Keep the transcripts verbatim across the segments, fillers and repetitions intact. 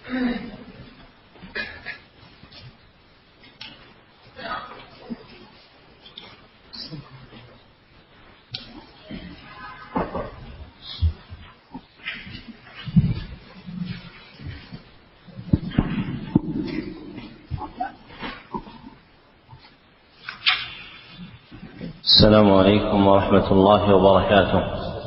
السلام عليكم ورحمة الله وبركاته.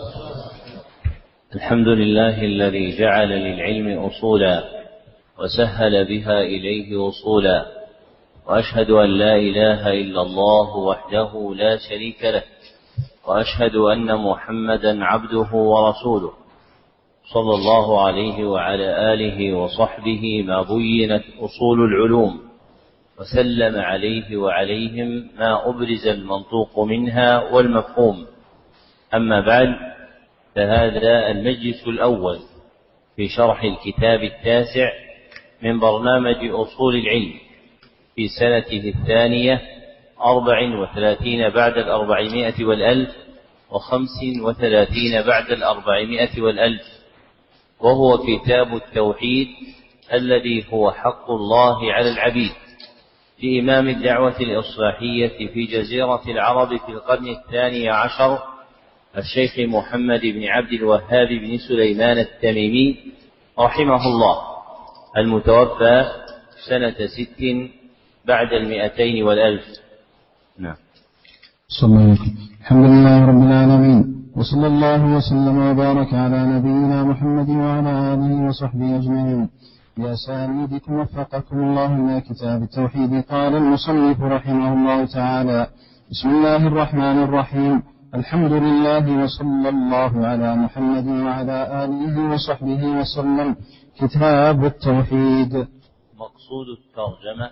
الحمد لله الذي جعل للعلم أصولا وسهل بها إليه وصولا، وأشهد أن لا إله إلا الله وحده لا شريك له، وأشهد أن محمدا عبده ورسوله صلى الله عليه وعلى آله وصحبه ما بينت أصول العلوم، وسلم عليه وعليهم ما أبرز المنطوق منها والمفهوم. أما بعد، فهذا المجلس الأول في شرح الكتاب التاسع من برنامج أصول العلم في سنته الثانية أربع وثلاثين بعد الأربعمائة والألف وخمس وثلاثين بعد الأربعمائة والألف، وهو كتاب التوحيد الذي هو حق الله على العبيد لإمام الدعوة الإصلاحية في جزيرة العرب في القرن الثاني عشر الشيخ محمد بن عبد الوهاب بن سليمان التميمي رحمه الله، المتوفى سنة ست بعد المئتين والألف. نعم. صلى الله عليه وسلم. الحمد لله رب العالمين، وصلى الله وسلم وبارك على نبينا محمد وعلى آله وصحبه أجمعين. يا سيدكم وفقكم الله إلى كتاب التوحيد. قال المصنف رحمه الله تعالى: بسم الله الرحمن الرحيم. الحمد لله وصلى الله على محمد وعلى آله وصحبه وسلم. كتاب التوحيد. مقصود الترجمة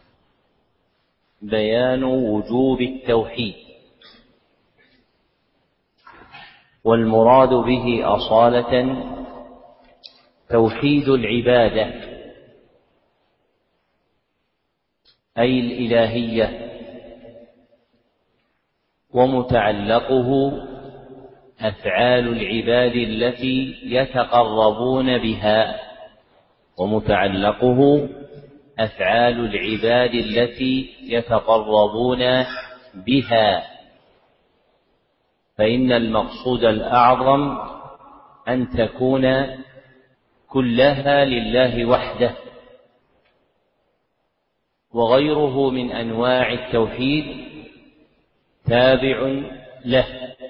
بيان وجوب التوحيد، والمراد به أصالة توحيد العبادة أي الإلهية، ومتعلقه أفعال العباد التي يتقربون بها ومتعلقه أفعال العباد التي يتقربون بها فإن المقصود الأعظم أن تكون كلها لله وحده، وغيره من أنواع التوحيد تابع له،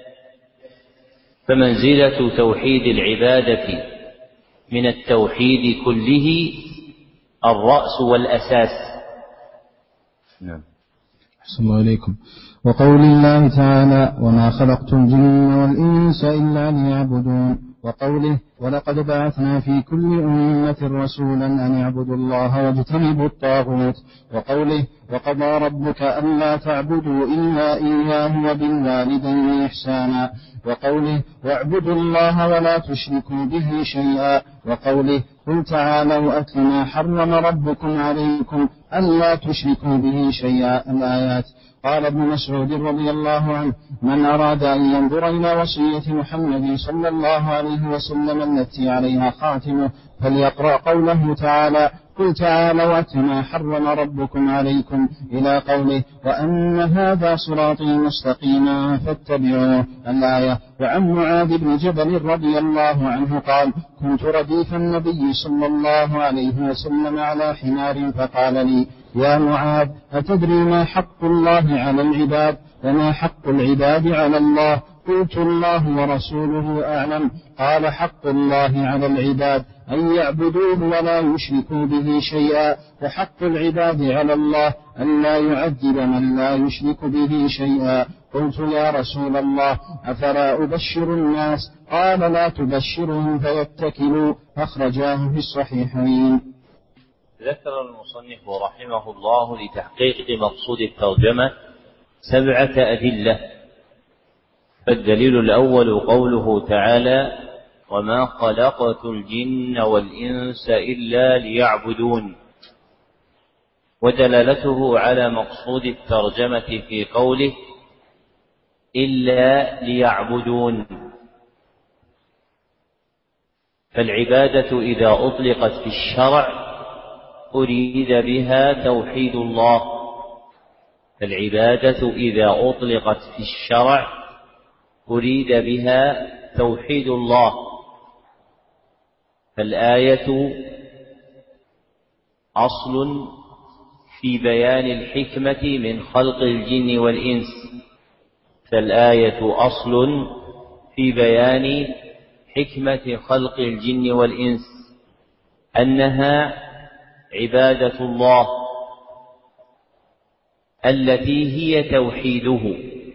فمنزلة توحيد العبادة من التوحيد كله الرأس والأساس. نعم. أحسن الله إليكم. وقول الله تعالى: وما خلقت الجن والإنس إلا ليعبدون. وقوله: ولقد بعثنا في كل أمة رسولا أن يعبدوا الله واجتنبوا الطاغوت. وقوله: وقضى ربك ألا تعبدوا إلا إياه وبالوالدين إحسانا. وقوله: واعبدوا الله ولا تشركوا به شيئا. وقوله: قل تعالوا أتل ما حرم ربكم عليكم ألا تشركوا به شيئا. الآيات. قال ابن مسعود رضي الله عنه: من أراد أن ينظر إلى وصية محمد صلى الله عليه وسلم التي عليها خاتمه فليقرأ قوله تعالى: قل تعالوا أتل ما حرم ربكم عليكم، إلى قوله: وأن هذا صراطي مستقيما فاتبعوه. الآية. وعن معاذ بن جبل رضي الله عنه قال: كنت رديف النبي صلى الله عليه وسلم على حمار فقال لي: يا معاذ، أتدري ما حق الله على العباد وما حق العباد على الله؟ قلت: الله ورسوله أعلم. قال: حق الله على العباد أن يعبدوه ولا يشركوا به شيئا، وحق العباد على الله أن لا يعذب من لا يشرك به شيئا. قلت: يا رسول الله، أفلا أبشر الناس؟ قال: لا تبشرهم فيتكلوا. أخرجاه في الصحيحين. ذكر المصنف رحمه الله لتحقيق مقصود الترجمة سبعة أدلة. فالدليل الأول قوله تعالى: وما خلقت الجن والإنس إلا ليعبدون، ودلالته على مقصود الترجمة في قوله إلا ليعبدون، فالعبادة إذا أطلقت في الشرع أريد بها توحيد الله فالعبادة إذا أطلقت في الشرع أريد بها توحيد الله فالآية أصل في بيان الحكمة من خلق الجن والإنس فالآية أصل في بيان حكمة خلق الجن والإنس أنها عبادة الله التي هي توحيده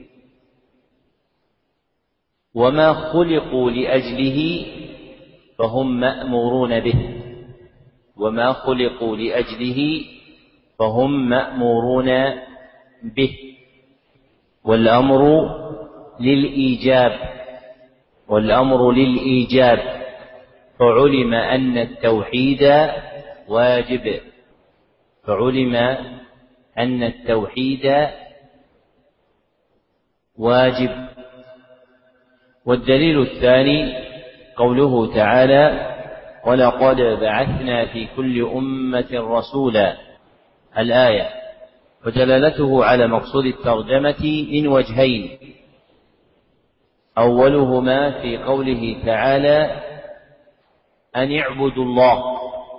وما خلقوا لأجله فهم مأمورون به وما خلقوا لأجله فهم مأمورون به والأمر للإيجاب والأمر للإيجاب فعلم أن التوحيد واجب فعلم أن التوحيد واجب والدليل الثاني قوله تعالى ولقد بعثنا في كل أمة رسولا الآية ودلالته على مقصود الترجمة من وجهين أولهما في قوله تعالى أن اعبدوا الله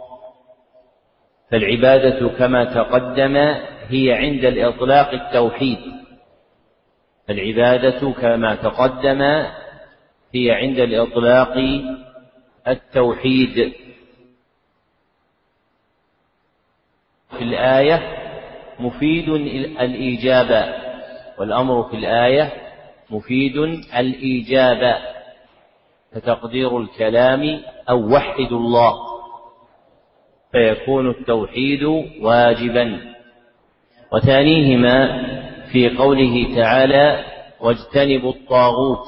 فالعبادة كما تقدم هي عند الإطلاق التوحيد العبادة كما تقدم هي عند الإطلاق التوحيد في الآية مفيد الإيجاب والأمر في الآية مفيد الإيجاب فتقدير الكلام أو وحدوا الله فيكون التوحيد واجبا وثانيهما في قوله تعالى واجتنبوا الطاغوت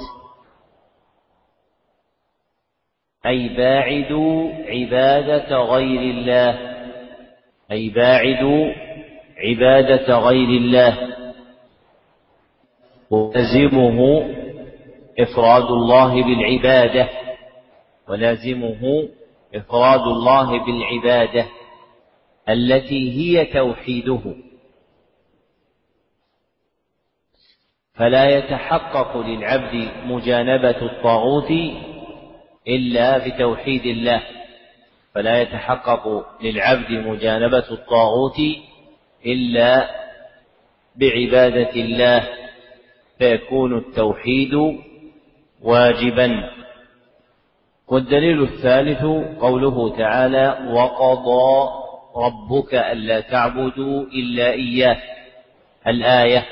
أي باعدوا عبادة غير الله أي باعدوا عبادة غير الله ولازمه إفراد الله بالعبادة ولازمه إفراد الله بالعبادة التي هي توحيده فلا يتحقق للعبد مجانبة الطاغوت إلا بتوحيد الله فلا يتحقق للعبد مجانبة الطاغوت إلا بعبادة الله فيكون التوحيد واجبا والدليل الثالث قوله تعالى وقضى ربك ألا تعبدوا إلا إياه الآية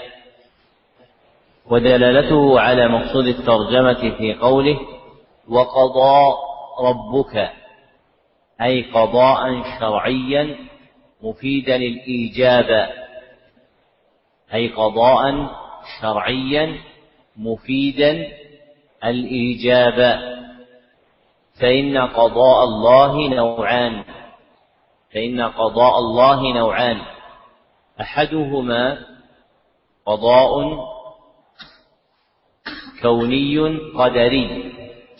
ودلالته على مقصود الترجمة في قوله وقضى ربك أي قضاء شرعيا مفيدا الإيجاب أي قضاء شرعيا مفيدا الإيجاب فإن قضاء الله نوعان فإن قضاء الله نوعان أحدهما قضاء كوني قدري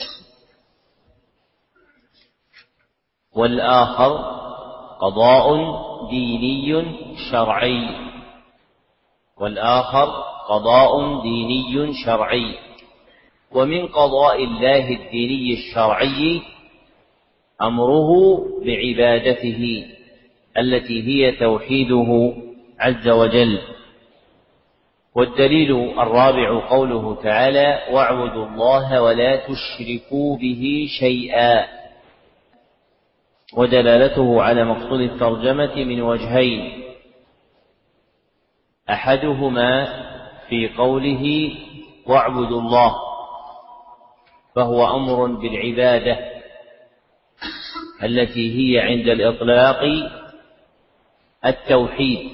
والآخر قضاء ديني شرعي والآخر قضاء ديني شرعي ومن قضاء الله الديني الشرعي أمره بعبادته التي هي توحيده عز وجل والدليل الرابع قوله تعالى واعبدوا الله ولا تشركوا به شيئا ودلالته على مقصود الترجمة من وجهين أحدهما في قوله واعبدوا الله فهو أمر بالعبادة التي هي عند الإطلاق التوحيد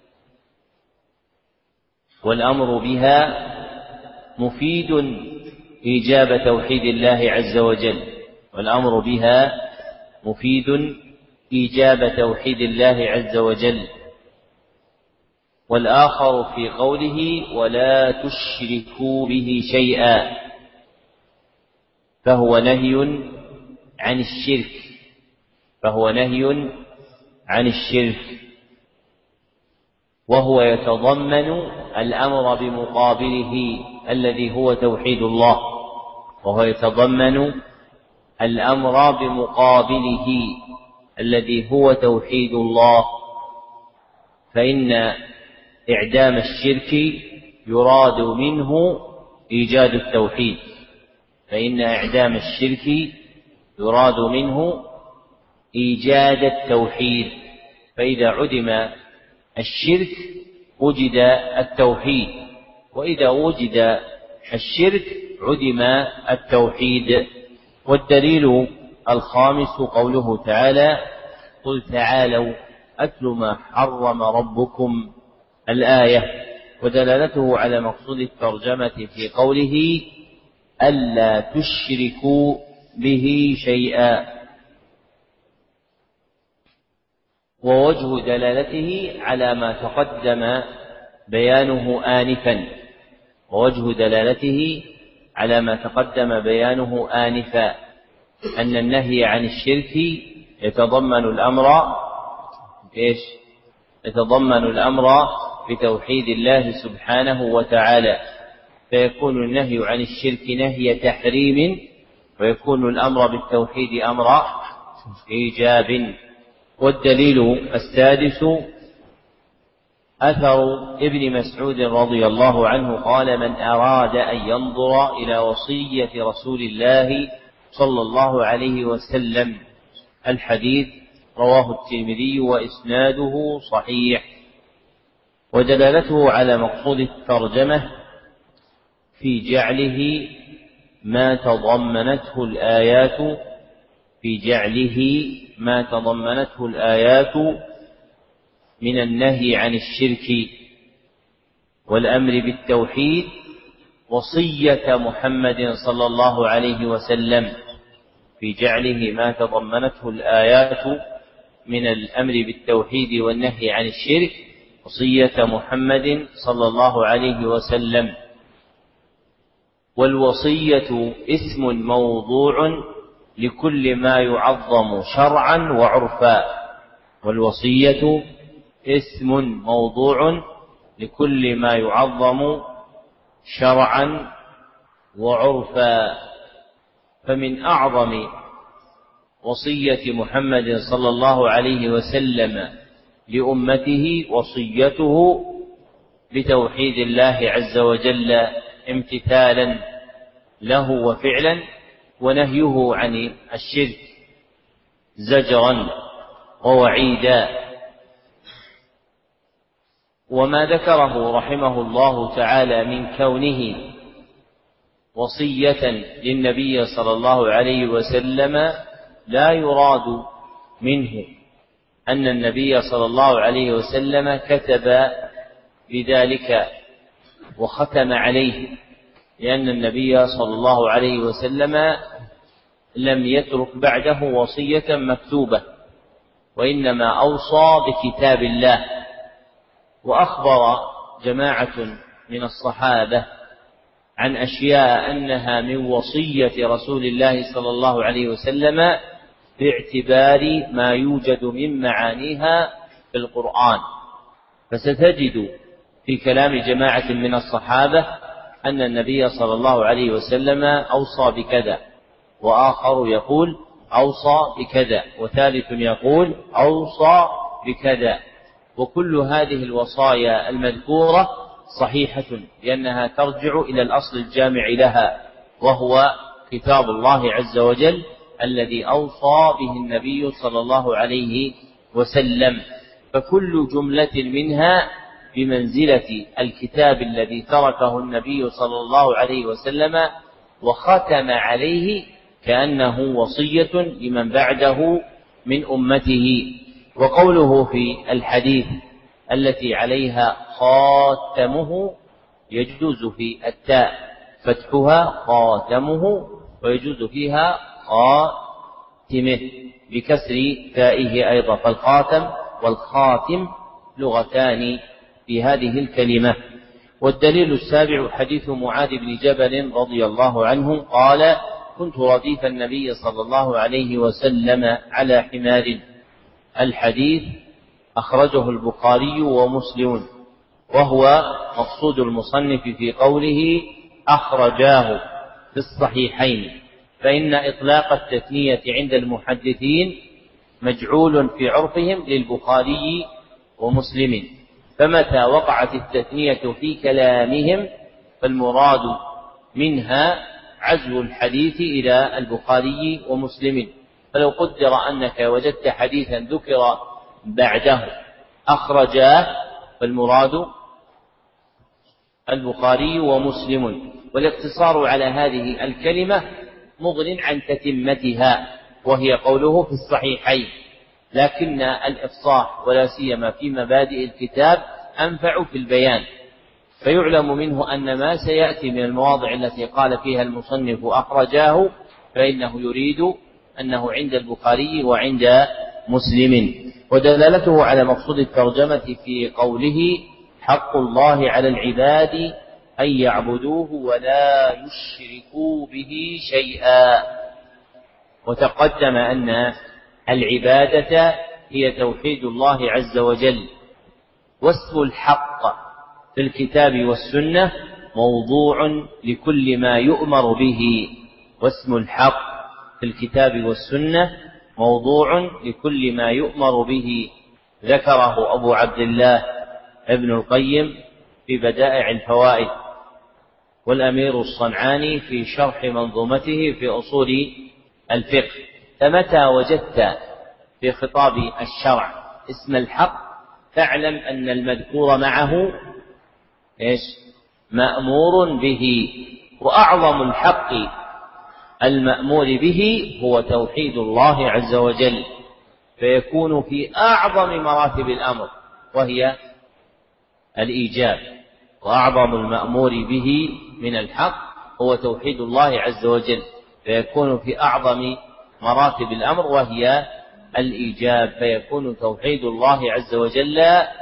والأمر بها مفيد إيجاب توحيد الله عز وجل والأمر بها مفيد إيجاب توحيد الله عز وجل والآخر في قوله ولا تشركوا به شيئا فهو نهي عن الشرك، فهو نهي عن الشرك، وهو يتضمن الأمر بمقابله الذي هو توحيد الله، وهو يتضمن الأمر بمقابله الذي هو توحيد الله. فإن إعدام الشرك يراد منه إيجاد التوحيد، فإن إعدام الشرك يراد منه إيجاد التوحيد، فإذا عدم الشرك وجد التوحيد، وإذا وجد الشرك عدم التوحيد. والدليل الخامس قوله تعالى: قل تعالوا أتل ما حرم ربكم، الآية، ودلالته على مقصود الترجمة في قوله: ألا تشركوا به شيئا. ووجه دلالته على ما تقدم بيانه آنفا، ووجه دلالته على ما تقدم بيانه آنفا أن النهي عن الشرك يتضمن الأمر إيش؟ يتضمن الأمر بتوحيد الله سبحانه وتعالى، فيكون النهي عن الشرك نهي تحريم، ويكون الأمر بالتوحيد أمر إيجاب. والدليل السادس أثر ابن مسعود رضي الله عنه قال: من أراد أن ينظر إلى وصية رسول الله صلى الله عليه وسلم. الحديث رواه الترمذي وإسناده صحيح. ودلالته على مقصود الترجمة في جعله ما تضمنته الآيات في جعله ما تضمنته الآيات من النهي عن الشرك والأمر بالتوحيد وصية محمد صلى الله عليه وسلم، في جعله ما تضمنته الآيات من الأمر بالتوحيد والنهي عن الشرك وصية محمد صلى الله عليه وسلم. والوصية اسم موضوع لكل ما يعظم شرعا وعرفا، والوصية اسم موضوع لكل ما يعظم شرعا وعرفا. فمن أعظم وصية محمد صلى الله عليه وسلم لأمته وصيته بتوحيد الله عز وجل امتثالا له وفعلا، ونهيه عن الشرك زجرا ووعيدا. وما ذكره رحمه الله تعالى من كونه وصية للنبي صلى الله عليه وسلم لا يراد منه أن النبي صلى الله عليه وسلم كتب بذلك وختم عليه، لأن النبي صلى الله عليه وسلم لم يترك بعده وصية مكتوبة، وإنما أوصى بكتاب الله. وأخبر جماعة من الصحابة عن أشياء أنها من وصية رسول الله صلى الله عليه وسلم باعتبار ما يوجد من معانيها في القرآن. فستجد في كلام جماعة من الصحابة أن النبي صلى الله عليه وسلم أوصى بكذا، وآخر يقول أوصى بكذا، وثالث يقول أوصى بكذا. وكل هذه الوصايا المذكورة صحيحة، لأنها ترجع إلى الأصل الجامع لها، وهو كتاب الله عز وجل الذي أوصى به النبي صلى الله عليه وسلم. فكل جملة منها بمنزلة الكتاب الذي تركه النبي صلى الله عليه وسلم وختم عليه، كأنه وصية لمن بعده من أمته. وقوله في الحديث التي عليها خاتمه يجوز في التاء فتحها خاتمه، ويجوز فيها خاتمه بكسر تائه أيضا، فالخاتم والخاتم لغتان في هذه الكلمة. والدليل السابع حديث معاذ بن جبل رضي الله عنه قال: كنت رديف النبي صلى الله عليه وسلم على حمار. الحديث أخرجه البخاري ومسلم، وهو مقصود المصنف في قوله أخرجاه في الصحيحين، فإن إطلاق التثنية عند المحدثين مجعول في عرفهم للبخاري ومسلم، فمتى وقعت التثنية في كلامهم فالمراد منها عزو الحديث إلى البخاري ومسلم. فلو قدر أنك وجدت حديثا ذكر بعده أخرجاه فالمراد البخاري ومسلم، والاقتصار على هذه الكلمة مغن عن تتمتها وهي قوله في الصحيحين، لكن الإفصاح ولا سيما في مبادئ الكتاب أنفع في البيان، فيعلم منه أن ما سيأتي من المواضع التي قال فيها المصنف أخرجاه فإنه يريد أنه عند البخاري وعند مسلم. ودلالته على مقصود الترجمة في قوله حق الله على العباد أن يعبدوه ولا يشركوا به شيئا. وتقدم أن العبادة هي توحيد الله عز وجل، واسم الحق في الكتاب والسنة موضوع لكل ما يؤمر به، واسم الحق في الكتاب والسنة موضوع لكل ما يؤمر به، ذكره أبو عبد الله ابن القيم في بدائع الفوائد، والأمير الصنعاني في شرح منظومته في أصول الفقه. فمتى وجدت في خطاب الشرع اسم الحق فاعلم أن المذكور معه إيش؟ مأمور به، وأعظم الحق المأمور به هو توحيد الله عز وجل، فيكون في أعظم مراتب الأمر وهي الإيجاب، وأعظم المأمور به من الحق هو توحيد الله عز وجل، فيكون في أعظم مراتب الأمر وهي الإيجاب، فيكون توحيد الله عز وجل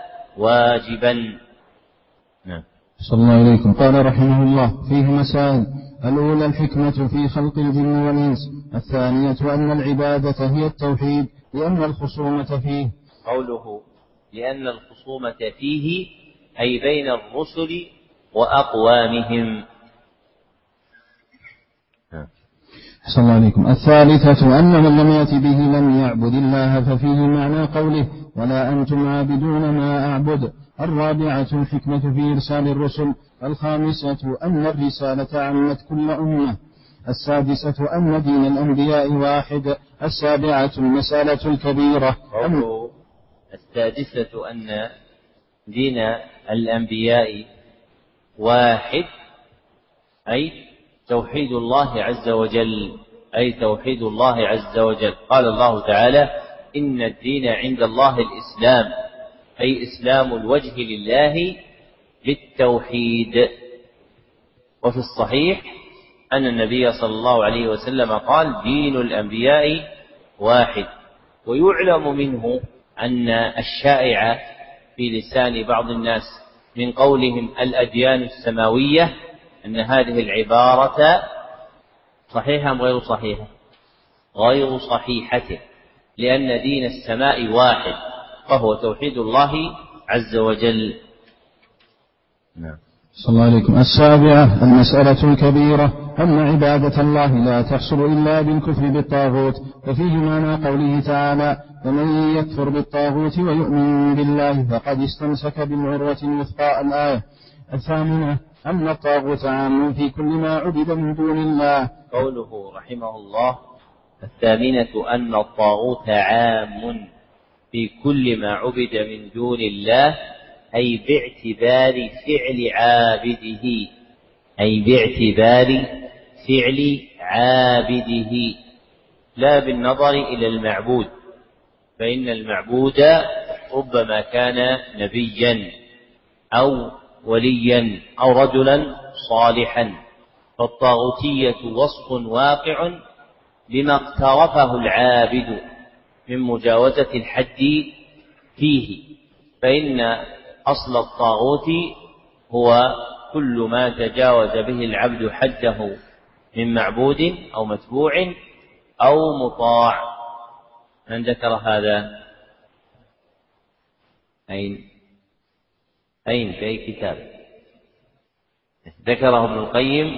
واجبا. نعم. صلى الله عليكم. قال رحمه الله فيه مسائل: الأولى الحكمة في خلق الجن والإنس، الثانية أن العبادة هي التوحيد لأن الخصومة فيه. قوله لأن الخصومة فيه أي بين الرسل وأقوامهم. صلى الله عليكم. الثالثة أن من لم يأت به لم يعبد الله، ففيه معنى قوله ولا أنتم عابدون ما أعبد. الرابعة الحكمة في إرسال الرسل. الخامسة أن الرسالة عمت كل أمة. السادسة أن دين الأنبياء واحد. السابعة المسألة الكبيرة. السادسة أن دين الأنبياء واحد أي توحيد الله عز وجل، أي توحيد الله عز وجل. قال الله تعالى إن الدين عند الله الإسلام، أي إسلام الوجه لله بالتوحيد. وفي الصحيح أن النبي صلى الله عليه وسلم قال دين الأنبياء واحد. ويعلم منه أن الشائع في لسان بعض الناس من قولهم الأديان السماوية أن هذه العبارة صحيحة أم غير صحيحة؟ غير صحيحة، لأن دين السماء واحد فهو توحيد الله عز وجل. نعم. صلى الله عليكم. السابعة المسألة الكبيرة أن عبادة الله لا تحصل إلا بالكفر بالطاغوت، ففيه معنى قوله تعالى ومن يكفر بالطاغوت ويؤمن بالله فقد استمسك بالعروة الوثقى الآية. الثامنة أن الطاغوت عام في كل ما عبد من دون الله. قوله رحمه الله الثامنة أن الطاغوت عام في كل ما عبد من دون الله، أي باعتبار فعل عابده، أي باعتبار فعل عابده لا بالنظر إلى المعبود، فإن المعبود ربما كان نبيا أو وليا أو رجلا صالحا، فالطاغوتية وصف واقع بما اقترفه العابد من مجاوزة الحد فيه، فإن أصل الطاغوت هو كل ما تجاوز به العبد حده من معبود أو متبوع أو مطاع. من ذكر هذا؟ أين أين في أي كتاب؟ ذكره ابن القيم.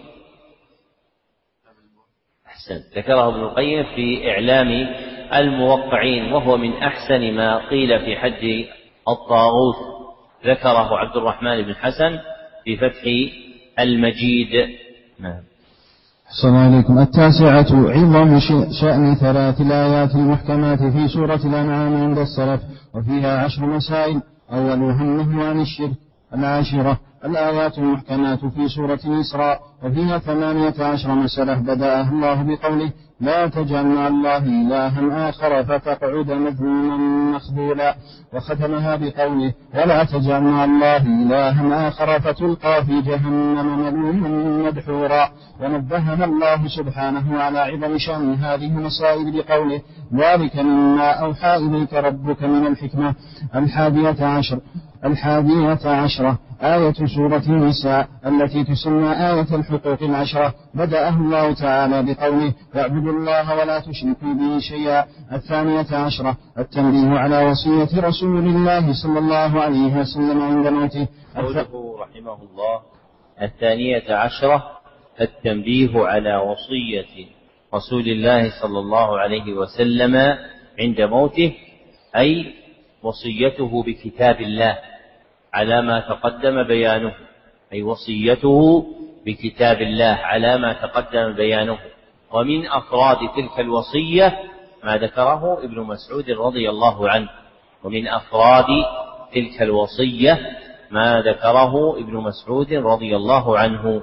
أحسن، ذكره ابن القيم في إعلام الموقعين، وهو من أحسن ما قيل في حد الطاغوت. ذكره عبد الرحمن بن حسن في فتح المجيد. نعم. السلام عليكم. التاسعة عظم شأن ثلاث الآيات المحكمات في سورة الأنعام عند السلف، وفيها عشر مسائل. أولها النهي عن الشرك. العاشرة الآيات المحكمات في سورة الإسراء، وفيها ثمانية عشر مسألة بدأها الله بقوله: لا تجعل مع الله إلها آخر فتقعد مذموما مخذولا، وختمها بقوله: ولا تجعل مع الله إلها آخر فتلقى في جهنم ملوما مدحورا. ونبهنا الله سبحانه على عظم شأن هذه المسائل بقوله: ذلك مما أوحى إليك ربك من الحكمة. الحادية عشر الحادية عشرة آية سورة النساء التي تسمى آية الحقوق العشرة، بدأه الله تعالى بقوله: واعبدوا الله ولا تشركوا به شيئا. الثانية عشرة التنبيه على وصية رسول الله صلى الله عليه وسلم عند موته. قوله رحمه الله: الثانية عشرة التنبيه على وصية رسول الله صلى الله عليه وسلم عند موته، أي وصيته بكتاب الله على ما تقدم بيانه، أي وصيته بكتاب الله على ما تقدم بيانه. ومن أفراد تلك الوصية ما ذكره ابن مسعود رضي الله عنه، ومن أفراد تلك الوصية ما ذكره ابن مسعود رضي الله عنه.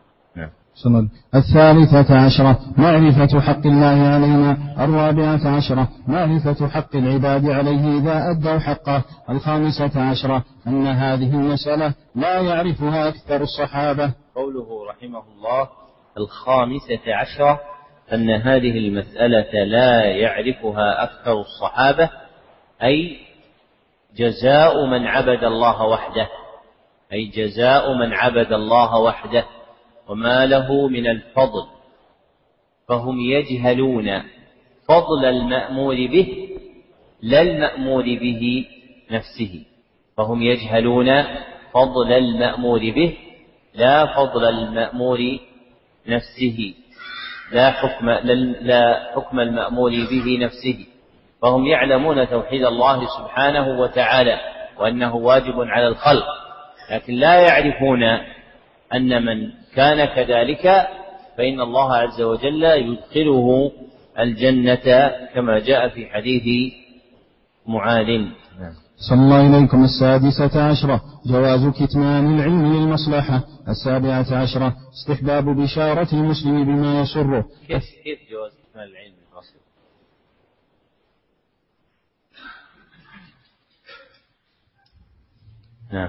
الثالثة عشرة معرفة حق الله علينا. الرابعة عشرة معرفة حق العباد عليه إذا أدوا حقه. الخامسة عشرة أن هذه المسألة لا يعرفها أكثر الصحابة. قوله رحمه الله: الخامسة عشرة أن هذه المسألة لا يعرفها أكثر الصحابة، أي جزاء من عبد الله وحده، أي جزاء من عبد الله وحده وما له من الفضل، فهم يجهلون فضل المأمور به لا المأمور به نفسه، فهم يجهلون فضل المأمور به لا فضل المأمور نفسه، لا حكم, لا حكم المأمور به نفسه. فهم يعلمون توحيد الله سبحانه وتعالى وأنه واجب على الخلق، لكن لا يعرفون أن من كان كذلك فإن الله عز وجل يدخله الجنة كما جاء في حديث معاذ. صلى الله إليكم. السادسة عشرة جواز كتمان العلم للمصلحة. السابعة عشرة استحباب بشارة المسلم بما يسره. كيف كيف جواز كتمان العلم للمصلحة؟ نعم.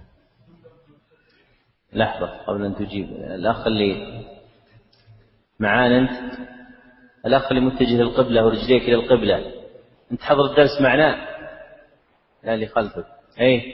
لحظة قبل أن تجيب. الأخ اللي معانا أنت، الأخ اللي متجه للقبلة ورجليك إلى القبلة، أنت حضر الدرس معنا؟ لا، اللي خلفك. أي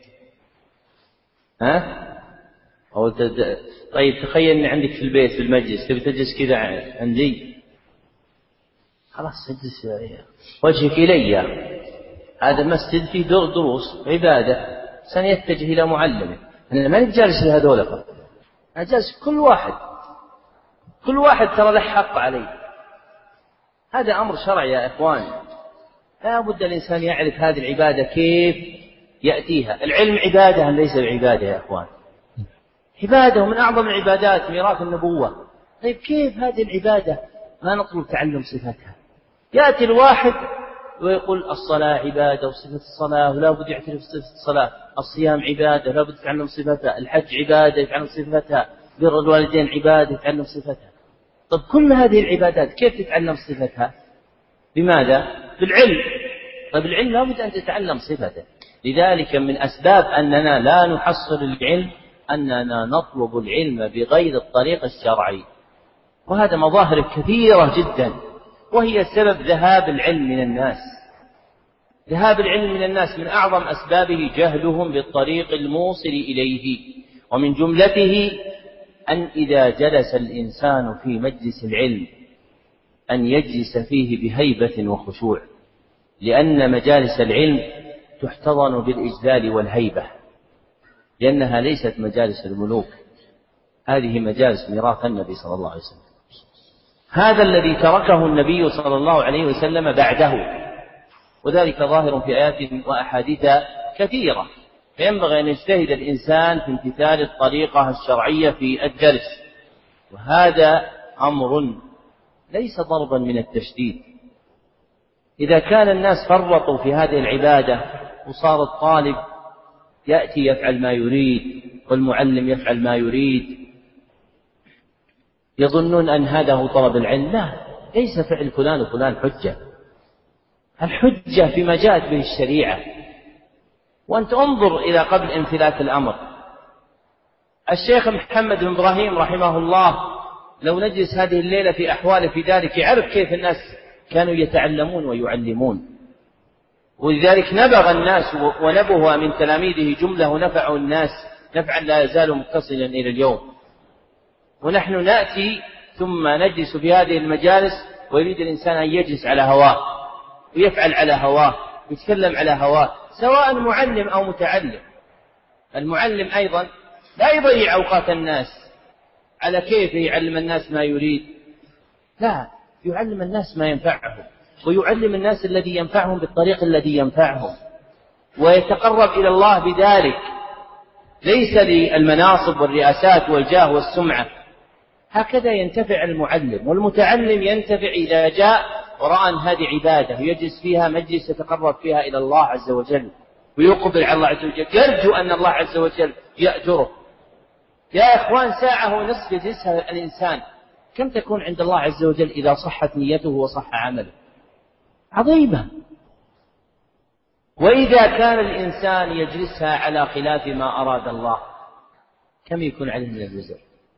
ها؟ أو تد... طيب تخيل أن عندك في البيت في المجلس تبي تجلس كذا عندي، خلاص اجلس وجهك إلي. هذا مسجد فيه دروس عبادة، سنيتجه إلى معلمه. أنا ما نجالس لهذول فقط، أنا جالس كل واحد، كل واحد ترى له حق عليه. هذا أمر شرعي يا إخوان، لا بد الإنسان يعرف هذه العبادة كيف يأتيها. العلم عبادة ليس بعبادة يا إخوان، عبادة من أعظم العبادات، ميراث النبوة. طيب كيف هذه العبادة ما نطلب تعلم صفتها؟ يأتي الواحد ويقول الصلاة عبادة وصفة الصلاة ولا بد يعترف صفة الصلاة، الصيام عبادة لا بد يتعلم صفتها، الحج عبادة يتعلم صفتها، بر الوالدين عبادة يتعلم صفتها. طب كل هذه العبادات كيف تتعلم صفتها؟ بماذا؟ بالعلم. طب العلم لا بد أن تتعلم صفته. لذلك من أسباب أننا لا نحصل العلم أننا نطلب العلم بغير الطريق الشرعي، وهذا مظاهر كثيرة جدا، وهي سبب ذهاب العلم من الناس. ذهاب العلم من الناس من أعظم أسبابه جهلهم بالطريق الموصل إليه، ومن جملته أن إذا جلس الإنسان في مجلس العلم أن يجلس فيه بهيبة وخشوع، لأن مجالس العلم تحتضن بالإجلال والهيبة، لأنها ليست مجالس الملوك، هذه مجالس ميراث النبي صلى الله عليه وسلم. هذا الذي تركه النبي صلى الله عليه وسلم بعده، وذلك ظاهر في آيات وأحاديث كثيرة، فينبغي أن يجتهد الإنسان في امتثال الطريقة الشرعية في الدرس، وهذا أمر ليس ضربا من التشديد. إذا كان الناس فرطوا في هذه العبادة وصار الطالب يأتي يفعل ما يريد والمعلم يفعل ما يريد، يظنون أن هذا هو طلب العلم. لا، ليس فعل فلان وفلان حجة، الحجة فيما جاءت به الشريعة. وأنت انظر إلى قبل انفلات الأمر، الشيخ محمد بن إبراهيم رحمه الله لو نجلس هذه الليلة في أحواله في ذلك يعرف كيف الناس كانوا يتعلمون ويعلمون، ولذلك نبغ الناس ونبه من تلاميذه جملة ونفعوا الناس نفعا لا يزال متصلا إلى اليوم. ونحن نأتي ثم نجلس في هذه المجالس ويريد الإنسان أن يجلس على هواه ويفعل على هواه ويتكلم على هواه، سواء معلم أو متعلم. المعلم أيضا لا يضيع أوقات الناس على كيف يعلم الناس ما يريد، لا، يعلم الناس ما ينفعهم، ويعلم الناس الذي ينفعهم بالطريق الذي ينفعهم، ويتقرب إلى الله بذلك، ليس للمناصب والرئاسات والجاه والسمعة. هكذا ينتفع المعلم، والمتعلم ينتفع إذا جاء ورأى أن هذه عبادة ويجلس فيها مجلس يتقرب فيها إلى الله عز وجل ويقبل على الله عز وجل، يرجو أن الله عز وجل يأجره. يا إخوان، ساعة ونصف يجلسها الإنسان كم تكون عند الله عز وجل إذا صحت نيته وصح عمله؟ عظيمة. وإذا كان الإنسان يجلسها على خلاف ما أراد الله كم يكون عليه من الوزر؟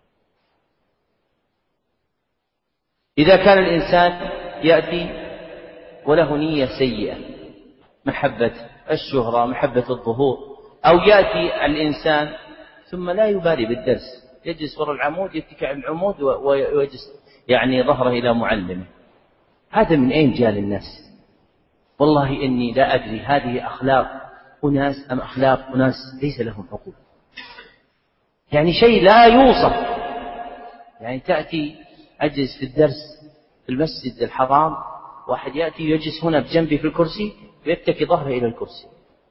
إذا كان الإنسان يأتي وله نية سيئة، محبة الشهرة، محبة الظهور، أو يأتي الإنسان ثم لا يبالي بالدرس، يجلس وراء العمود يتكئ على العمود ويجلس يعني ظهره إلى معلمه، هذا من أين جاء للناس؟ والله إني لا أدري هذه أخلاق أناس أم أخلاق أناس ليس لهم عقول، يعني شيء لا يوصف. يعني تأتي أجلس في الدرس في المسجد الحرام، واحد يأتي يجلس هنا بجنبي في الكرسي ويتكي ظهره إلى الكرسي،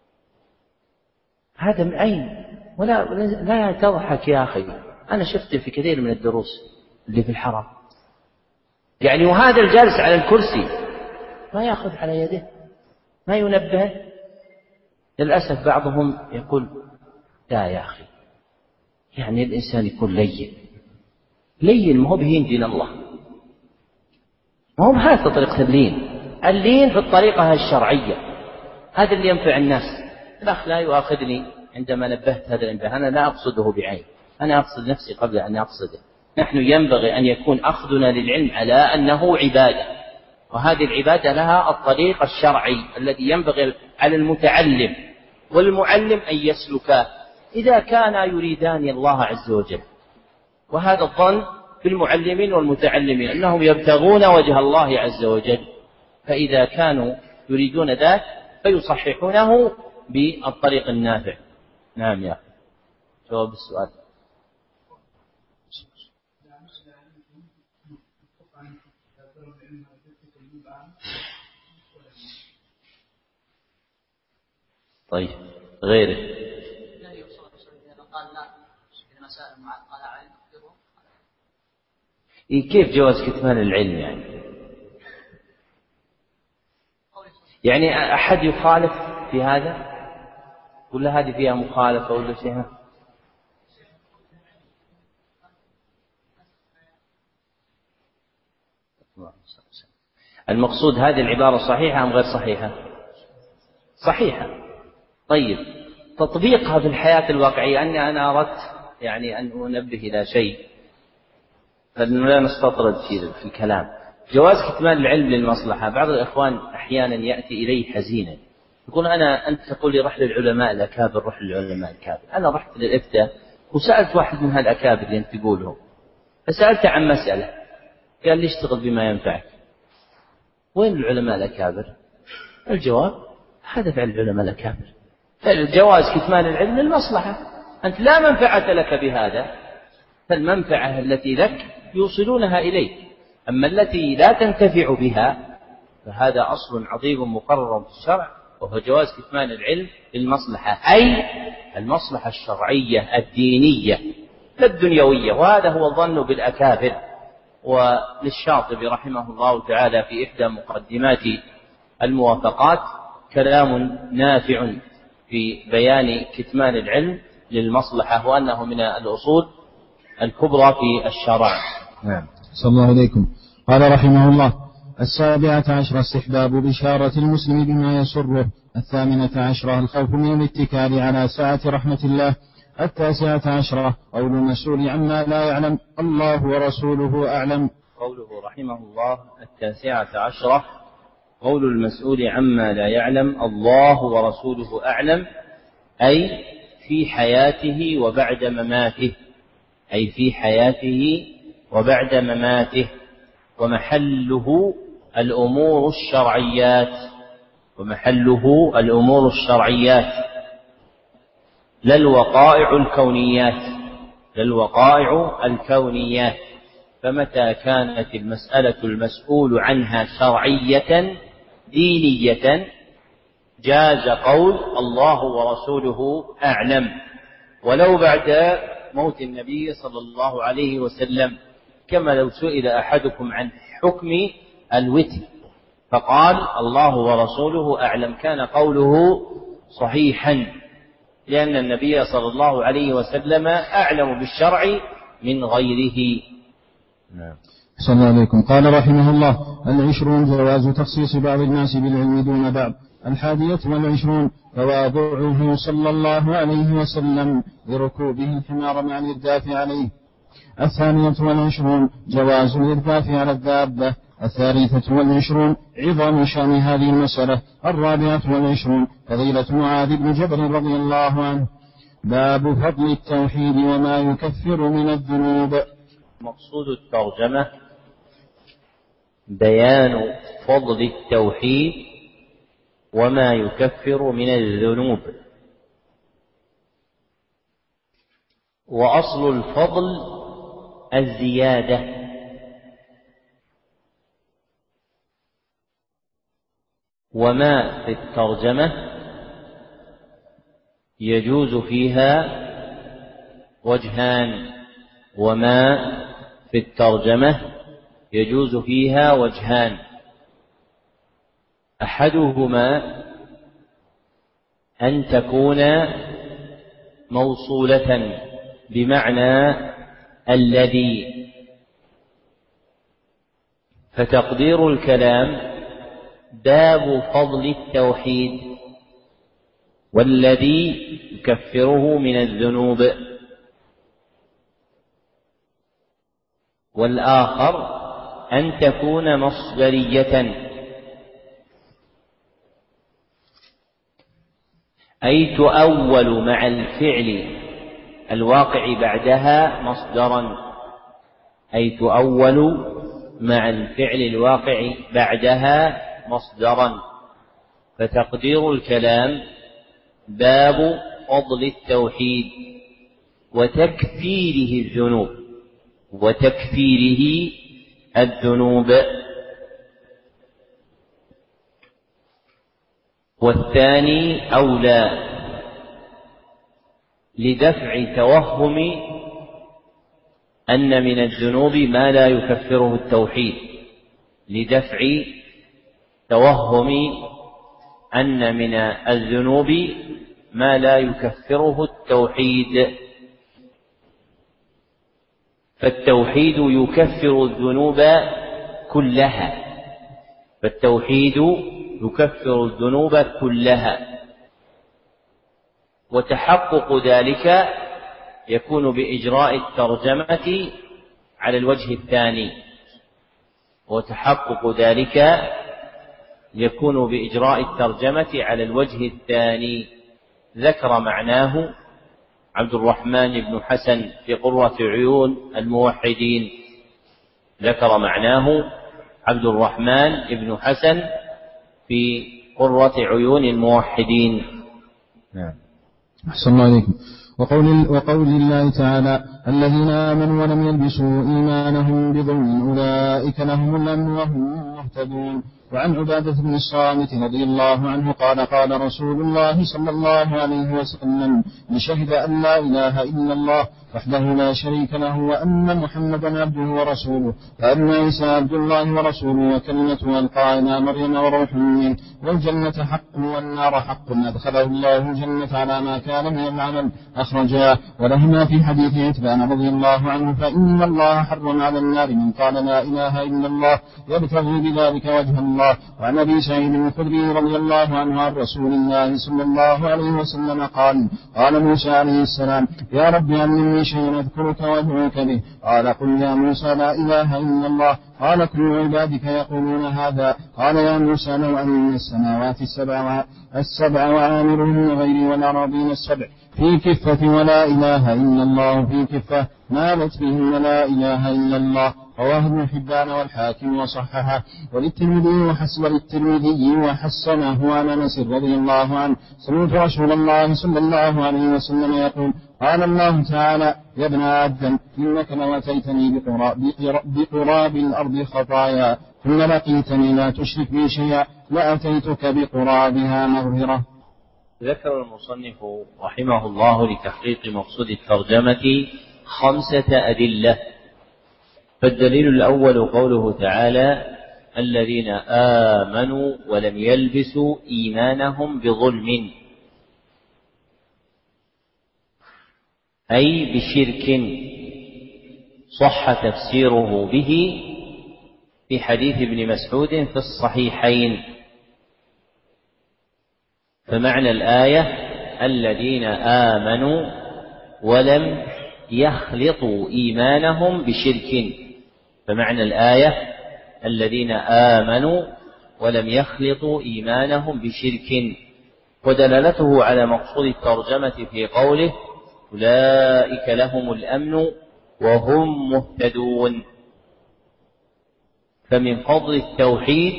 هذا من أين؟ ولا لا تضحك يا أخي، أنا شفت في كثير من الدروس اللي في الحرم، يعني وهذا الجالس على الكرسي ما يأخذ على يده، ما ينبه. للأسف بعضهم يقول لا يا أخي، يعني الإنسان يكون لين لين، ما هو بهين دين الله، ما هو بهذا طريقة اللين. اللين في الطريقة الشرعية، هذا اللي ينفع الناس. الأخ لا يؤاخذني عندما نبهت هذا الانبهاء، أنا لا أقصده بعين، أنا أقصد نفسي قبل أن أقصده. نحن ينبغي أن يكون أخذنا للعلم على أنه عبادة، وهذه العبادة لها الطريق الشرعي الذي ينبغي على المتعلم والمعلم أن يسلكاه إذا كانا يريدان الله عز وجل. وهذا الظن في المعلمين والمتعلمين أنهم يبتغون وجه الله عز وجل، فإذا كانوا يريدون ذلك فيصححونه بالطريق النافع. نعم يا أخي، جواب السؤال. طيب غيره إيه كيف جواز كتمان العلم؟ يعني يعني أحد يخالف في هذا ولا هذه فيها مخالفة ولا شيء؟ المقصود هذه العبارة صحيحة أم غير صحيحة؟ صحيحة. طيب تطبيقها في الحياة الواقعية، أني أنا أردت يعني أن أنبه إلى شيء فلا نستطرد في الكلام. جواز كتمان العلم للمصلحة. بعض الإخوان أحيانا يأتي إلي حزينا يقول أنا أنت تقول لي رح للعلماء الأكابر، رح للعلماء الأكابر. أنا رحت للإفتاء وسألت واحد من هالأكابر اللي أنت تقولهم، فسألت عن مسألة قال لي اشتغل بما ينفعك. وين العلماء الأكابر؟ الجواب هذا فعل العلماء الأكابر، جواز كتمان العلم للمصلحة. أنت لا منفعة لك بهذا، فالمنفعة التي لك يوصلونها إليك، أما التي لا تنتفع بها فهذا أصل عظيم مقرر في الشرع، وهو جواز كتمان العلم للمصلحة، أي المصلحة الشرعية الدينية لا الدنيوية. وهذا هو الظن بالأكابر. وللشاطبي رحمه الله تعالى في إحدى مقدمات الموافقات كلام نافع في بيان كتمان العلم للمصلحة، وأنه من الأصول الكبرى في الشرع. نعم. صلى الله عليكم. قال رحمه الله: السابعة عشرة استحباب بشارة المسلم بما يسره. الثامنة عشرة الخوف من الاتكال على سعة رحمة الله. التاسعة عشرة قول المسؤول عما لا يعلم الله ورسوله أعلم. قوله رحمه الله التاسعة عشرة قول المسؤول عما لا يعلم الله ورسوله أعلم، أي في حياته وبعد مماته، أي في حياته وبعد مماته. ومحله الأمور الشرعيات، ومحله الأمور الشرعيات لا الوقائع الكونيات، لا الوقائع الكونيات. فمتى كانت المسألة المسؤول عنها شرعية دينية جاز قول الله ورسوله أعلم، ولو بعد موت النبي صلى الله عليه وسلم، كما لو سئل أحدكم عن حكم الوتر فقال الله ورسوله أعلم كان قوله صحيحا، لأن النبي صلى الله عليه وسلم أعلم بالشرع من غيره. نعم. صلى الله عليكم. قال رحمه الله: العشرون جواز تخصيص بعض الناس بالعلم دون بعض. الحادية والعشرون تواضعه صلى الله عليه وسلم لركوبه الحمار مع الإرداف عليه. الثانية والعشرون جواز الإرداف على الدابة. الثالثة والعشرون عظم شأن هذه المسألة. الرابعة والعشرون فضيلة معاذ بن جبل رضي الله عنه. باب فضل التوحيد وما يكفر من الذنوب. مقصود الترجمة بيان فضل التوحيد وما يكفر من الذنوب. وأصل الفضل الزيادة، وما في الترجمة يجوز فيها وجهان، وما في الترجمة يجوز فيها وجهان. أحدهما أن تكون موصولة بمعنى الذي، فتقدير الكلام باب فضل التوحيد والذي يكفره من الذنوب. والآخر أن تكون مصدرية، أي تؤول مع الفعل الواقع بعدها مصدرا، أي تؤول مع الفعل الواقع بعدها مصدرا. فتقدير الكلام باب فضل التوحيد وتكفيره الذنوب، وتكفيره الذنوب. والثاني أولى لدفع توهم أن من الذنوب ما لا يكفره التوحيد، لدفع توهم أن من الذنوب ما لا يكفره التوحيد. فالتوحيد يكفر الذنوب كلها، فالتوحيد يكفر الذنوب كلها. وتحقق ذلك يكون بإجراء الترجمة على الوجه الثاني، وتحقق ذلك يكون بإجراء الترجمة على الوجه الثاني. ذكر معناه عبد الرحمن بن حسن في قرة عيون الموحدين، ذكر معناه عبد الرحمن بن حسن في قرة عيون الموحدين. نعم. أحسن الله عليكم. وقول, وقول الله تعالى الذين آمنوا ولم يلبسوا إيمانهم بظلم أولئك لهم الأمن وهم مهتدون. وعن عبادة بن الصامت رضي الله عنه قال قال رسول الله صلى الله عليه وسلم من شهد أن لا إله إلا الله وحده لا شريك له وأن محمدا عبده ورسوله وأن عيسى عبد الله ورسوله وكلمته ألقاها إلى مريم وروح منه والجنة حق والنار حق أدخله الله الجنة على ما كان من العمل أخرجاه. ولهما في حديث عتبان رضي الله عنه فإن الله حرم على النار من قال لا إله إلا الله يبتغي بذلك وجه الله. وعن أبي سعيد الخدري رضي الله عنه عن رسول الله صلى الله عليه وسلم قال قال موسى عليه السلام يا رب علمني شيئا أذكرك وأدعوك به قال قل يا موسى لا إله إلا الله قال كل عبادك يقولون هذا قال يا موسى لو أن السماوات السبع, السبع وعامرهن غيري والأراضين السبع في كفة ولا إله إلا الله في كفة مالت بهن لا إله إلا الله. رواه ابن حبان والحاكم وصححه. وللترمذي وحسن الترمذي وحسنه عن أنس رضي الله عنه سمعت رسول الله صلى الله عليه وسلم يقول قال الله تعالى يا ابن آدم إنك لو أتيتني بقراب الأرض خطايا ثم لقيتني لا تشرك بي شيئا لأتيتك بقرابها مغفرة. ذكر المصنف رحمه الله لتحقيق مقصود الترجمة خمسة أدلة. فالدليل الأول قوله تعالى الذين آمنوا ولم يلبسوا إيمانهم بظلم، أي بشرك، صح تفسيره به في حديث ابن مسعود في الصحيحين. فمعنى الآية الذين آمنوا ولم يخلطوا إيمانهم بشرك، فمعنى الآية الذين آمنوا ولم يخلطوا إيمانهم بشرك. ودلالته على مقصود الترجمة في قوله أولئك لهم الأمن وهم مهتدون. فمن فضل التوحيد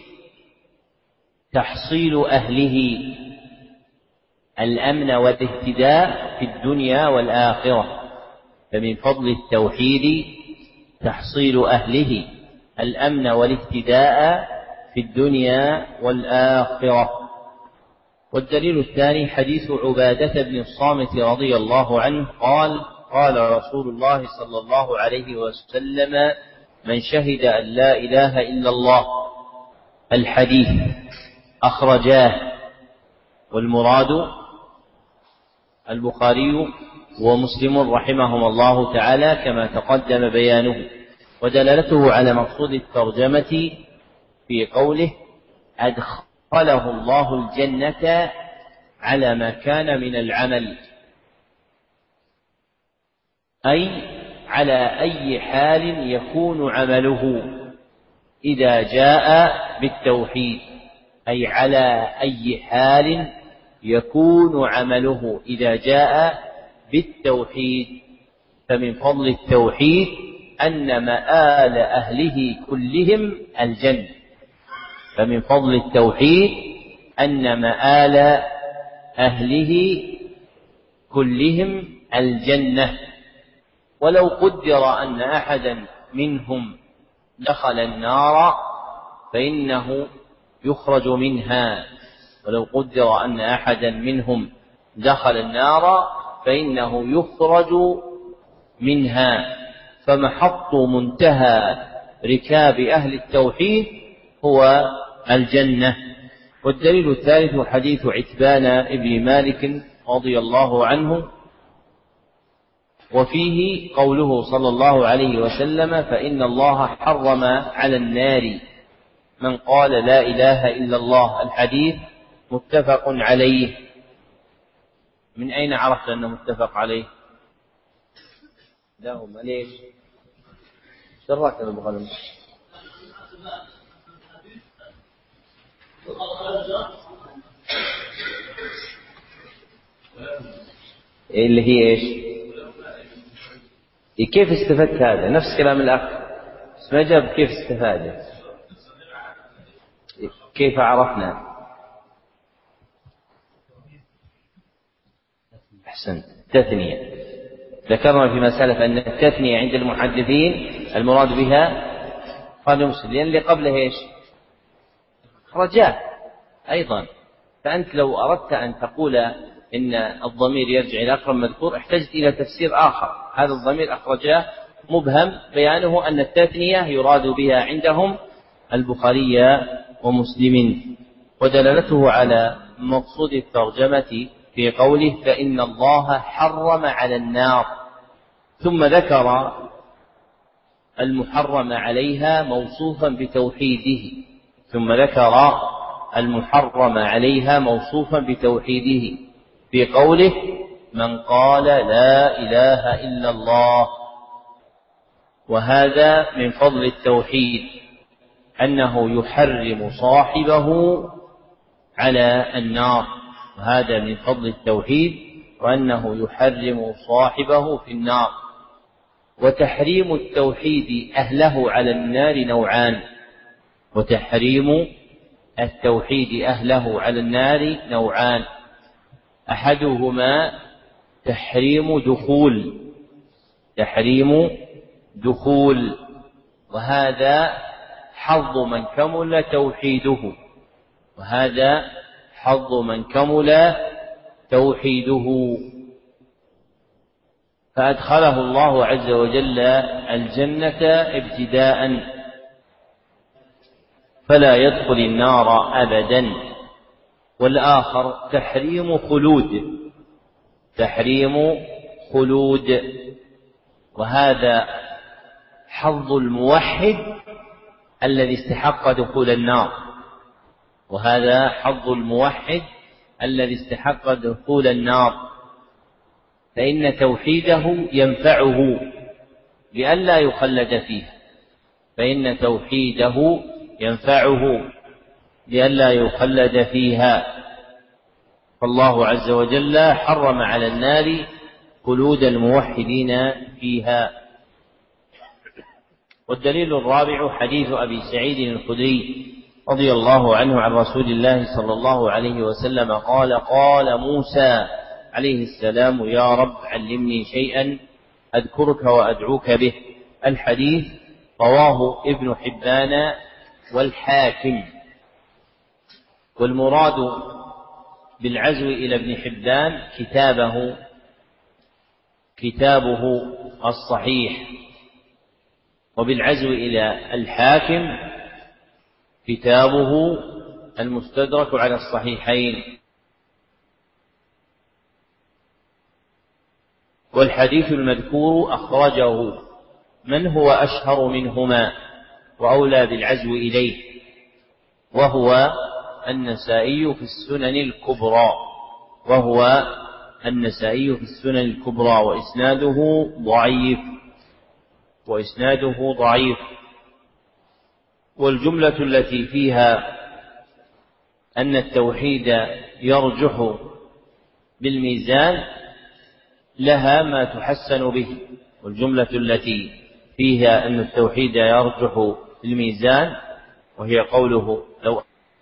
تحصيل أهله الأمن والاهتداء في الدنيا والآخرة. فمن فضل التوحيد تحصيل أهله الأمن والاهتداء في الدنيا والآخرة. والدليل الثاني حديث عبادة بن الصامت رضي الله عنه قال قال رسول الله صلى الله عليه وسلم من شهد أن لا إله إلا الله. الحديث أخرجاه، والمراد البخاري ومسلم رحمهم الله تعالى كما تقدم بيانه. ودلالته على مقصود الترجمة في قوله أدخله الله الجنة على ما كان من العمل، أي على أي حال يكون عمله إذا جاء بالتوحيد، أي على أي حال يكون عمله إذا جاء بالتوحيد. فمن فضل التوحيد أن مآل أهله كلهم الجنة. فمن فضل التوحيد أن مآل أهله كلهم الجنة. ولو قدر أن أحدا منهم دخل النار فإنه يخرج منها. ولو قدر أن أحدا منهم دخل النار فإنه يخرج منها. فمحط منتهى ركاب أهل التوحيد هو الجنة. والدليل الثالث حديث عتبان ابن مالك رضي الله عنه، وفيه قوله صلى الله عليه وسلم فإن الله حرم على النار من قال لا إله إلا الله. الحديث متفق عليه. من أين عرفت أنه متفق عليه؟ لا هم ليش شرك بالقلم. اللي هي إيش؟ كيف استفدت هذا؟ نفس كلام الأخ، بس ما جاب كيف استفاده، كيف عرفنا؟ أحسنت. التثنية ذكرنا فيما سلف أن التثنية عند المحدثين المراد بها قال مسلم، لأن اللي قبله إيش؟ رجاء أيضا. فأنت لو أردت أن تقول إن الضمير يرجع إلى أقرب مذكور احتجت إلى تفسير آخر. هذا الضمير أخرجاه مبهم، بيانه أن التثنية يراد بها عندهم البخاري ومسلم، ودلالته على مقصود الترجمة في قوله فإن الله حرم على النار، ثم ذكر المحرم عليها موصوفا بتوحيده ثم ذكر المحرم عليها موصوفا بتوحيده في قوله من قال لا إله إلا الله. وهذا من فضل التوحيد أنه يحرم صاحبه على النار، وهذا من فضل التوحيد وأنه يحرم صاحبه في النار. وتحريم التوحيد أهله على النار نوعان، وتحريم التوحيد أهله على النار نوعان، أحدهما تحريم دخول تحريم دخول وهذا حظ من كمل توحيده وهذا حظ من كمل توحيده فأدخله الله عز وجل الجنة ابتداء فلا يدخل النار أبدا. والآخر تحريم خلود تحريم خلود وهذا حظ الموحد الذي استحق دخول النار وهذا حظ الموحد الذي استحق دخول النار فإن توحيده ينفعه لئلا يخلد فيه فإن توحيده ينفعه لئلا يخلد فيها. فالله عز وجل حرم على النار خلود الموحدين فيها. والدليل الرابع حديث أبي سعيد الخدري رضي الله عنه عن رسول الله صلى الله عليه وسلم قال قال موسى عليه السلام يا رب علمني شيئا أذكرك وأدعوك به. الحديث رواه ابن حبان والحاكم. والمراد بالعزو إلى ابن حبان كتابه كتابه الصحيح، وبالعزو إلى الحاكم كتابه المستدرك على الصحيحين. والحديث المذكور أخرجه من هو أشهر منهما وأولى بالعزو إليه وهو النسائي في السنن الكبرى وهو النسائي في السنن الكبرى وإسناده ضعيف وإسناده ضعيف. والجملة التي فيها أن التوحيد يرجح بالميزان لها ما تحسن به، والجملة التي فيها أن التوحيد يرجح بالميزان وهي قوله لو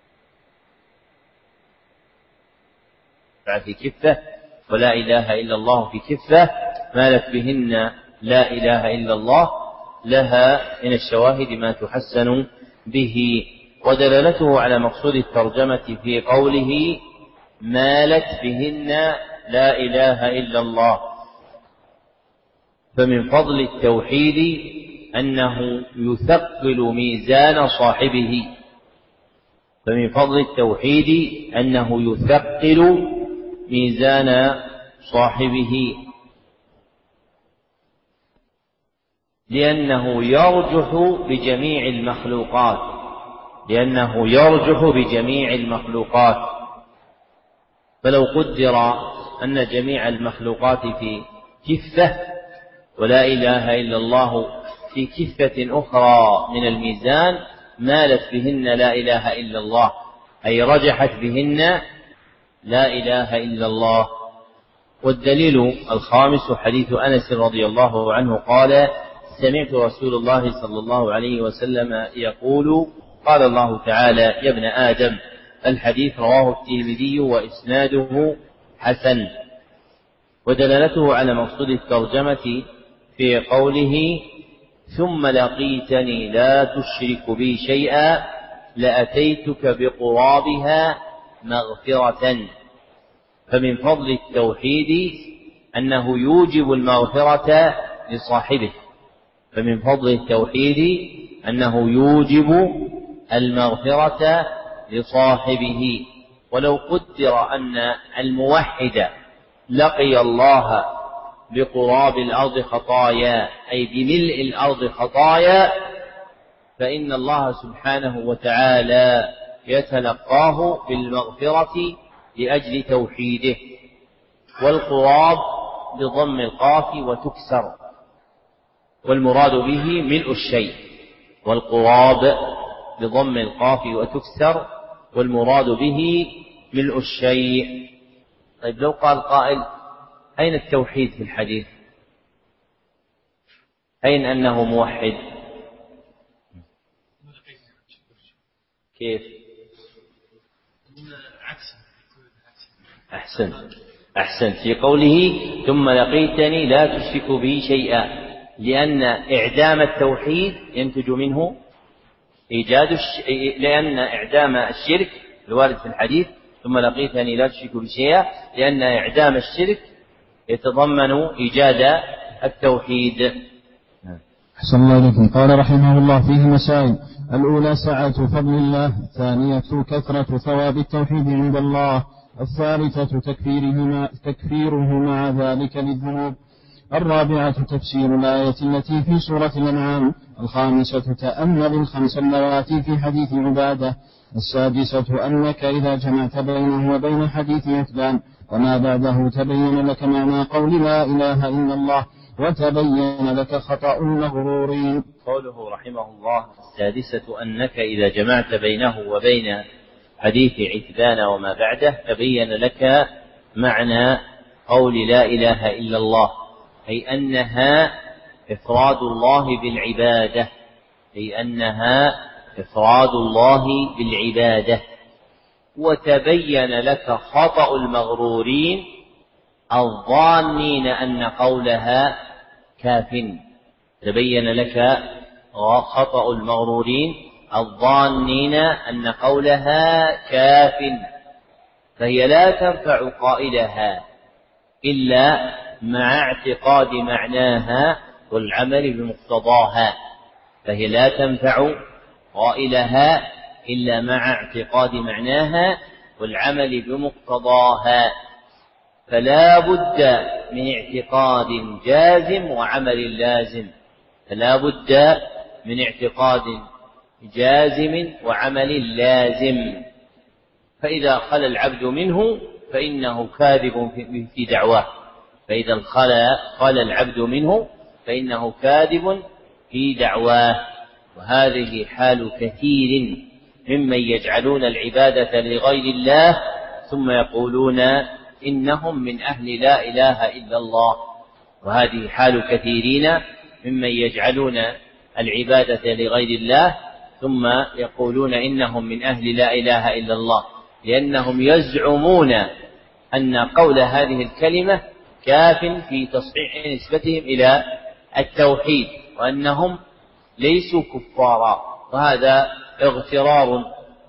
في كفة ولا إله إلا الله في كفة مالت بهن لا إله إلا الله لها من الشواهد ما تحسن به. ودلالته على مقصود الترجمة في قوله مالت بهن لا إله إلا الله. فمن فضل التوحيد أنه يثقل ميزان صاحبه فمن فضل التوحيد أنه يثقل ميزان صاحبه لأنه يرجح بجميع المخلوقات لأنه يرجح بجميع المخلوقات. فلو قدر أن جميع المخلوقات في كفة ولا إله إلا الله في كفة أخرى من الميزان مالت بهن لا إله إلا الله، أي رجحت بهن لا إله إلا الله. والدليل الخامس حديث أنس رضي الله عنه قال: سمعت رسول الله صلى الله عليه وسلم يقول: قال الله تعالى: يا ابن آدم. الحديث رواه الترمذي وإسناده حسن. ودلالته على مقصود الترجمة في قوله: ثم لقيتني لا تشرك بي شيئا لأتيتك بقرابها مغفرة. فمن فضل التوحيد أنه يوجب المغفرة لصاحبه فمن فضل التوحيد أنه يوجب المغفرة لصاحبه. ولو قدر أن الموحد لقي الله بقراب الأرض خطايا، أي بملء الأرض خطايا، فإن الله سبحانه وتعالى يتلقاه بالمغفرة لأجل توحيده. والقراب بضم القاف وتكسر، والمراد به ملء الشيء. والقراب بضم القاف وتكسر، والمراد به ملء الشيء. طيب، لو قال قائل: أين التوحيد في الحديث؟ أين أنه موحد؟ كيف؟ أحسن أحسن في قوله: ثم لقيتني لا تشرك بي شيئا، لأن إعدام التوحيد ينتج منه إيجاد الش... لأن إعدام الشرك الوارد في الحديث ثم لقيتني لا تشرك بي شيئا، لأن إعدام الشرك يتضمن إيجاد التوحيد. أحسن الله إليكم. قال رحمه الله: فيه مسائل: الأولى سعة فضل الله، الثانية كثرة ثواب التوحيد عند الله، الثالثة تكفيره مع, تكفيره مع ذلك للذنوب، الرابعة تفسير الآية التي في سورة الأنعام، الخامسة تأمل الخمس اللواتي في حديث عبادة، السادسة أنك إذا جمعت بينه وبين حديث عتبان وما بعده تبين لك معنى قول لا إله إلا الله، وتبين لك خطأ المغرورين. قوله رحمه الله: السادسة أنك إذا جمعت بينه وبين حديث عتبان وما بعده تبين لك معنى قول لا إله إلا الله، أي أنها إفراد الله بالعبادة أي أنها إفراد الله بالعبادة. وتبين لك خطأ المغرورين الظانين أن قولها كاف. تبين لك خطأ المغرورين الظانين أن قولها كاف، فهي لا تنفع قائلها إلا مع اعتقاد معناها والعمل بمقتضاها فهي لا تنفع قائلها إلا مع اعتقاد معناها والعمل بمقتضاها. فلا بد من اعتقاد جازم وعمل لازم فلا بد من اعتقاد جازم وعمل لازم فإذا خلا العبد منه فإنه كاذب في دعواه فإذا خلا خلا العبد منه فإنه كاذب في دعواه. وهذه حال كثير ممن يجعلون العبادة لغير الله ثم يقولون إنهم من أهل لا إله إلا الله. وهذه حال كثيرين ممن يجعلون العبادة لغير الله ثم يقولون إنهم من أهل لا إله إلا الله، لأنهم يزعمون أن قول هذه الكلمة كاف في تصحيح نسبتهم إلى التوحيد وأنهم ليسوا كفارا. وهذا اغترار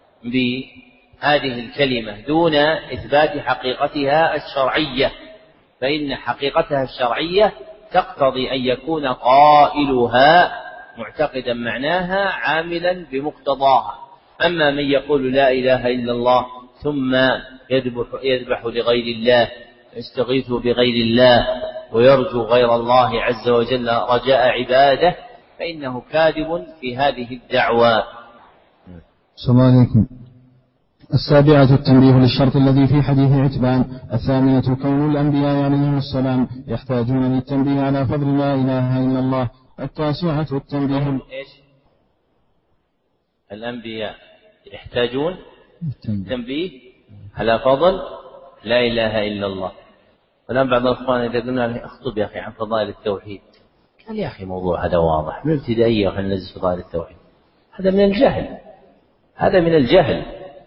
بهذه الكلمة دون إثبات حقيقتها الشرعية، فإن حقيقتها الشرعية تقتضي أن يكون قائلها معتقدا معناها عاملا بمقتضاها. أما من يقول لا إله إلا الله ثم يذبح, يذبح لغير الله يستغيث بغير الله ويرجو غير الله عز وجل رجاء عباده فإنه كاذب في هذه الدعوة. السلام عليكم. السابعة التنبيه للشرط الذي في حديث عتبان. الثانية كون الأنبياء عليهم السلام يحتاجون للتنبيه على فضل لا إله إلا الله. التاسعة التنبيه إيش؟ الأنبياء يحتاجون التنبيه على فضل لا إله إلا الله. والآن بعض الأخوان إذا قلنا له اخطب يا أخي عن فضائل التوحيد، قال يا أخي موضوع هذا واضح من ابتدائية خلينا ننزل فضائل التوحيد. هذا من الجهل، هذا من الجهل.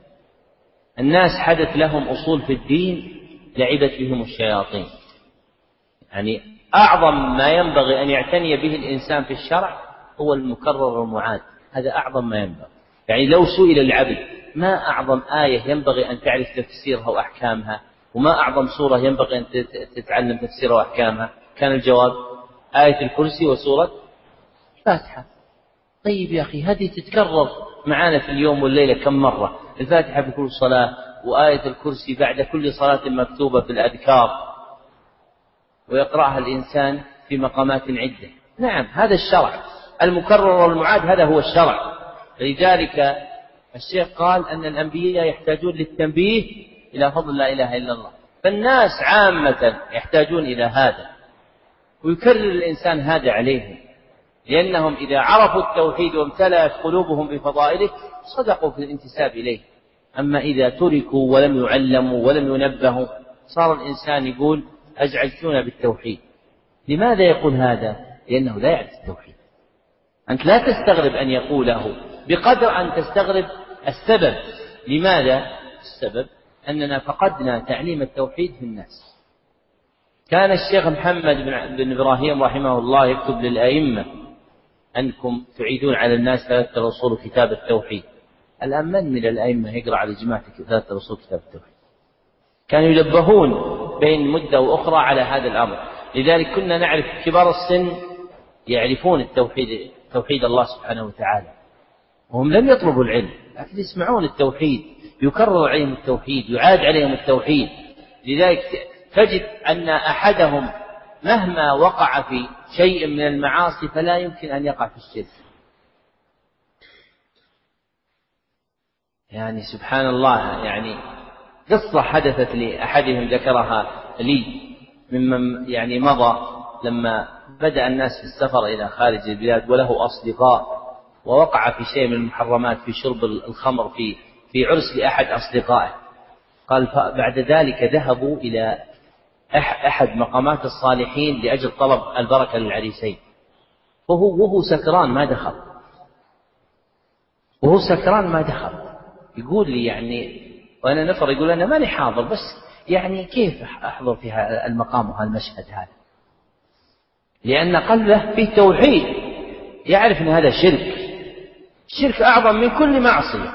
الناس حدث لهم أصول في الدين لعبت بهم الشياطين. يعني أعظم ما ينبغي أن يعتني به الإنسان في الشرع هو المكرر والمعاد، هذا أعظم ما ينبغي. يعني لو سئل العبد ما أعظم آية ينبغي أن تعرف تفسيرها وأحكامها، وما أعظم سورة ينبغي أن تتعلم تفسيرها وأحكامها، كان الجواب آية الكرسي وسورة الفاتحة. طيب يا أخي هذه تتكرر معنا في اليوم والليلة كم مرة، الفاتحة في كل صلاة، وآية الكرسي بعد كل صلاة مكتوبة في الأذكار، ويقرأها الإنسان في مقامات عدة. نعم هذا الشرع المكرر والمعاد، هذا هو الشرع. لذلك الشيخ قال أن الأنبياء يحتاجون للتنبيه إلى فضل لا إله إلا الله، فالناس عامة يحتاجون إلى هذا، ويكرر الإنسان هذا عليهم، لأنهم إذا عرفوا التوحيد وامتلأت قلوبهم بفضائله صدقوا في الانتساب إليه. أما إذا تركوا ولم يعلموا ولم ينبهوا صار الإنسان يقول أزعجتونا بالتوحيد. لماذا يقول هذا؟ لأنه لا يعرف التوحيد. أنت لا تستغرب أن يقوله بقدر أن تستغرب السبب. لماذا؟ السبب أننا فقدنا تعليم التوحيد في الناس. كان الشيخ محمد بن إبراهيم رحمه الله يكتب للأئمة أنكم تعيدون على الناس ثلاثة أصول كتاب التوحيد. الآن من من الأئمة يقرأ على جماعة ثلاثة أصول كتاب التوحيد؟ كانوا يلبهون بين مدة وأخرى على هذا الأمر. لذلك كنا نعرف كبار السن يعرفون التوحيد، توحيد الله سبحانه وتعالى، وهم لم يطلبوا العلم لكن يسمعون التوحيد، يكرر عليهم التوحيد، يعاد عليهم التوحيد. لذلك تجد أن أحدهم مهما وقع في شيء من المعاصي فلا يمكن أن يقع في الشرك. يعني سبحان الله، يعني قصة حدثت لأحدهم ذكرها لي ممن يعني مضى، لما بدأ الناس في السفر إلى خارج البلاد وله أصدقاء، ووقع في شيء من المحرمات في شرب الخمر في في عرس لأحد أصدقائه. قال بعد ذلك ذهبوا إلى أحد مقامات الصالحين لأجل طلب البركة للعريسين، وهو وهو سكران ما دخل، وهو سكران ما دخل. يقول لي يعني وأنا نفر يقول أنا ماني حاضر، بس يعني كيف أحضر في المقام وهالمشهد هذا؟ لأن قلبه فيه توحيد، يعرف أن هذا شرك، الشرك أعظم من كل معصية.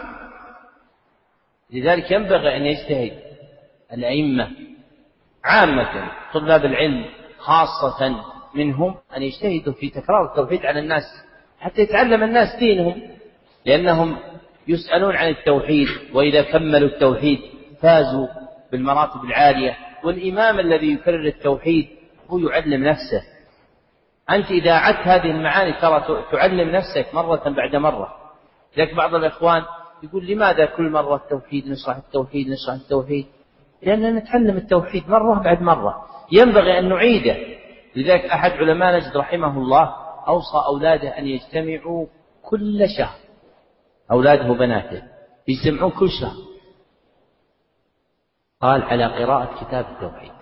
لذلك ينبغي أن يجتهد الأئمة عامة، طلاب العلم خاصة منهم، أن يجتهدوا في تكرار التوحيد على الناس حتى يتعلم الناس دينهم، لأنهم يسألون عن التوحيد، وإذا كملوا التوحيد فازوا بالمراتب العالية. والإمام الذي يكرر التوحيد هو يعلم نفسه. أنت إذا عدت هذه المعاني ترى تعلم نفسك مرة بعد مرة. لذلك بعض الإخوان يقول لماذا كل مرة التوحيد نشرح التوحيد نشرح التوحيد؟ لأننا نتعلم التوحيد مرة بعد مرة، ينبغي أن نعيده. لذلك أحد علماء نجد رحمه الله أوصى أولاده أن يجتمعوا كل شهر، أولاده وبناته يجتمعون كل شهر، قال على قراءة كتاب التوحيد،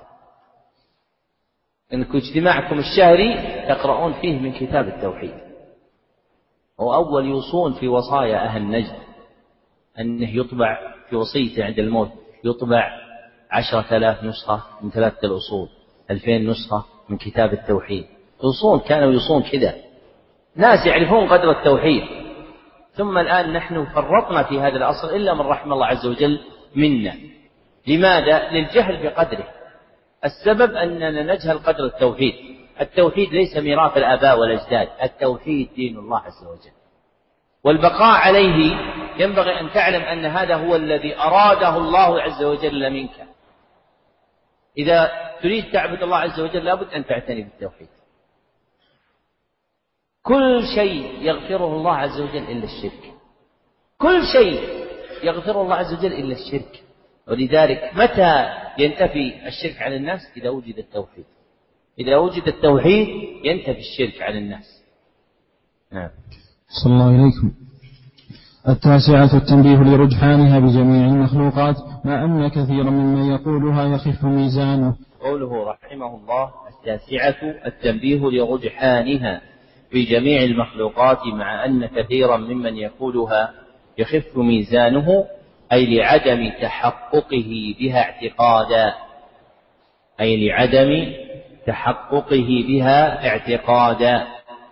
إنكم اجتماعكم الشهري تقرؤون فيه من كتاب التوحيد. وأول يوصون في وصايا أهل نجد أنه يطبع في وصيته عند الموت، يطبع عشرة آلاف نسخة من ثلاثة الأصول، ألفين نسخة من كتاب التوحيد. يوصون، كانوا يوصون كذا، ناس يعرفون قدر التوحيد. ثم الآن نحن فرطنا في هذا الأصل إلا من رحم الله عز وجل منا. لماذا؟ للجهل بقدره. السبب أننا نجهل قدر التوحيد. التوحيد ليس ميراث الآباء والأجداد، التوحيد دين الله عز وجل، والبقاء عليه ينبغي أن تعلم أن هذا هو الذي أراده الله عز وجل منك. إذا تريد تعبد الله عز وجل لابد أن تعتني بالتوحيد. كل شيء يغفره الله عز وجل إلا الشرك، كل شيء يغفره الله عز وجل إلا الشرك. ولذلك متى ينتفي الشرك عن الناس؟ إذا وجد التوحيد. إذا وجد التوحيد ينتفي الشرك عن الناس. نعم. صلى الله عليكم. التاسعة التنبيه لرجحانها بجميع المخلوقات مع أن كثيرا ممن يقولها يخف ميزانه. قوله رحمه الله: التاسعة التنبيه لرجحانها بجميع المخلوقات مع أن كثيرا ممن يقولها يخف ميزانه، أي لعدم تحققه بها اعتقادا أي لعدم تحققه بها اعتقادا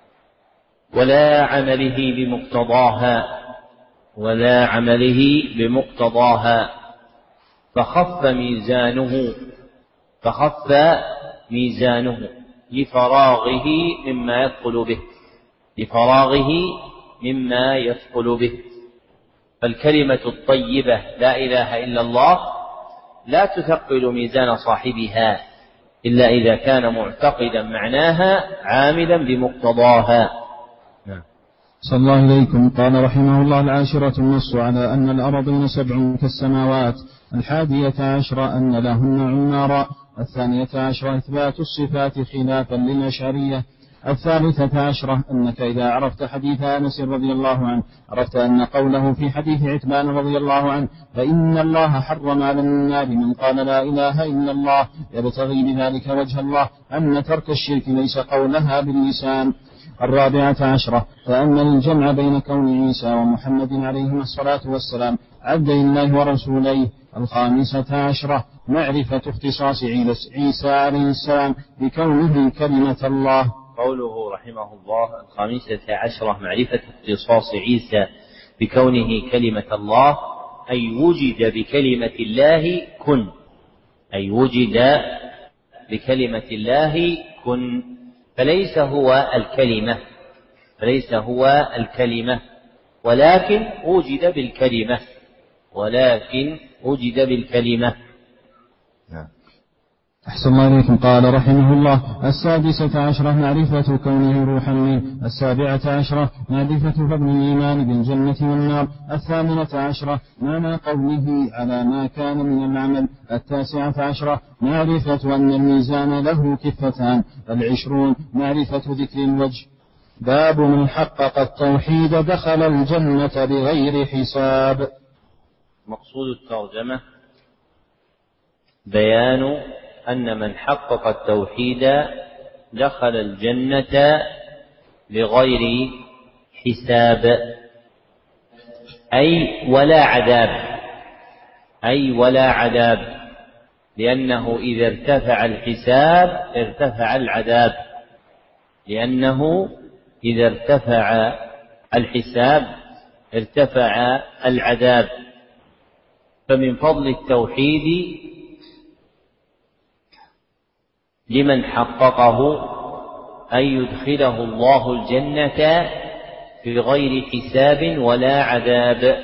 ولا عمله بمقتضاها ولا عمله بمقتضاها فخف ميزانه فخف ميزانه لفراغه مما يثقل به لفراغه مما يثقل به. فالكلمة الطيبة لا إله إلا الله لا تثقل ميزان صاحبها إلا إذا كان معتقدا معناها عاملا بمقتضاها. نعم. صلى الله إليكم. قال رحمه الله: العاشرة النص على أن الأرضين سبع كالسماوات. الحادية عشرة أن لهن عمارا. الثانية عشرة إثبات الصفات خلافا للأشعرية. الثالثة عشرة أنك إذا عرفت حديث أنس رضي الله عنه عرفت أن قوله في حديث عتبان رضي الله عنه: فإن الله حرم على النار من قال لا إله إلا الله يبتغي بذلك وجه الله، أن ترك الشرك ليس قولها باللسان. الرابعة عشرة فأن الجمع بين كون عيسى ومحمد عليهما الصلاة والسلام عبد الله ورسوليه. الخامسة عشرة معرفة اختصاص عيسى عليه السلام بكونه كلمة الله. قوله رحمه الله: الخامسة عشرة معرفة اختصاص عيسى بكونه كلمة الله، أي وجد بكلمة الله كن أي وجد بكلمة الله كن فليس هو الكلمة فليس هو الكلمة ولكن وجد بالكلمة ولكن وجد بالكلمة. أحسن الله إليكم. قال رحمه الله: السادسة عشرة معرفة كونه روحا منه. السابعة عشرة معرفة فضل الإيمان بالجنة والنار. الثامنة عشرة معنى قوله على ما كان من العمل. التاسعة عشرة معرفة أن الميزان له كفتان. العشرون معرفة ذكر الوجه. باب من حقق التوحيد دخل الجنة بغير حساب. مقصود الترجمة بيان أن من حقق التوحيد دخل الجنة بغير حساب، أي ولا عذاب أي ولا عذاب لأنه إذا ارتفع الحساب ارتفع العذاب لأنه إذا ارتفع الحساب ارتفع العذاب. فمن فضل التوحيد لمن حققه أن يدخله الله الجنة بغير حساب ولا عذاب.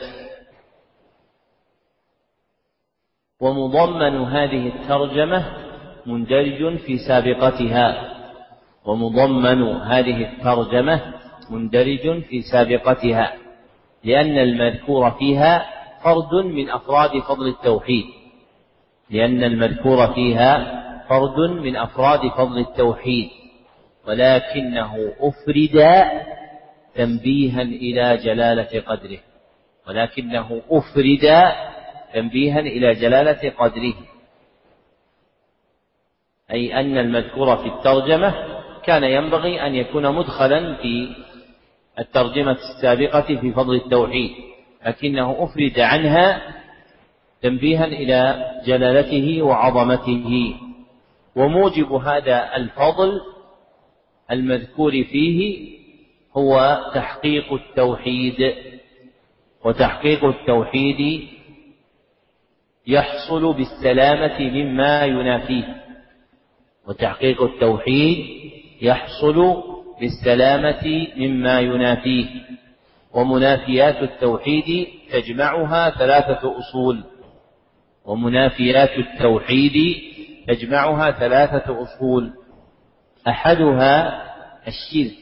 ومضمن هذه الترجمة مندرج في سابقتها ومضمن هذه الترجمة مندرج في سابقتها لأن المذكور فيها فرد من أفراد فضل التوحيد لأن المذكور فيها فرد من أفراد فضل التوحيد ولكنه أفرد تنبيها إلى جلالة قدره ولكنه أفرد تنبيها إلى جلالة قدره أي أن المذكور في الترجمة كان ينبغي أن يكون مدخلا في الترجمة السابقة في فضل التوحيد لكنه أفرد عنها تنبيها إلى جلالته وعظمته. وموجب هذا الفضل المذكور فيه هو تحقيق التوحيد وتحقيق التوحيد يحصل بالسلامة مما ينافيه وتحقيق التوحيد يحصل بالسلامة مما ينافيه. ومنافيات التوحيد تجمعها ثلاثة أصول ومنافيات التوحيد تجمعها ثلاثة أصول أحدها الشرك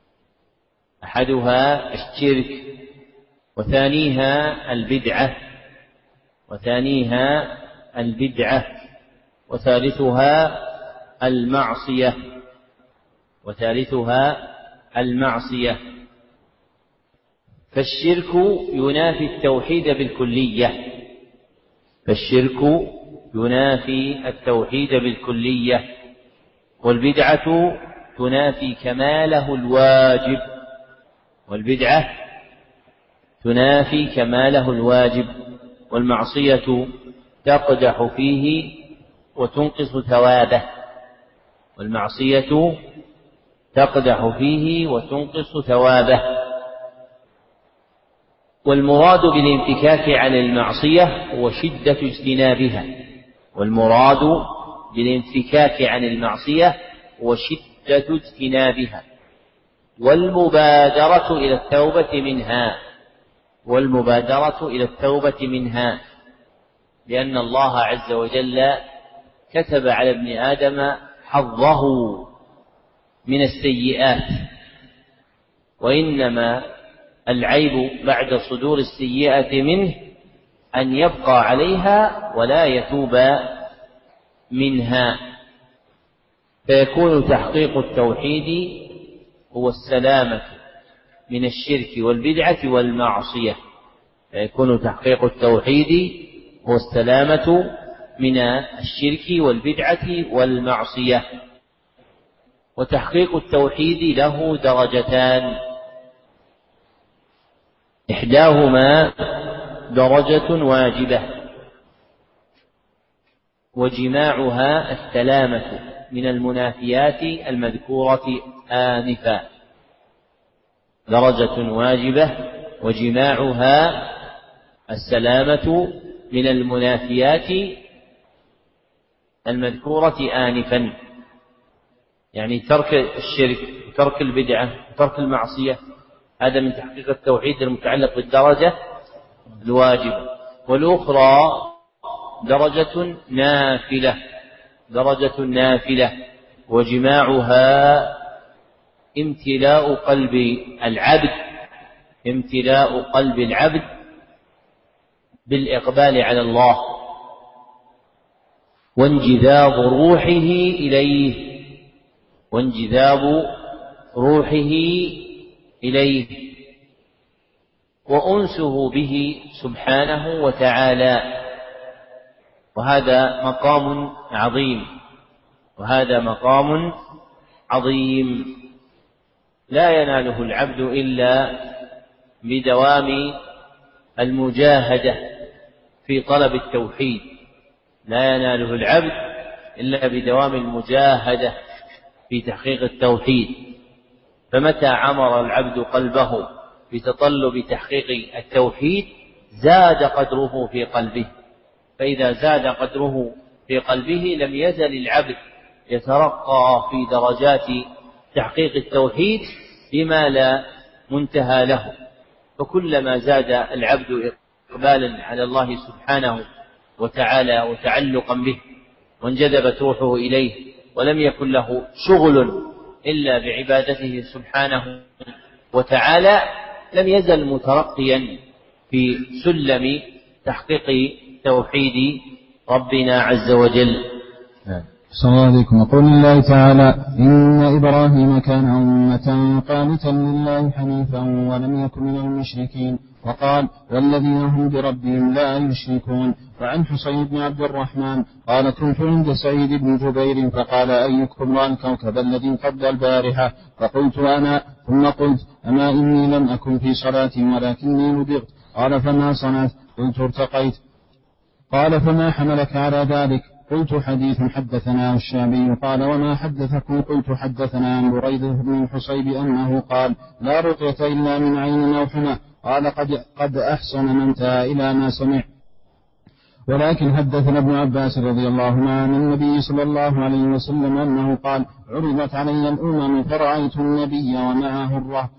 أحدها الشرك وثانيها البدعة وثانيها البدعة وثالثها المعصية وثالثها المعصية. فالشرك ينافي التوحيد بالكلية فالشرك ينافي التوحيد بالكلية والبدعة تنافي كماله الواجب والبدعة تنافي كماله الواجب والمعصية تقدح فيه وتنقص ثوابه والمعصية تقدح فيه وتنقص ثوابه والمراد بالانفكاك عن المعصية هو شدة اجتنابها والمراد بالانفكاك عن المعصية هو شدة اجتنابها والمبادرة إلى التوبة منها والمبادرة إلى التوبة منها لأن الله عز وجل كتب على ابن آدم حظه من السيئات وإنما العيب بعد صدور السيئة منه أن يبقى عليها ولا يتوب منها فيكون تحقيق التوحيد هو السلامة من الشرك والبدعة والمعصية فيكون تحقيق التوحيد هو السلامة من الشرك والبدعة والمعصية وتحقيق التوحيد له درجتان إحداهما درجة واجبة وجماعها السلامة من المنافيات المذكورة آنفا درجة واجبة وجماعها السلامة من المنافيات المذكورة آنفا يعني ترك الشرك وترك البدعة وترك المعصية هذا من تحقيق التوحيد المتعلق بالدرجة الواجبة والأخرى درجة نافلة درجة نافلة وجماعها امتلاء قلب العبد امتلاء قلب العبد بالإقبال على الله وانجذاب روحه إليه وانجذاب روحه إليه وأنسه به سبحانه وتعالى وهذا مقام عظيم وهذا مقام عظيم لا يناله العبد إلا بدوام المجاهدة في طلب التوحيد لا يناله العبد إلا بدوام المجاهدة في تحقيق التوحيد فمتى عمر العبد قلبه بتطلب تحقيق التوحيد زاد قدره في قلبه فإذا زاد قدره في قلبه لم يزل العبد يترقى في درجات تحقيق التوحيد بما لا منتهى له فكلما زاد العبد إقبالا على الله سبحانه وتعالى وتعلقا به وانجذبت روحه إليه ولم يكن له شغل إلا بعبادته سبحانه وتعالى لم يزل مترقيا في سلم تحقيق توحيد ربنا عز وجل. صلى الله عليكم. وقول الله تعالى إن إبراهيم كان أمة قانتا لله حنيفا ولم يكن من المشركين وقال والذين هم بربهم لا يشركون. وعن حسين بن عبد الرحمن قال كنت عند سعيد بن جبير فقال أيكم رأى الكوكب الذي انقض البارحة فقلت أنا ثم قلت أما إني لم أكن في صلاة ولكني نبغت قال فما صنعت قلت ارتقيت قال فما حملك على ذلك قلت حديث حدثنا الشعبي قال وما حدثكم قلت حدثنا عن بريدة بن الحصيب أنه قال لا رقية إلا من عين أو حمى قال قد, قد أحسن من انتهى إلى ما سمع. ولكن حدثنا ابن عباس رضي الله عنه عن النبي صلى الله عليه وسلم أنه قال عرضت علي الأمم فرأيت النبي ومعه الرهب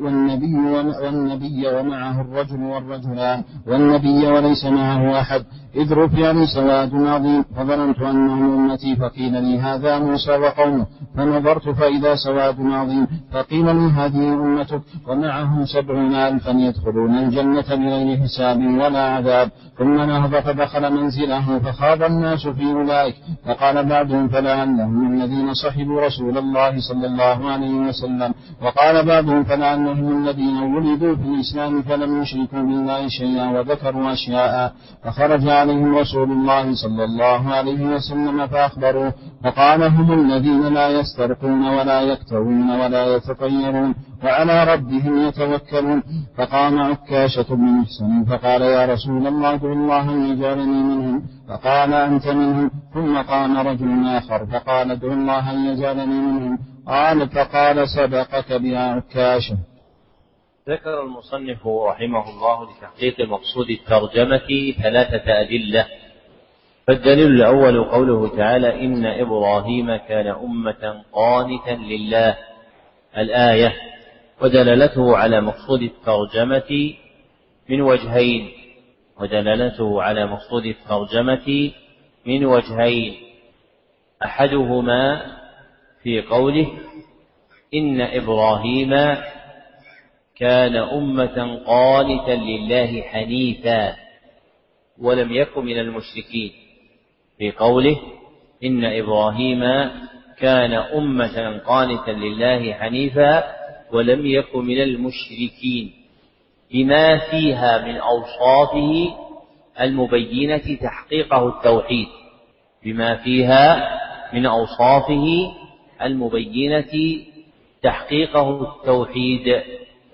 والنبي, والنبي ومعه الرجل والرجلان والنبي وليس معه أحد إذ رفع لي سواد عظيم فظننت أنهم أمتي فقيل لي هذا موسى وقومه فنظرت فإذا سواد عظيم فقيل لي هذه أمتك ومعهم سبعون ألفا يدخلون الجنة بغير حساب ولا عذاب. ثم نهض فدخل منزله فخاض الناس في أولئك فقال بعضهم فلعلهم الذين صحبوا رسول الله صلى الله عليه وسلم وقال بعضهم فلعلهم الذين ولدوا في الإسلام فلم يشركوا بالله شيئا وذكروا أشياء فخرج عليهم رسول الله صلى الله عليه وسلم فأخبروه فقال هم الذين لا يسترقون ولا يكتوون ولا يتطيرون وعلى ربهم يتوكلون. فقام عكاشة بن محصن فقال يا رسول الله ادعو الله أن يجعلني منهم فقال أنت منهم. ثم قام رجل آخر فقال ادعو الله أن يجعلني منهم قال فقال صدقك بها عكاشة. ذكر المصنف رحمه الله لتحقيق مقصود الترجمة ثلاثة أدلة. فالدليل الأول قوله تعالى إن إبراهيم كان أمة قانتا لله الآية، ودلالته على مقصود الترجمة من وجهين ودلالته على مقصود الترجمة من وجهين أحدهما في قوله إن إبراهيم كان أمة قانتا لله حنيفا ولم يكن من المشركين، في قوله إن إبراهيم كان أمة قانتا لله حنيفا ولم يكن من المشركين، بما فيها من أوصافه المبينة تحقيقه التوحيد بما فيها من أوصافه المبينة تحقيقه التوحيد.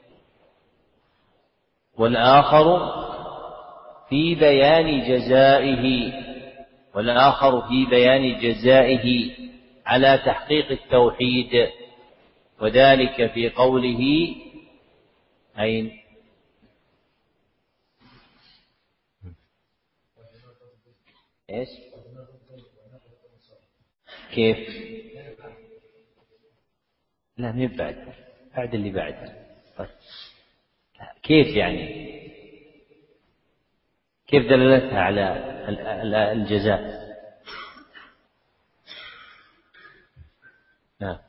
والآخر في بيان جزائه والآخر في بيان جزائه على تحقيق التوحيد، وذلك في قوله أين إيش كيف لا من بعد بعد اللي بعد طيب. كيف يعني كيف دلالتها على الجزاء؟ نعم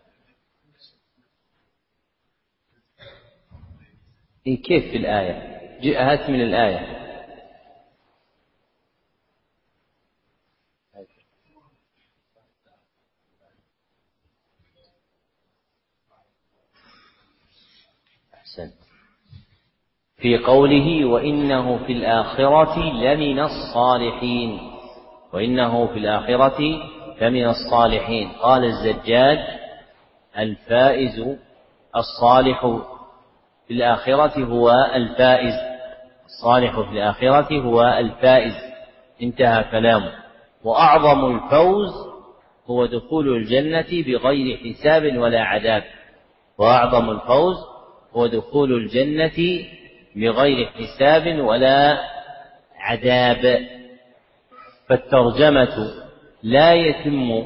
إيه كيف في الآية؟ جاءت من الآية أحسن. في قوله وإنه في الآخرة لمن الصالحين وإنه في الآخرة لمن الصالحين. قال الزجاج الفائز الصالح في الآخرة هو الفائز الصالح في الآخرة هو الفائز، انتهى كلامه. وأعظم الفوز هو دخول الجنة بغير حساب ولا عذاب وأعظم الفوز هو دخول الجنة بغير حساب ولا عذاب. فالترجمة لا يتم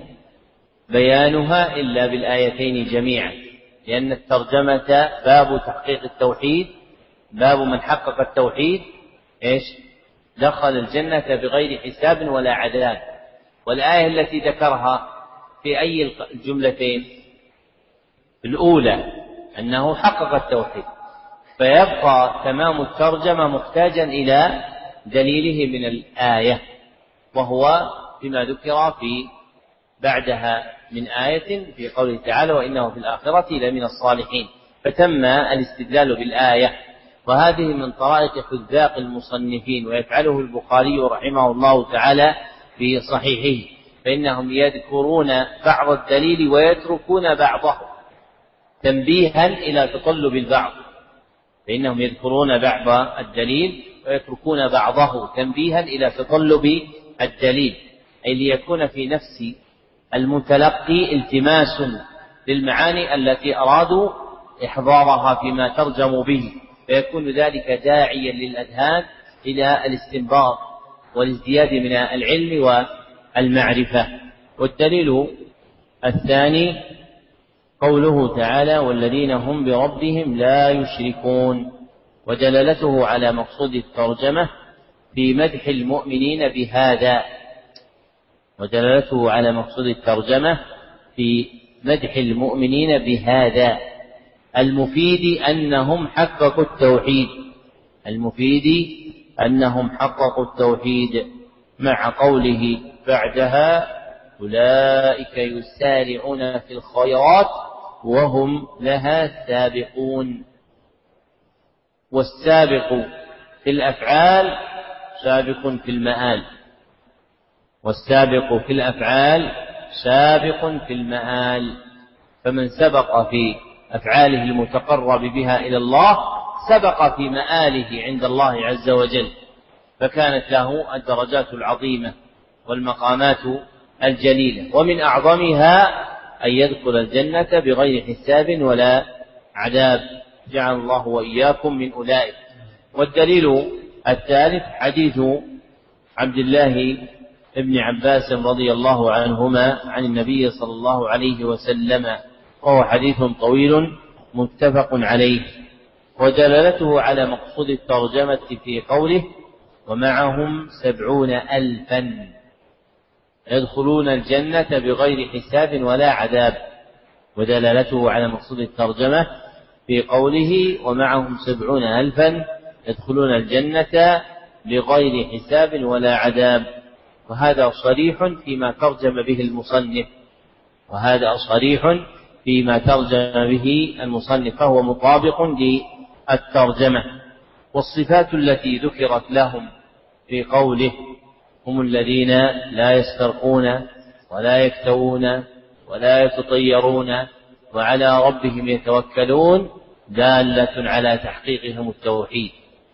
بيانها إلا بالآيتين جميعا، لأن الترجمة باب تحقيق التوحيد، باب من حقق التوحيد إيش؟ دخل الجنة بغير حساب ولا عذاب. والآية التي ذكرها في أي الجملتين؟ الأولى أنه حقق التوحيد، فيبقى تمام الترجمة محتاجا إلى دليله من الآية، وهو فيما ذكر في بعدها من آية في قوله تعالى وإنه في الآخرة لمن الصالحين، فتم الاستدلال بالآية. وهذه من طرائق حذاق المصنفين، ويفعله البخاري رحمه الله تعالى في صحيحه، فإنهم يذكرون بعض الدليل ويتركون بعضه تنبيها إلى تطلب البعض، فإنهم يذكرون بعض الدليل ويتركون بعضه تنبيها إلى تطلب الدليل، أي ليكون في نفس المتلقي التماس للمعاني التي أرادوا إحضارها فيما ترجموا به، فيكون ذلك داعيا للأذهان إلى الاستنباط والازدياد من العلم والمعرفة. والدليل الثاني قوله تعالى والذين هم بربهم لا يشركون، ودلالته على مقصود الترجمة في مدح المؤمنين بهذا، ودلالته على مقصود الترجمة في مدح المؤمنين بهذا المفيد أنهم حققوا التوحيد، المفيد أنهم حققوا التوحيد، مع قوله بعدها أولئك يسارعون في الخيرات وهم لها سابقون. والسابق في الأفعال سابق في المآل، والسابق في الأفعال سابق في المآل، فمن سبق في أفعاله المتقرب بها إلى الله سبق في مآله عند الله عز وجل، فكانت له الدرجات العظيمة والمقامات الجليلة، ومن أعظمها أن يدخل الجنة بغير حساب ولا عذاب، جعل الله وإياكم من أولئك. والدليل الثالث حديث عبد الله ابن عباس رضي الله عنهما عن النبي صلى الله عليه وسلم، وهو حديث طويل متفق عليه، ودلالته على مقصود الترجمة في قوله ومعهم سبعون ألفا يدخلون الجنة بغير حساب ولا عذاب، ودلالته على مقصود الترجمة في قوله ومعهم سبعون ألفا يدخلون الجنة بغير حساب ولا عذاب، وهذا صريح فيما ترجم به المصنف، وهذا صريح فيما ترجم به المصنف، فهو مطابق للترجمة. والصفات التي ذكرت لهم في قوله هم الذين لا يسترقون ولا يكتوون ولا يتطيرون وعلى ربهم يتوكلون دالة على تحقيقهم التوحيد،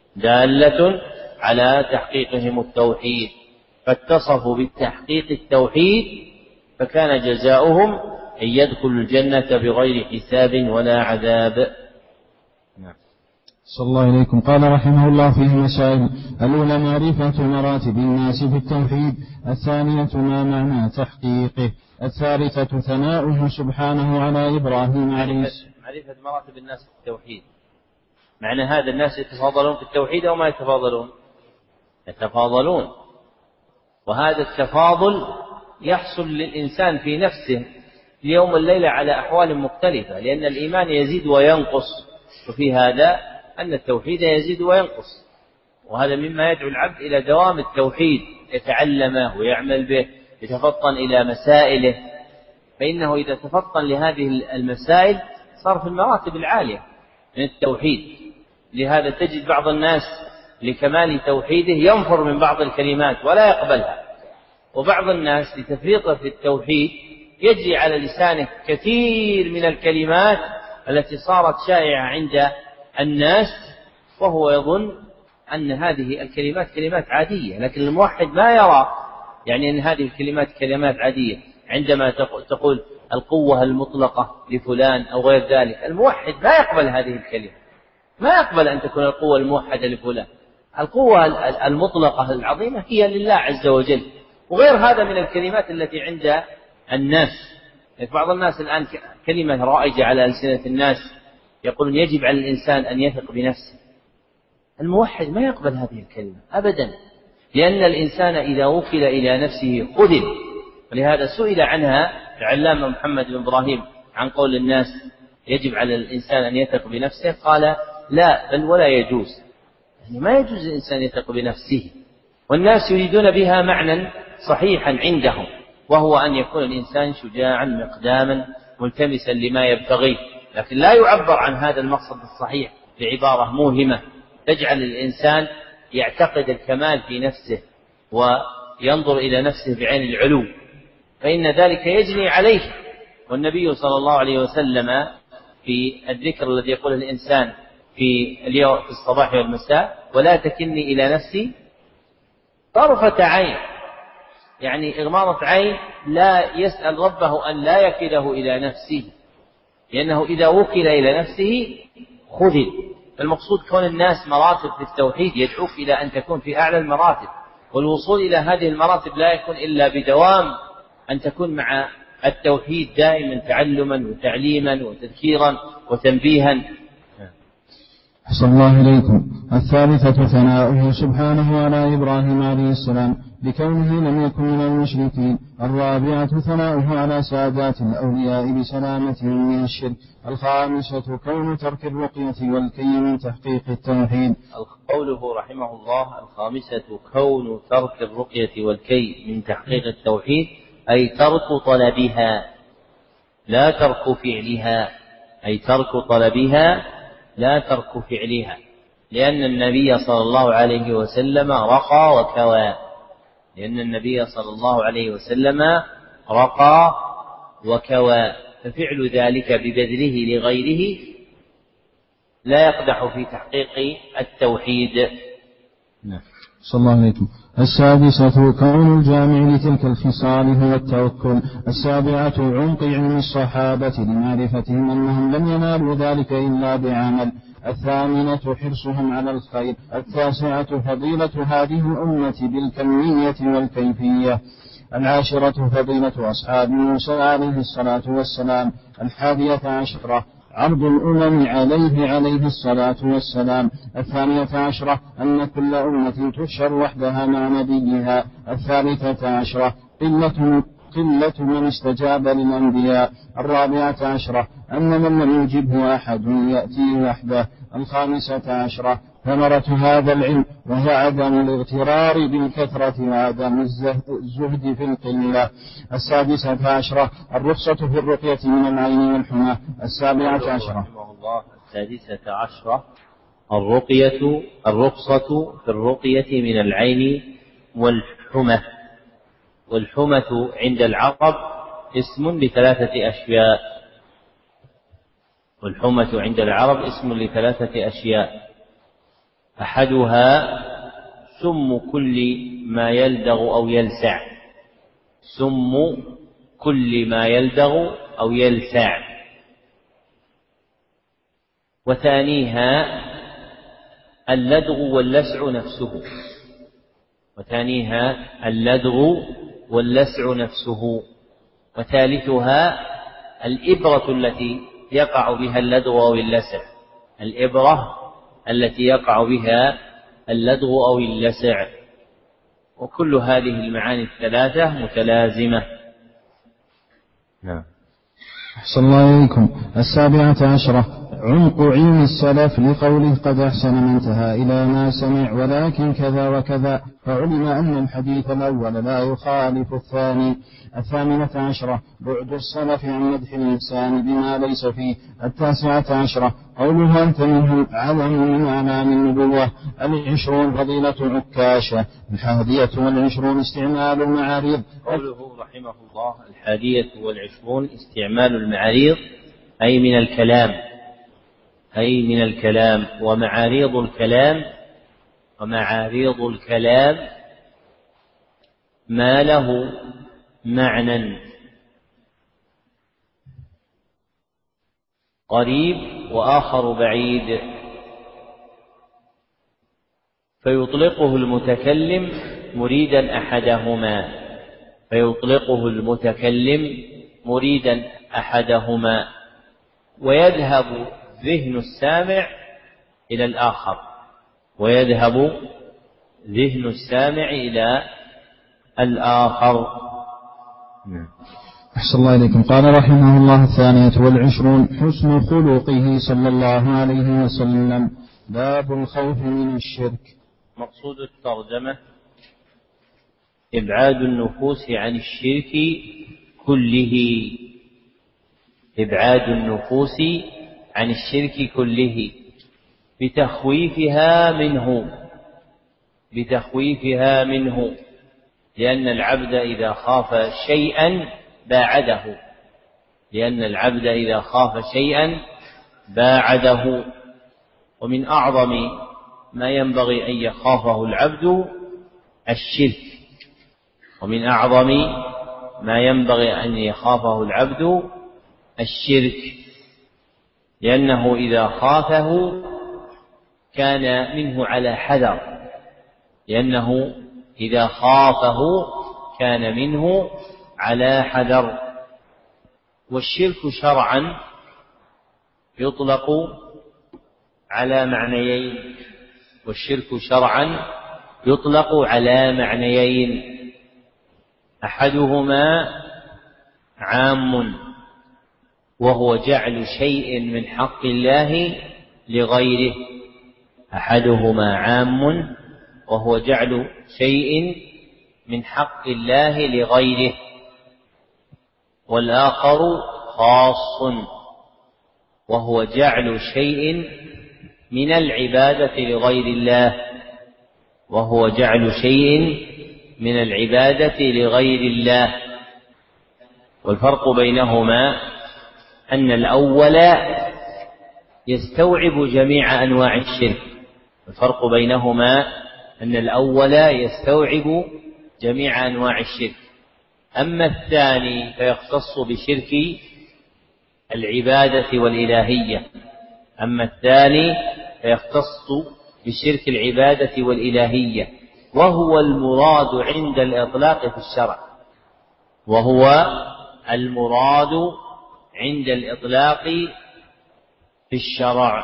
دالة على تحقيقهم التوحيد، فاتصفوا بالتحقيق التوحيد فكان جزاؤهم أن يدخلوا الجنة بغير حساب ولا عذاب. نعم. صلى الله إليكم. قال رحمه الله فيه مسائل: الأولى معرفة مراتب الناس في التوحيد، الثانية ما معنى تحقيقه، الثالثة ثناؤه سبحانه على إبراهيم عليه السلام. معرفة مراتب الناس في التوحيد، معنى هذا الناس يتفاضلون في التوحيد أو ما يتفاضلون؟ يتفاضلون، وهذا التفاضل يحصل للإنسان في نفسه اليوم الليلة على أحوال مختلفة، لأن الإيمان يزيد وينقص، وفي هذا أن التوحيد يزيد وينقص، وهذا مما يدعو العبد إلى دوام التوحيد، يتعلمه ويعمل به، يتفطن إلى مسائله، فإنه إذا تفطن لهذه المسائل صار في المراتب العالية من التوحيد. لهذا تجد بعض الناس لكمال توحيده ينفر من بعض الكلمات ولا يقبلها، وبعض الناس لتفريطه في التوحيد يجري على لسانه كثير من الكلمات التي صارت شائعة عند الناس، وهو يظن أن هذه الكلمات كلمات عادية، لكن الموحد ما يرى يعني أن هذه الكلمات كلمات عادية. عندما تقول القوة المطلقة لفلان أو غير ذلك، الموحد ما يقبل هذه الكلمة، ما يقبل أن تكون القوة الموحدة لفلان. القوة المطلقة العظيمة هي لله عز وجل، وغير هذا من الكلمات التي عند الناس. بعض الناس الآن كلمة رائجة على ألسنة الناس يقولون يجب على الإنسان أن يثق بنفسه. الموحد ما يقبل هذه الكلمة أبدا، لأن الإنسان إذا وكل إلى نفسه خذل، ولهذا سئل عنها العلامة محمد بن إبراهيم عن قول الناس يجب على الإنسان أن يثق بنفسه، قال لا بل ولا يجوز، يعني ما يجوز الإنسان يثق بنفسه. والناس يريدون بها معنى صحيحا عندهم، وهو أن يكون الإنسان شجاعا مقداما ملتمسا لما يبتغيه، لكن لا يعبر عن هذا المقصد الصحيح بعبارة موهمة تجعل الإنسان يعتقد الكمال في نفسه وينظر إلى نفسه بعين العلو، فإن ذلك يجني عليه. والنبي صلى الله عليه وسلم في الذكر الذي يقول الإنسان في اليوم في الصباح والمساء ولا تكلني إلى نفسي طرفة عين، يعني إغماضة عين، لا يسأل ربه أن لا يكله إلى نفسه، لأنه إذا وكل إلى نفسه خذل. المقصود كون الناس مراتب في التوحيد يدعوك إلى أن تكون في أعلى المراتب، والوصول إلى هذه المراتب لا يكون إلا بدوام، أن تكون مع التوحيد دائما تعلما وتعليما وتذكيرا وتنبيها. أحسن الله إليكم. الثالثة ثناؤه سبحانه على إبراهيم عليه السلام بكونه لم يكن من المشركين. الرابعة ثناؤه على سادات الأولياء بسلامتهم من الشرك. الخامسة كون ترك الرقية والكي من تحقيق التوحيد. قوله رحمه الله الخامسة كون ترك الرقية والكي من تحقيق التوحيد، أي ترك طلبها لا ترك فعلها، أي ترك طلبها لا ترك فعلها، لأن النبي صلى الله عليه وسلم رقى وكوى لأن النبي صلى الله عليه وسلم رقى وكوى ففعل ذلك ببذله لغيره لا يقدح في تحقيق التوحيد. نعم. صلى الله عليكم. السادسة كون الجامع لتلك الخصال هو التوكل. السابعة عمق علم الصحابة لمعرفتهم أنهم لم ينالوا ذلك إلا بعمل. الثامنة حرصهم على الخير. التاسعة فضيلة هذه الأمة بالكمية والكيفية. العاشرة فضيلة أصحاب موسى عليه الصلاة والسلام. الحادية عشرة عرض الأمم عليه عليه الصلاة والسلام. الثانية عشرة أن كل أمة تحشر وحدها مع نبيها. الثالثة عشرة قلة قلة من استجاب للأنبياء. الرابعة عشرة أن من لم يجبه أحد يأتي وحده. الخامسة عشرة ثمرة هذا العلم وهي عدم الاغترار بالكثرة وعدم الزهد في القلة. السادسة عشرة الرخصة في الرقية من العين والحمى. السابعة عشرة السادسة عشرة الرقية الرخصة في الرقية من العين والحمى. والحمة عند العرب اسم لثلاثة أشياء والحمة عند العرب اسم لثلاثة أشياء أحدها سم كل ما يلدغ أو يلسع سم كل ما يلدغ أو يلسع وثانيها اللدغ واللسع نفسه وثانيها اللدغ واللسع نفسه وثالثها الإبرة التي يقع بها اللدغ أو اللسع الإبرة التي يقع بها اللدغ أو اللسع. وكل هذه المعاني الثلاثة متلازمة. نعم. أحسن الله إليكم. السابعة عشرة عمق علم السلف لقوله قد أحسن من انتهى إلى ما سمع ولكن كذا وكذا، فعلم أن الحديث الأول لا يخالف الثاني. الثامنة عشرة بعد السلف عن مدح الإنسان بما ليس فيه. التاسعة عشرة قوله أنت منهم علم من أعلام النبوة. العشرون فضيلة عكاشة. الحادية والعشرون استعمال المعاريض. قوله رحمه الله الحادية والعشرون استعمال المعاريض أي من الكلام أي من الكلام ومعاريض الكلام ومعاريض الكلام ما له معنى قريب وآخر بعيد فيطلقه المتكلم مريدا أحدهما فيطلقه المتكلم مريدا أحدهما ويذهب ذهن السامع إلى الآخر ويذهب ذهن السامع إلى الآخر. أحسن الله إليكم. قال رحمه الله الثانية والعشرون حسن خلقه صلى الله عليه وسلم. باب الخوف من الشرك. مقصود الترجمة إبعاد النفوس عن الشرك كله إبعاد النفوس عن الشرك كله بتخويفها منه بتخويفها منه لأن العبد إذا خاف شيئا باعده لأن العبد إذا خاف شيئا باعده ومن أعظم ما ينبغي أن يخافه العبد الشرك ومن أعظم ما ينبغي أن يخافه العبد الشرك لأنه إذا خافه كان منه على حذر لأنه إذا خافه كان منه على حذر. والشرك شرعا يطلق على معنيين، والشرك شرعا يطلق على معنيين: أحدهما عام وهو جعل شيء من حق الله لغيره أحدهما عام وهو جعل شيء من حق الله لغيره والآخر خاص وهو جعل شيء من العبادة لغير الله وهو جعل شيء من العبادة لغير الله. والفرق بينهما أن الأول يستوعب جميع أنواع الشرك الفرق بينهما أن الأول يستوعب جميع أنواع الشرك أما الثاني فيختص بشرك العبادة والإلهية أما الثاني فيختص بشرك العبادة والإلهية وهو المراد عند الإطلاق في الشرع وهو المراد عند الإطلاق في الشرع.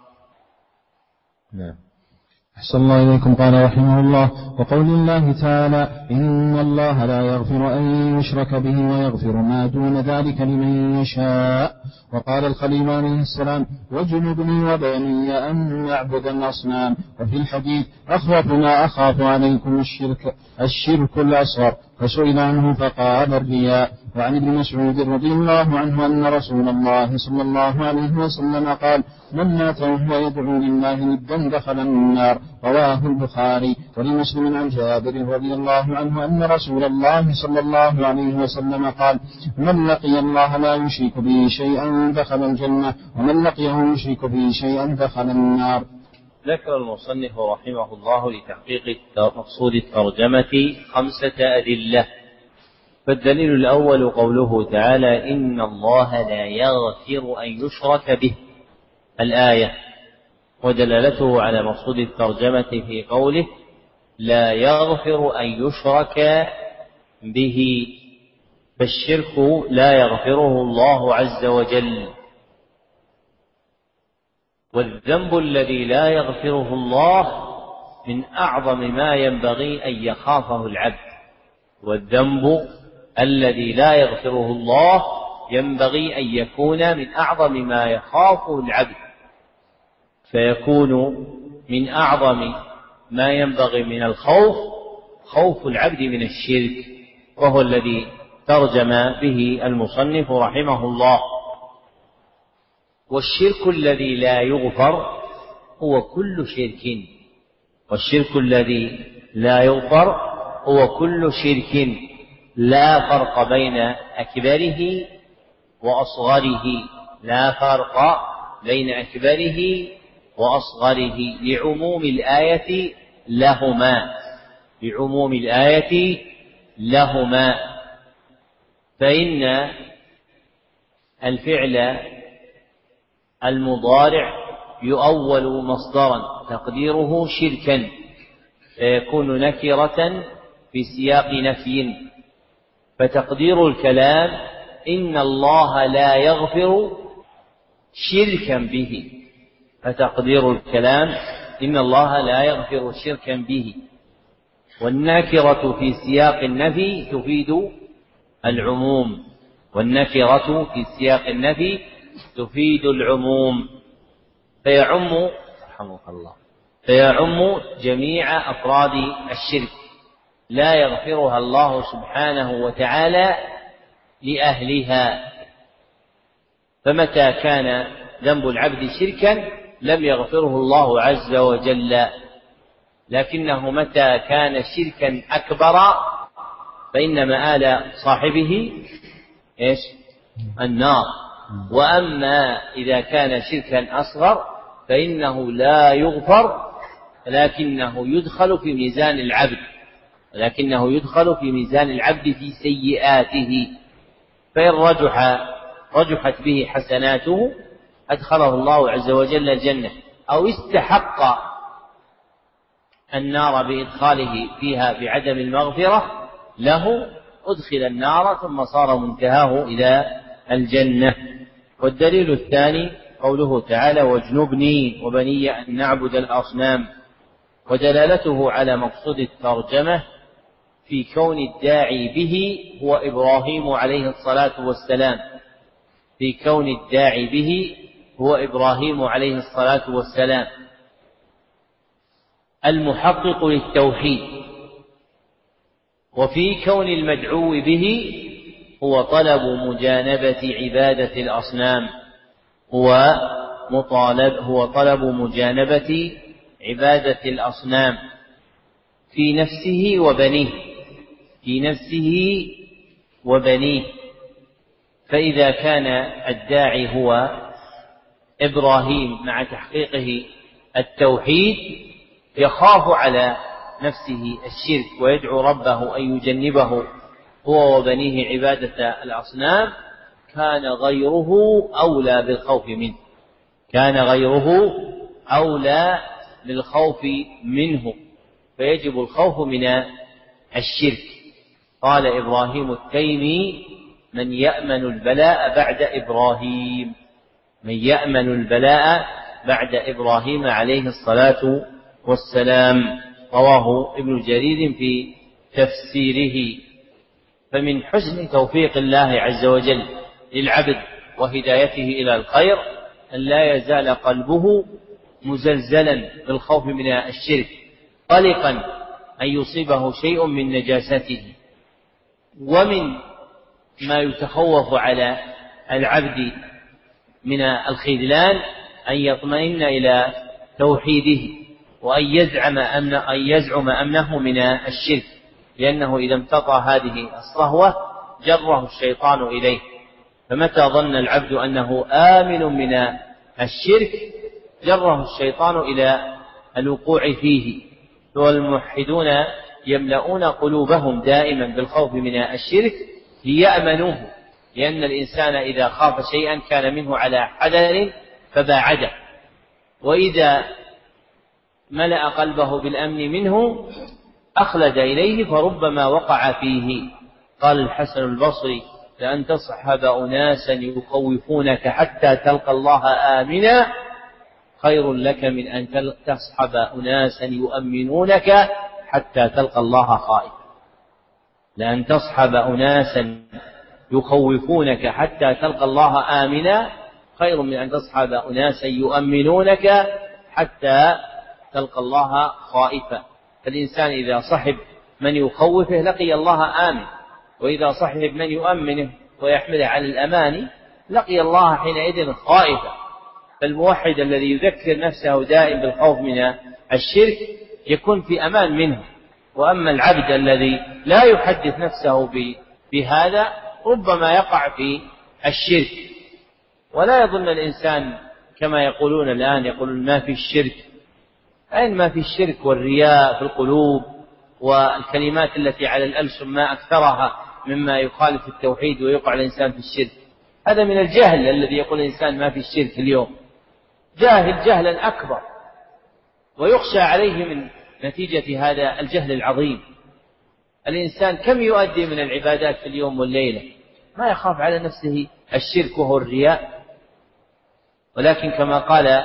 نعم. أحسن الله إليكم. قال رحمه الله: وقول الله تعالى: إن الله لا يغفر أن يشرك به ويغفر ما دون ذلك لمن يشاء. وقال الخليل عليه السلام: وجنبني وبني أن نعبد الأصنام. وفي الحديث: أخوف ما أخاف عليكم الشرك الشرك الأصغر، فسئل عنه فقال: الرياء. وعن ابن مسعود رضي الله عنه أن رسول الله صلى الله عليه وسلم قال: من مات وهو يدعو لله ندا دخل النار. رواه البخاري. ولمسلم عن جابر رضي الله عنه أن رسول الله صلى الله عليه وسلم قال: من لقي الله لا يشرك به شيئا دخل الجنة ومن لقيه يشرك به شيئا دخل النار. ذكر المصنف رحمه الله لتحقيق مقصود الترجمة خمسة أدلة. فالدليل الأول قوله تعالى: إن الله لا يغفر أن يشرك به الآية، ودلالته على مقصود الترجمة في قوله: لا يغفر أن يشرك به، فالشرك لا يغفره الله عز وجل. والذنب الذي لا يغفره الله من أعظم ما ينبغي أن يخافه العبد والذنب الذي لا يغفره الله ينبغي أن يكون من أعظم ما يخافه العبد، فيكون من أعظم ما ينبغي من الخوف خوف العبد من الشرك، وهو الذي ترجم به المصنف رحمه الله. والشرك الذي لا يغفر هو كل شرك والشرك الذي لا يغفر هو كل شرك لا فرق بين أكبره وأصغره لا فرق بين أكبره وأصغره لعموم الآية لهما لعموم الآية لهما فإن الفعل المضارع يؤول مصدرا تقديره شركا فيكون نكرة في سياق نفي، فتقدير الكلام: إن الله لا يغفر شركا به فتقدير الكلام إن الله لا يغفر شركا به. والنكرة في سياق النفي تفيد العموم والنكرة في سياق النفي تفيد العموم فيعم رحمك الله فيعم جميع أفراد الشرك لا يغفرها الله سبحانه وتعالى لأهلها. فمتى كان ذنب العبد شركا لم يغفره الله عز وجل، لكنه متى كان شركا أكبر فإن مآل صاحبه إيش؟ النار. وأما إذا كان شركا أصغر فإنه لا يغفر لكنه يدخل في ميزان العبد لكنه يدخل في ميزان العبد في سيئاته، فإن رجح رجحت به حسناته أدخله الله عز وجل الجنة، أو استحق النار بإدخاله فيها بعدم المغفرة له أدخل النار ثم صار منتهاه إلى الجنة. والدليل الثاني قوله تعالى واجنبني وبني أن نعبد الأصنام، ودلالته على مقصود الترجمة في كون الداعي به هو إبراهيم عليه الصلاة والسلام في كون الداعي به هو إبراهيم عليه الصلاة والسلام المحقق للتوحيد، وفي كون المدعو به هو طلب مجانبة عبادة الأصنام هو مطالب هو طلب مجانبة عبادة الأصنام في نفسه وبنيه في نفسه وبنيه فإذا كان الداعي هو إبراهيم مع تحقيقه التوحيد يخاف على نفسه الشرك ويدعو ربه أن يجنبه هو وبنيه عبادة الأصنام، كان غيره أولى بالخوف منه كان غيره أولى بالخوف منه فيجب الخوف من الشرك. قال إبراهيم التيمي من يأمن البلاء بعد إبراهيم من يأمن البلاء بعد إبراهيم عليه الصلاة والسلام، رواه ابن جرير في تفسيره. فمن حسن توفيق الله عز وجل للعبد وهدايته إلى الخير أن لا يزال قلبه مزلزلا بالخوف من الشرك قلقا أن يصيبه شيء من نجاسته. ومن ما يتخوف على العبد من الخذلان أن يطمئن إلى توحيده وأن يزعم أمن أن يزعم أمنه من الشرك، لأنه إذا امتطى هذه الصهوة جره الشيطان إليه. فمتى ظن العبد أنه آمن من الشرك جره الشيطان إلى الوقوع فيه. والموحدون يملؤون قلوبهم دائما بالخوف من الشرك ليأمنوه، لأن الإنسان إذا خاف شيئا كان منه على حذر فباعده، وإذا ملأ قلبه بالأمن منه أخلد إليه فربما وقع فيه. قال الحسن البصري لأن تصحب أناسا يخوفونك حتى تلقى الله آمنا خير لك من أن تصحب أناسا يؤمنونك حتى تلقى الله خائفا. لأن تصحب أناسا يخوفونك حتى تلقى الله آمنا خير من أن تصحب أناسا يؤمنونك حتى تلقى الله خائفا. فالإنسان إذا صحب من يخوفه لقي الله آمن، وإذا صحب من يؤمنه ويحمله على الأمان لقي الله حينئذ خائفا. فالموحد الذي يذكر نفسه دائم بالخوف من الشرك يكون في أمان منه. وأما العبد الذي لا يحدث نفسه بهذا ربما يقع في الشرك. ولا يظن الإنسان كما يقولون الآن يقولون ما في الشرك، أين ما في الشرك والرياء في القلوب والكلمات التي على الألسن ما أكثرها مما يخالف التوحيد ويقع الإنسان في الشرك. هذا من الجهل الذي يقول الإنسان ما في الشرك اليوم، جاهل جهلا أكبر، ويخشى عليه من نتيجة هذا الجهل العظيم. الإنسان كم يؤدي من العبادات في اليوم والليلة ما يخاف على نفسه الشرك وهو الرياء. ولكن كما قال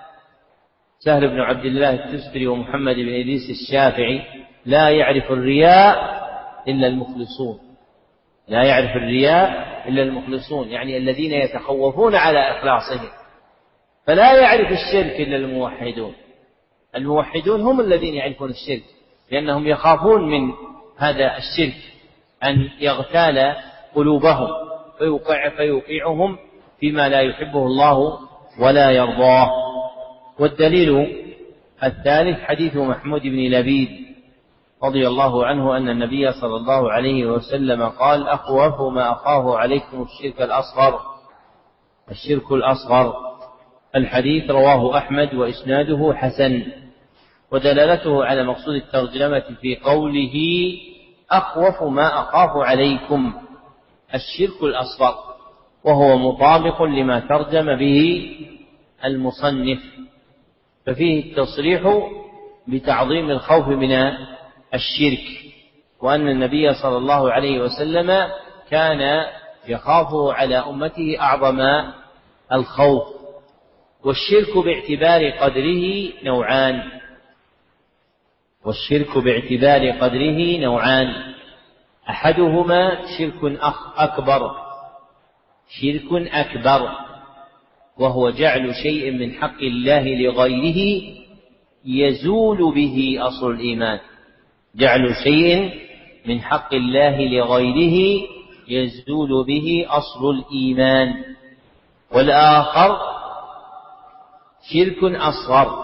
سهل بن عبد الله التستري ومحمد بن إدريس الشافعي لا يعرف الرياء إلا المخلصون لا يعرف الرياء إلا المخلصون، يعني الذين يتخوفون على إخلاصهم. فلا يعرف الشرك إلا الموحدون. الموحدون هم الذين يعرفون الشرك، لأنهم يخافون من هذا الشرك أن يغتال قلوبهم فيوقع فيوقعهم فيما لا يحبه الله ولا يرضاه. والدليل الثالث حديث محمود بن لبيد رضي الله عنه أن النبي صلى الله عليه وسلم قال أخوف ما أخاف عليكم الشرك الأصغر الشرك الأصغر. الحديث رواه أحمد وإسناده حسن. ودلالته على مقصود الترجمة في قوله أخوف ما أخاف عليكم الشرك الأصغر، وهو مطابق لما ترجم به المصنف، ففيه التصريح بتعظيم الخوف من الشرك، وأن النبي صلى الله عليه وسلم كان يخاف على أمته أعظم الخوف. والشرك باعتبار قدره نوعان والشرك باعتبار قدره نوعان أحدهما شرك أكبر شرك أكبر وهو جعل شيء من حق الله لغيره يزول به أصل الإيمان جعل شيء من حق الله لغيره يزول به أصل الإيمان. والآخر شرك أصغر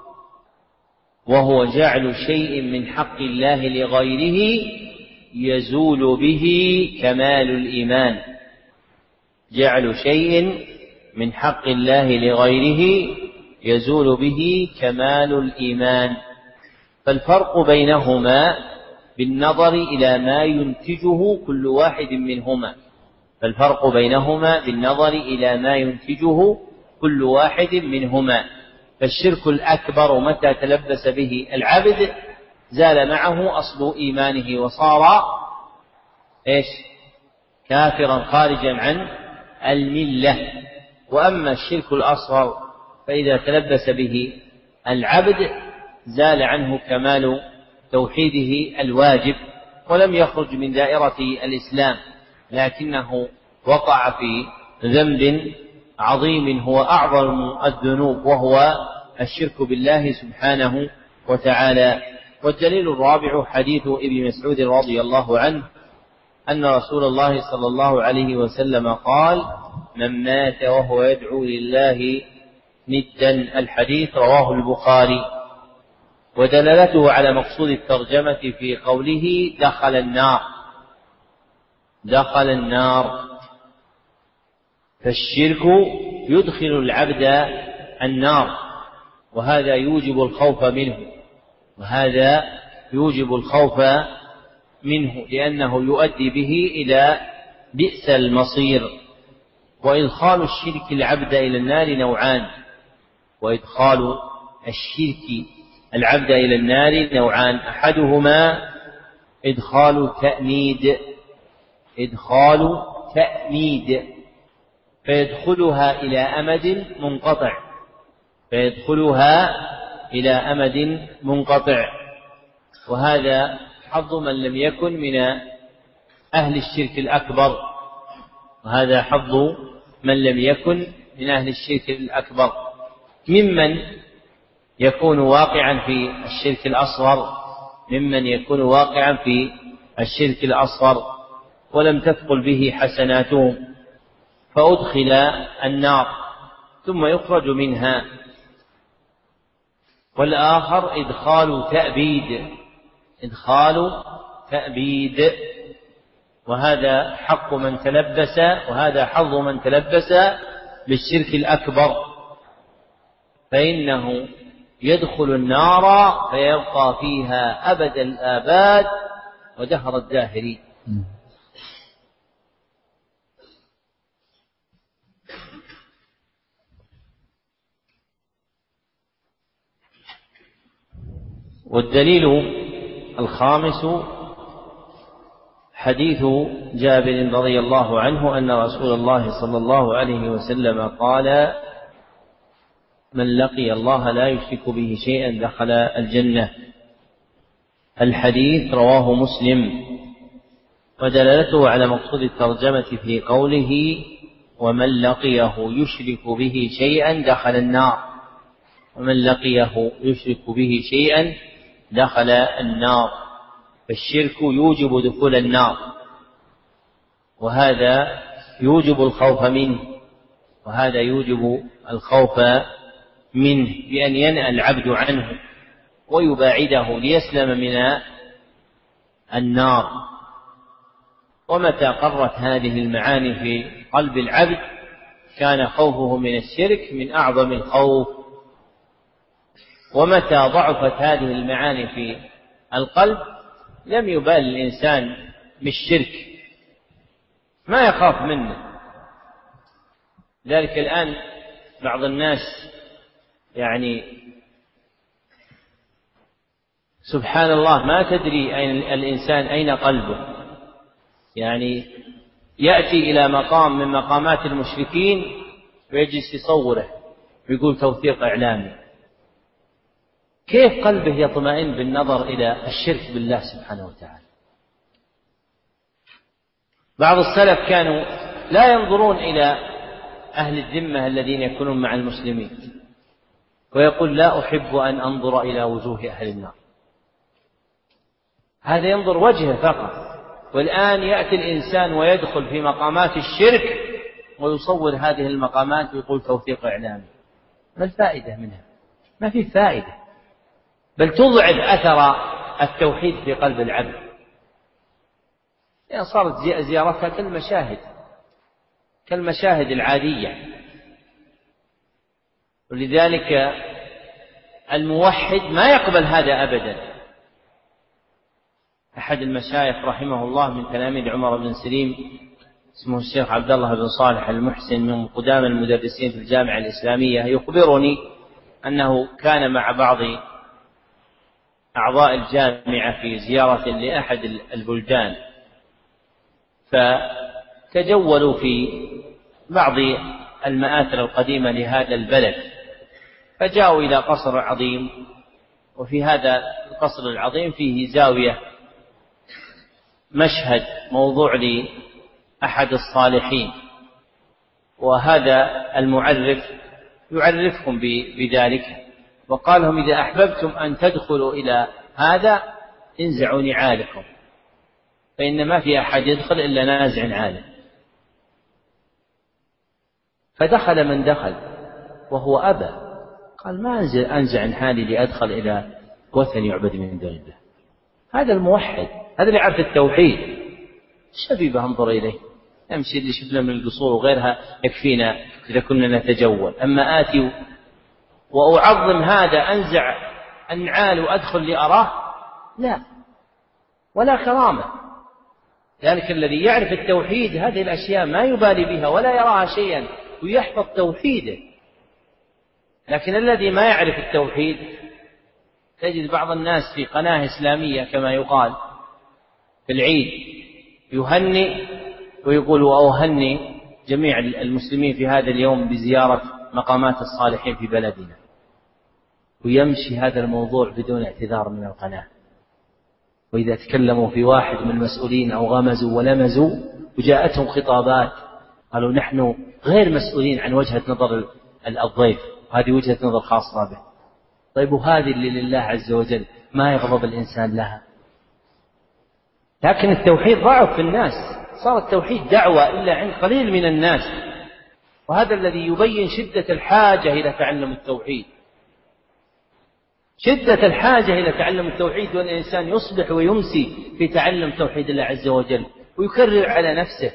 وهو جعل شيء من حق الله لغيره يزول به كمال الإيمان جعل شيء من حق الله لغيره يزول به كمال الإيمان. فالفرق بينهما بالنظر إلى ما ينتجه كل واحد منهما فالفرق بينهما بالنظر إلى ما ينتجه كل واحد منهما. فالشرك الأكبر متى تلبس به العبد زال معه أصل إيمانه وصار إيش كافرا خارجا عن الملة. وأما الشرك الأصغر فإذا تلبس به العبد زال عنه كمال توحيده الواجب ولم يخرج من دائرة الإسلام لكنه وقع في ذنب عظيم هو أعظم الذنوب وهو الشرك بالله سبحانه وتعالى. والدليل الرابع حديث ابن مسعود رضي الله عنه أن رسول الله صلى الله عليه وسلم قال من مات وهو يدعو لله ندا الحديث رواه البخاري. ودلالته على مقصود الترجمة في قوله دخل النار دخل النار فالشرك يدخل العبد النار وهذا يوجب الخوف منه وهذا يوجب الخوف منه لأنه يؤدي به إلى بئس المصير. وإدخال الشرك العبد إلى النار نوعان وإدخال الشرك العبد إلى النار نوعان أحدهما إدخال تأميد إدخال تأميد فيدخلها إلى أمد منقطع فيدخلها إلى أمد منقطع وهذا حظ من لم يكن من أهل الشرك الأكبر وهذا حظ من لم يكن من أهل الشرك الأكبر ممن يكون واقعا في الشرك الأصغر ممن يكون واقعا في الشرك الأصغر ولم تثقل به حسناتهم فأدخل النار ثم يخرج منها. والآخر إدخال تأبيد إدخال تأبيد وهذا حق من تلبس وهذا حظ من تلبس بالشرك الأكبر فإنه يدخل النار فيبقى فيها أبد الآباد ودهر الداهرين. والدليل الخامس حديث جابر رضي الله عنه أن رسول الله صلى الله عليه وسلم قال من لقي الله لا يشرك به شيئا دخل الجنة. الحديث رواه مسلم. ودلالته على مقصود الترجمة في قوله ومن لقيه يشرك به شيئا دخل النار ومن لقيه يشرك به شيئا دخل النار. فالشرك يوجب دخول النار وهذا يوجب الخوف منه وهذا يوجب الخوف منه بأن ينأى العبد عنه ويباعده ليسلم من النار. ومتى قرت هذه المعاني في قلب العبد كان خوفه من الشرك من أعظم الخوف. ومتى ضعفت هذه المعاني في القلب لم يبال الإنسان بالشرك ما يخاف منه. ذلك الآن بعض الناس يعني سبحان الله ما تدري أين الإنسان أين قلبه يعني يأتي إلى مقام من مقامات المشركين ويجلس يصوره ويقول توثيق إعلامي. كيف قلبه يطمئن بالنظر إلى الشرك بالله سبحانه وتعالى؟ بعض السلف كانوا لا ينظرون إلى أهل الذمة الذين يكونون مع المسلمين، ويقول لا أحب أن أنظر إلى وجوه أهل النار. هذا ينظر وجهه فقط. والآن يأتي الإنسان ويدخل في مقامات الشرك ويصور هذه المقامات ويقول توثيق إعلامي. ما الفائدة منها؟ ما في فائدة، بل تضعف أثر التوحيد في قلب العبد. يعني صارت زيارتها كالمشاهد كالمشاهد العادية. ولذلك الموحد ما يقبل هذا أبدا. أحد المشايخ رحمه الله من تلاميذ عمر بن سليم اسمه الشيخ عبد الله بن صالح المحسن من قدام المدرسين في الجامعة الإسلامية يخبرني أنه كان مع بعض أعضاء الجامعة في زيارة لأحد البلدان، فتجولوا في بعض المآثر القديمة لهذا البلد، فجاءوا إلى قصر عظيم، وفي هذا القصر العظيم فيه زاوية مشهد موضوع لأحد الصالحين، وهذا المعرف يعرفهم بذلك، وقال لهم إذا أحببتم أن تدخلوا إلى هذا انزعوا نعالكم، فإن ما في أحد يدخل إلا نازع نعاله. فدخل من دخل وهو أبى، قال ما أنزع نعالي لأدخل إلى وثن يعبد من دون الله. هذا الموحد، هذا اللي يعرف التوحيد. الشبيبة انظر إليه يمشي اللي شفنا من القصور وغيرها يكفينا إذا كنا نتجول. أما آتي وأعظم هذا أنزع النعال وأدخل لأراه، لا، ولا كرامة. ذلك الذي يعرف التوحيد هذه الأشياء ما يبالي بها ولا يراها شيئا ويحفظ توحيده. لكن الذي ما يعرف التوحيد تجد بعض الناس في قناة إسلامية كما يقال في العيد يهني ويقول وأهني جميع المسلمين في هذا اليوم بزيارة مقامات الصالحين في بلدنا، ويمشي هذا الموضوع بدون اعتذار من القناة. وإذا تكلموا في واحد من المسؤولين أو غمزوا ولمزوا وجاءتهم خطابات قالوا نحن غير مسؤولين عن وجهة نظر الضيف، هذه وجهة نظر خاصة به. طيب وهذه اللي لله عز وجل ما يغضب الإنسان لها. لكن التوحيد ضعف في الناس، صار التوحيد دعوة إلا عند قليل من الناس، وهذا الذي يبين شدة الحاجة إلى تعلم التوحيد. شدة الحاجة إلى تعلم التوحيد، وأن الإنسان يصبح ويمسي في تعلم توحيد الله عز وجل ويكرر على نفسه.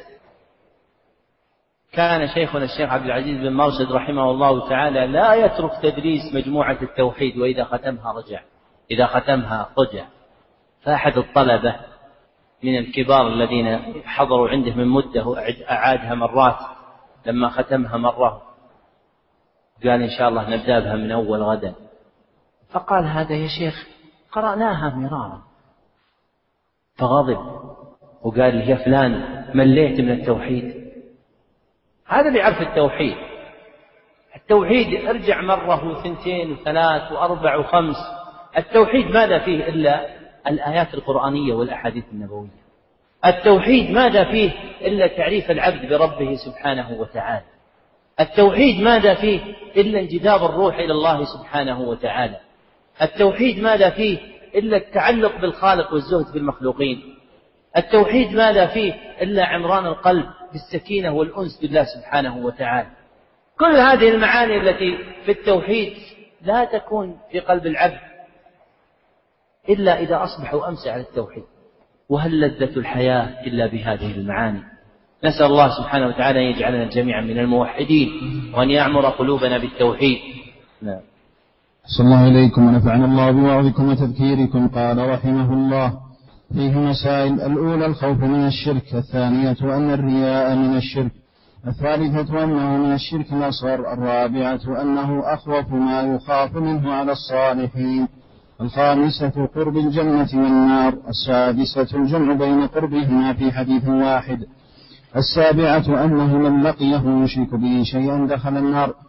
كان شيخنا الشيخ عبد العزيز بن مرشد رحمه الله تعالى لا يترك تدريس مجموعة التوحيد، وإذا ختمها رجع، إذا ختمها رجع. فأحد الطلبة من الكبار الذين حضروا عنده من مدة أعادها مرات، لما ختمها مرة قال إن شاء الله نبدأ بها من أول غدا. فقال هذا يا شيخ قرأناها مرارا، فغضب وقال لي يا فلان مليت من التوحيد. هذا اللي يعرف التوحيد. التوحيد ارجع مرة وثنتين وثلاث وأربع وخمس. التوحيد ماذا فيه إلا الآيات القرآنية والأحاديث النبوية. التوحيد ماذا فيه إلا تعريف العبد بربه سبحانه وتعالى. التوحيد ماذا فيه إلا انجذاب الروح إلى الله سبحانه وتعالى. التوحيد ماذا فيه إلا التعلق بالخالق والزهد في المخلوقين. التوحيد ماذا فيه إلا عمران القلب بالسكينة والأنس بالله سبحانه وتعالى. كل هذه المعاني التي في التوحيد لا تكون في قلب العبد إلا إذا أصبح وأمسى على التوحيد. وهل لذة الحياة إلا بهذه المعاني؟ نسأل الله سبحانه وتعالى أن يجعلنا جميعا من الموحدين، وأن يعمر قلوبنا بالتوحيد. نعم. صلى الله عليكم ونفعنا الله بوعظكم وتذكيركم. قال رحمه الله فيه مسائل: الأولى الخوف من الشرك، الثانية أن الرياء من الشرك، الثالثة أنه من الشرك الأصغر، الرابعة أنه أخوف ما يخاف منه على الصالحين، الخامسة قرب الجنة والنار، السادسة الجمع بين قربهما في حديث واحد، السابعة أنه من لقيه يشرك به شيئا دخل النار،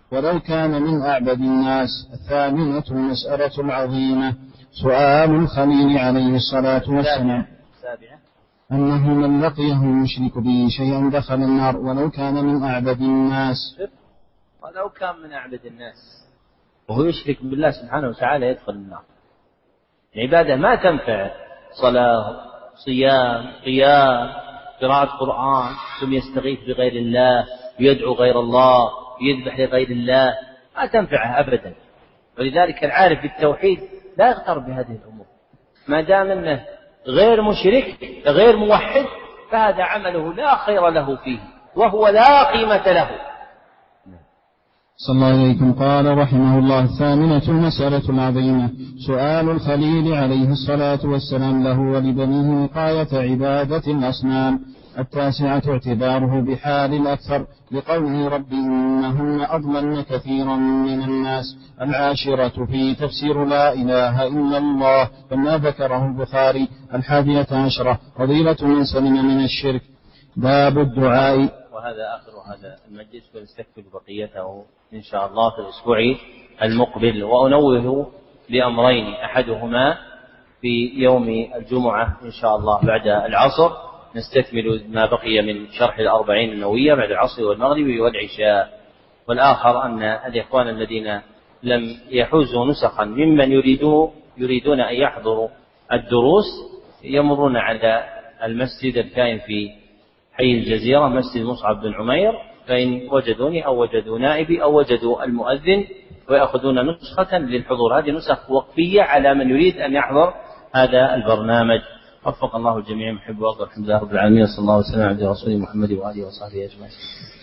ولو كان من أعبد الناس. الثامنة المسألة العظيمة سؤال الخليل عليه الصلاة والسلام أنه من لقيه يشرك به شيئا دخل النار ولو كان من أعبد الناس. ولو كان من أعبد الناس وهو يشرك بالله سبحانه وتعالى يدخل النار. العبادة ما تنفع، صلاة، صيام، قيام، قراءة قرآن، ثم يستغيث بغير الله، يدعو غير الله، يذبح لغير الله، ما تنفعه أبدا. ولذلك العارف بالتوحيد لا يغتر بهذه الأمور، ما دام أنه غير مشرك غير موحد فهذا عمله لا خير له فيه وهو لا قيمة له. صلى الله عليكم. قال رحمه الله: الثامنة المسألة العظيمة سؤال الخليل عليه الصلاة والسلام له ولبنيه وقاية عبادة الأصنام. التاسعة اعتباره بحال الأكثر لقوله: رب إنهن أضللن كثيرا من الناس. العاشرة في تفسير لا إله إلا الله وما ذكره البخاري. الحادية عشرة فضيلة من سلم من الشرك. باب الدعاء. وهذا آخر هذا المجلس، ونستكمل بقيته إن شاء الله في الأسبوع المقبل. وأنوه بأمرين: أحدهما في يوم الجمعة إن شاء الله بعد العصر نستكمل ما بقي من شرح الأربعين النووية بعد العصر والمغرب والعشاء. والآخر أن الإخوان الذين لم يحوزوا نسخا ممن يريدون يريدون أن يحضروا الدروس يمرون على المسجد الكائن في حي الجزيرة، مسجد مصعب بن عمير، فإن وجدوني أو وجدوا نائبي أو وجدوا المؤذن ويأخذون نسخة للحضور. هذه نسخ وقفية على من يريد أن يحضر هذا البرنامج. وفق الله الجميع. محب وأقدر. الحمد لله رب العالمين، صلى الله وسلم على رسول محمد وآله وصحبه أجمعين.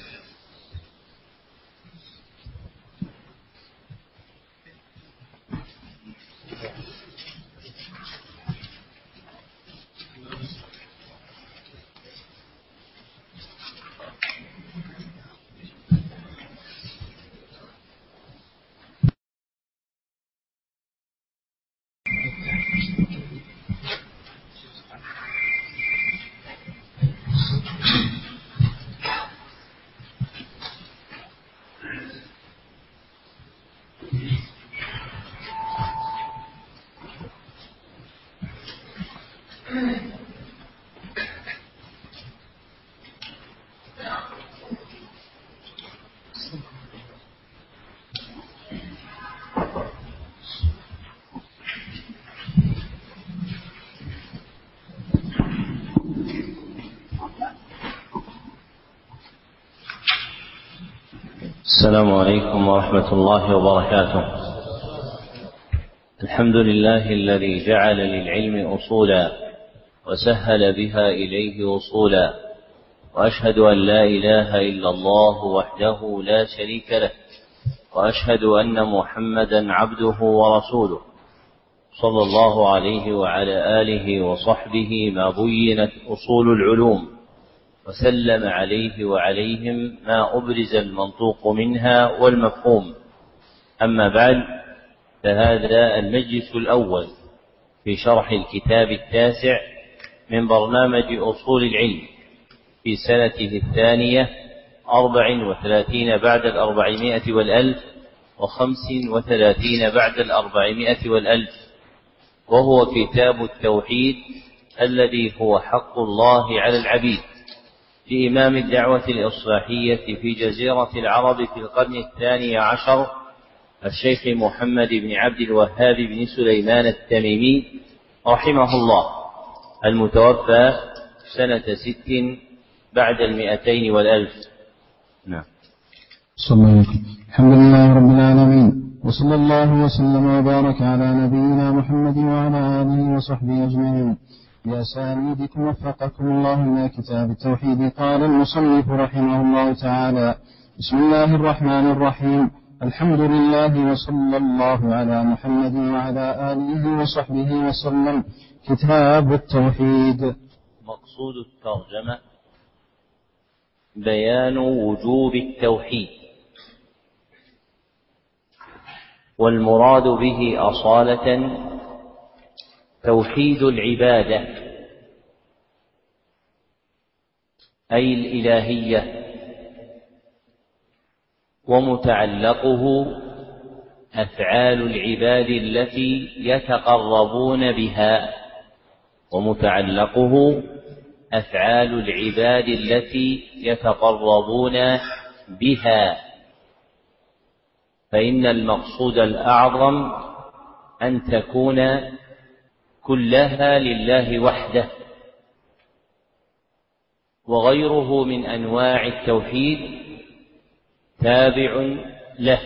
السلام عليكم ورحمة الله وبركاته. الحمد لله الذي جعل للعلم أصولا وسهل بها إليه وصولا، وأشهد أن لا إله إلا الله وحده لا شريك له، وأشهد أن محمدا عبده ورسوله صلى الله عليه وعلى آله وصحبه ما بينت أصول العلوم، وسلم عليه وعليهم ما أبرز المنطوق منها والمفهوم. أما بعد، فهذا المجلس الأول في شرح الكتاب التاسع من برنامج أصول العلم في سنته الثانية أربع وثلاثين بعد الأربعمائة والألف وخمس وثلاثين بعد الأربعمائة والألف، وهو كتاب التوحيد الذي هو حق الله على العبيد لإمام الدعوة الإصلاحية في جزيرة العرب في القرن الثاني عشر الشيخ محمد بن عبد الوهاب بن سليمان التميمي رحمه الله، المتوفى سنة ست بعد المئتين والألف. نعم. صلى الله عليه وسلم. الحمد لله رب العالمين، وصلى الله وسلم وبارك على نبينا محمد وعلى آله وصحبه أجمعين. يا سيدكم وفقكم الله إلى كتاب التوحيد. قال المصنف رحمه الله تعالى: بسم الله الرحمن الرحيم. الحمد لله وصلى الله على محمد وعلى آله وصحبه وسلم. كتاب التوحيد. مقصود الترجمة بيان وجوب التوحيد، والمراد به أصالة توحيد العبادة أي الإلهية، ومتعلقه أفعال العباد التي يتقربون بها ومتعلقه أفعال العباد التي يتقربون بها فإن المقصود الأعظم أن تكون كلها لله وحده، وغيره من أنواع التوحيد تابع له،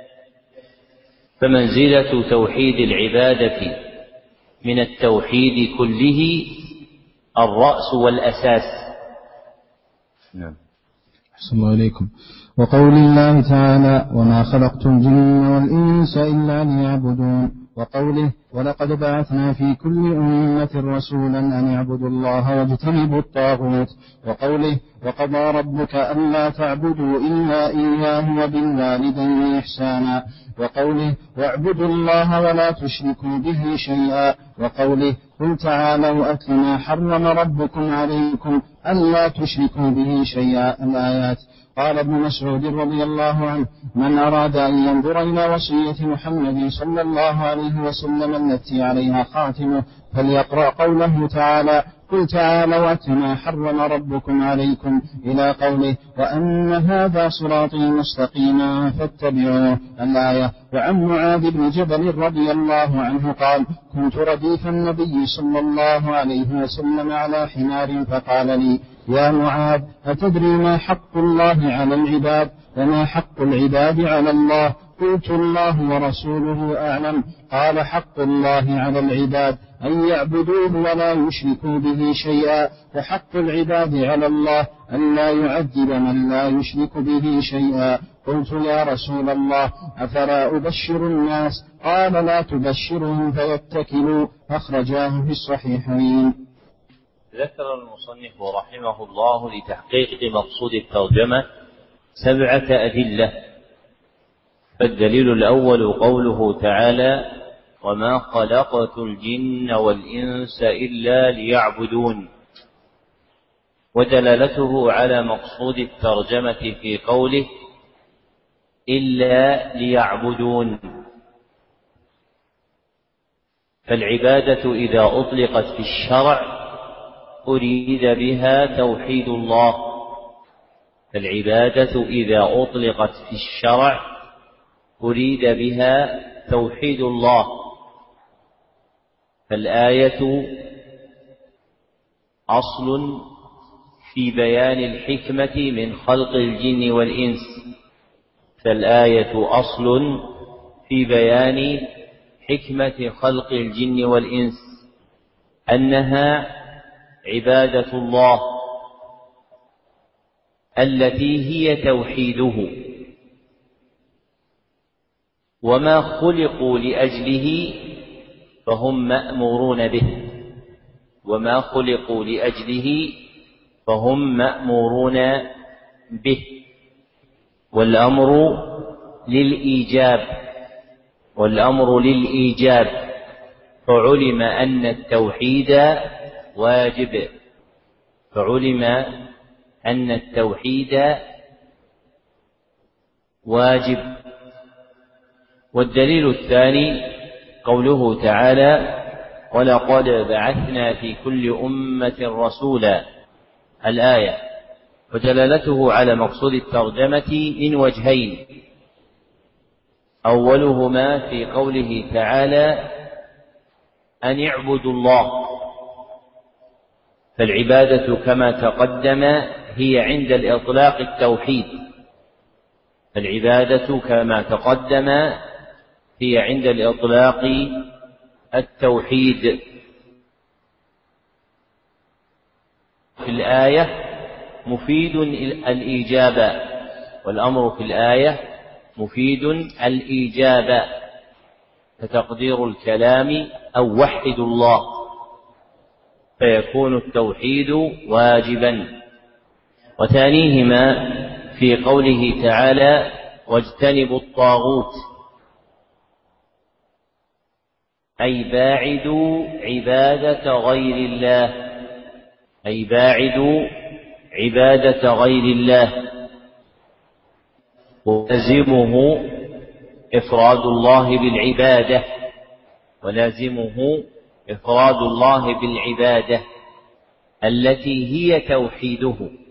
فمنزلة توحيد العبادة من التوحيد كله الرأس والأساس. نعم. أحسن الله إليكم. وقول الله تعالى: وما خلقت الجن والإنس إلا ليعبدون، وقوله: ولقد بعثنا في كل أمة رسولا أن يعبدوا الله واجتنبوا الطاغوت، وقوله: وقضى ربك ألا تعبدوا إلا إياه وبالوالدين إحسانا، وقوله: واعبدوا الله ولا تشركوا به شيئا، وقوله: قل تعالوا أتل ما حرم ربكم عليكم ألا تشركوا به شيئا. الآيات. قال ابن مسعود رضي الله عنه: من أراد أن ينظر إلى وصية محمد صلى الله عليه وسلم التي عليها خاتمه فليقرأ قوله تعالى: قل تعالوا أتل ما حرم ربكم عليكم، إلى قوله: وأن هذا صراطي مستقيما فاتبعوه. الآية. وعن معاذ بن جبل رضي الله عنه قال: كنت رديف النبي صلى الله عليه وسلم على حمار فقال لي: يا معاذ، أتدري ما حق الله على العباد وما حق العباد على الله؟ قلت: الله ورسوله أعلم. قال: حق الله على العباد أن يعبدوه ولا يشركوا به شيئا، وحق العباد على الله أن لا يعذب من لا يشرك به شيئا. قلت: يا رسول الله، أفلا أبشر الناس؟ قال: لا تبشرهم فيتكلوا. أخرجاه في الصحيحين. ذكر المصنف رحمه الله لتحقيق مقصود الترجمة سبعة أدلة. فالدليل الأول قوله تعالى: وما خلقت الجن والإنس إلا ليعبدون، ودلالته على مقصود الترجمة في قوله: إلا ليعبدون. فالعبادة إذا أطلقت في الشرع أريد بها توحيد الله فالعبادة إذا أطلقت في الشرع أريد بها توحيد الله. فالآية أصل في بيان الحكمة من خلق الجن والإنس فالآية أصل في بيان حكمة خلق الجن والإنس أنها عبادة الله التي هي توحيده، وما خلقوا لأجله فهم مأمورون به وما خلقوا لأجله فهم مأمورون به والأمر للإيجاب والأمر للإيجاب فعلم أن التوحيد واجب فعلم أن التوحيد واجب. والدليل الثاني قوله تعالى: ولقد بعثنا في كل أمة رسولا، الآية. ودلالته على مقصود الترجمة من وجهين: أولهما في قوله تعالى: أن يعبدوا الله، فالعبادة كما تقدم هي عند الإطلاق التوحيد فالعبادة كما تقدم هي عند الإطلاق التوحيد. في الآية مفيد الإيجاب والأمر في الآية مفيد الإيجاب فتقدير الكلام أو وحد الله فيكون التوحيد واجبا. وثانيهما في قوله تعالى: واجتنبوا الطاغوت، أي باعدوا عبادة غير الله أي باعدوا عبادة غير الله ولازمه إفراد الله بالعبادة ولازمه إفراد الله بالعبادة التي هي توحيده،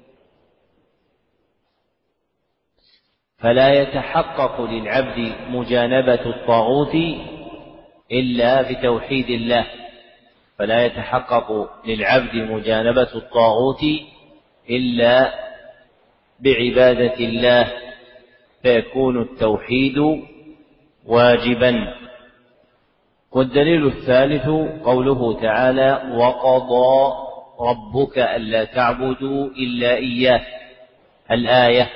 فلا يتحقق للعبد مجانبة الطاغوت إلا بتوحيد الله فلا يتحقق للعبد مجانبة الطاغوت إلا بعبادة الله، فيكون التوحيد واجبا. والدليل الثالث قوله تعالى: وقضى ربك ألا تعبدوا إلا إياه، الآية.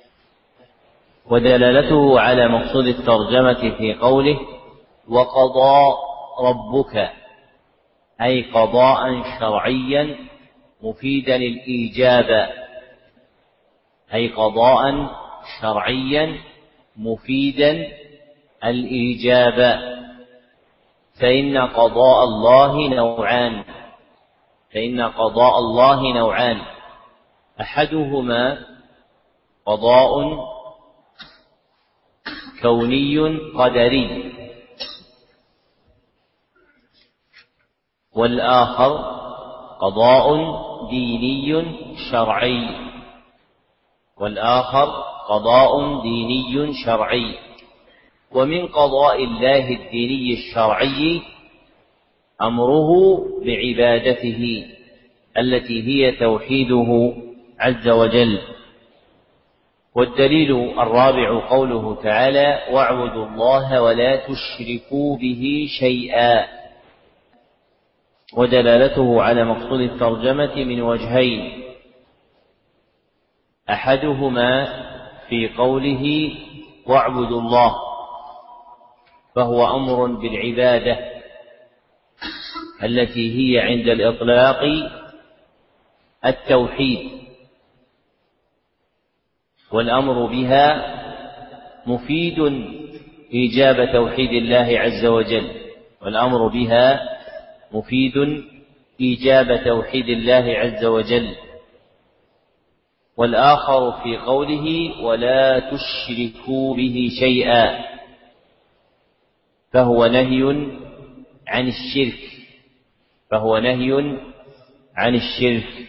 ودلالته على مقصود الترجمة في قوله: وقضى ربك، أي قضاء شرعيا مفيدا الإيجاب أي قضاء شرعيا مفيدا الإيجاب فإن قضاء الله نوعان فإن قضاء الله نوعان أحدهما قضاء كوني قدري، والآخر قضاء ديني شرعي والآخر قضاء ديني شرعي ومن قضاء الله الديني الشرعي أمره بعبادته التي هي توحيده عز وجل. والدليل الرابع قوله تعالى: واعبدوا الله ولا تشركوا به شيئا. ودلالته على مقصود الترجمة من وجهين: أحدهما في قوله واعبدوا الله، فهو أمر بالعبادة التي هي عند الإطلاق التوحيد، والأمر بها مفيد إيجاب توحيد الله عز وجل والأمر بها مفيد إيجاب توحيد الله عز وجل. والآخر في قوله ولا تشركوا به شيئا، فهو نهي عن الشرك فهو نهي عن الشرك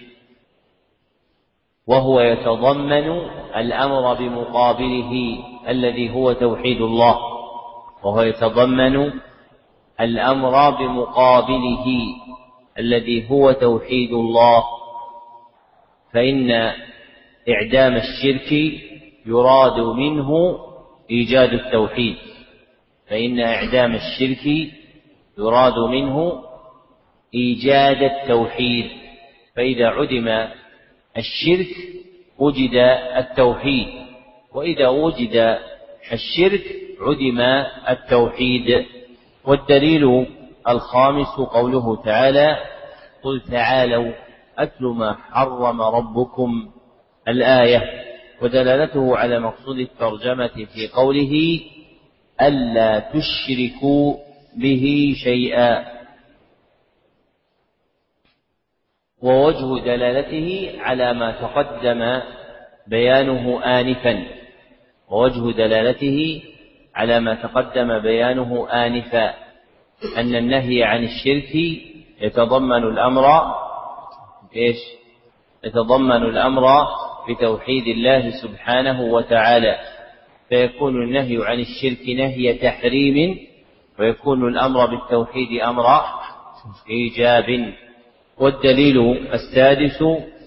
وهو يتضمن الأمر بمقابله الذي هو توحيد الله وهو يتضمن الأمر بمقابله الذي هو توحيد الله، فإن إعدام الشرك يراد منه إيجاد التوحيد فإن إعدام الشرك يراد منه إيجاد التوحيد فإذا عدم الشرك وجد التوحيد، وإذا وجد الشرك عدم التوحيد. والدليل الخامس قوله تعالى: قل تعالوا أتل ما حرم ربكم، الآية. ودلالته على مقصود الترجمة في قوله ألا تشركوا به شيئا، ووجه دلالته على ما تقدم بيانه آنفا ووجه دلالته على ما تقدم بيانه آنفا أن النهي عن الشرك يتضمن الأمر إيش؟ يتضمن الأمر بتوحيد الله سبحانه وتعالى، فيكون النهي عن الشرك نهي تحريم ويكون الأمر بالتوحيد أمر إيجاب. والدليل السادس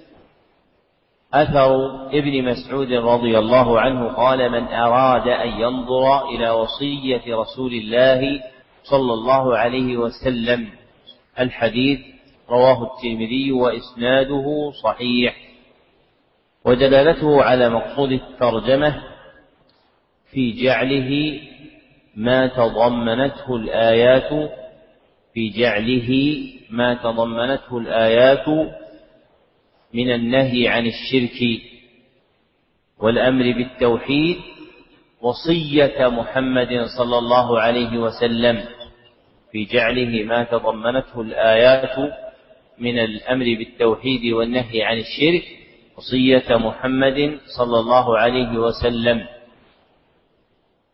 أثر ابن مسعود رضي الله عنه قال: من أراد أن ينظر إلى وصية رسول الله صلى الله عليه وسلم، الحديث رواه الترمذي وإسناده صحيح. ودلالته على مقصود الترجمة في جعله ما تضمنته الآيات في جعله ما تضمنته الآيات من النهي عن الشرك والأمر بالتوحيد وصية محمد صلى الله عليه وسلم في جعله ما تضمنته الآيات من الأمر بالتوحيد والنهي عن الشرك وصية محمد صلى الله عليه وسلم.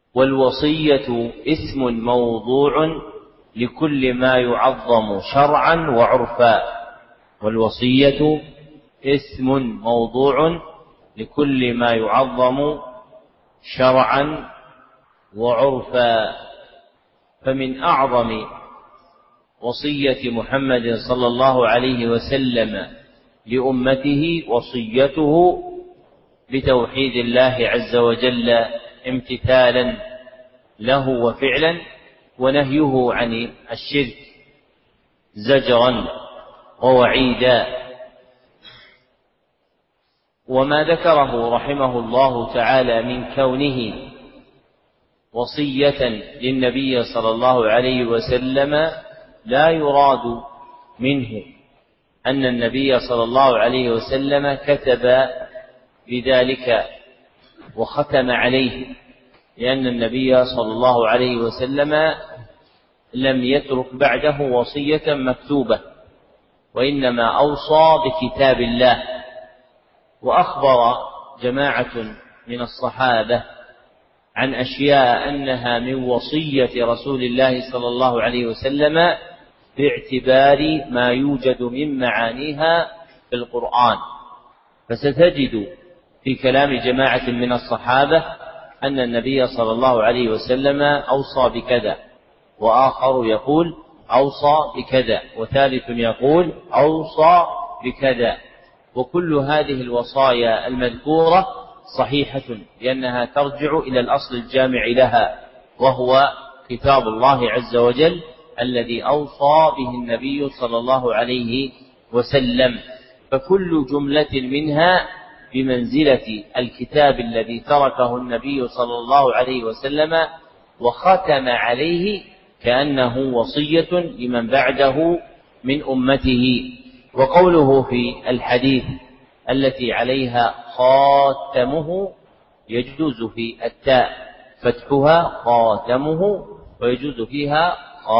والوصية اسم موضوع لكل ما يعظم شرعا وعرفا. والوصية اسم موضوع لكل ما يعظم شرعا وعرفا. فمن أعظم وصية محمد صلى الله عليه وسلم لأمته وصيته بتوحيد الله عز وجل امتثالا له وفعلا، ونهيه عن الشرك زجرا ووعيدا. وما ذكره رحمه الله تعالى من كونه وصية للنبي صلى الله عليه وسلم لا يراد منه أن النبي صلى الله عليه وسلم كتب بذلك وختم عليه، لأن النبي صلى الله عليه وسلم لم يترك بعده وصية مكتوبة، وإنما أوصى بكتاب الله. وأخبر جماعة من الصحابة عن أشياء أنها من وصية رسول الله صلى الله عليه وسلم باعتبار ما يوجد من معانيها في القرآن. فستجد في كلام جماعة من الصحابة أن النبي صلى الله عليه وسلم أوصى بكذا، وآخر يقول أوصى بكذا، وثالث يقول أوصى بكذا. وكل هذه الوصايا المذكورة صحيحة، لأنها ترجع إلى الأصل الجامع لها، وهو كتاب الله عز وجل الذي أوصى به النبي صلى الله عليه وسلم. فكل جملة منها بمنزلة الكتاب الذي تركه النبي صلى الله عليه وسلم وختم عليه، كأنه وصية لمن بعده من أمته. وقوله في الحديث التي عليها خاتمه يجوز في التاء فتحها خاتمه، ويجوز فيها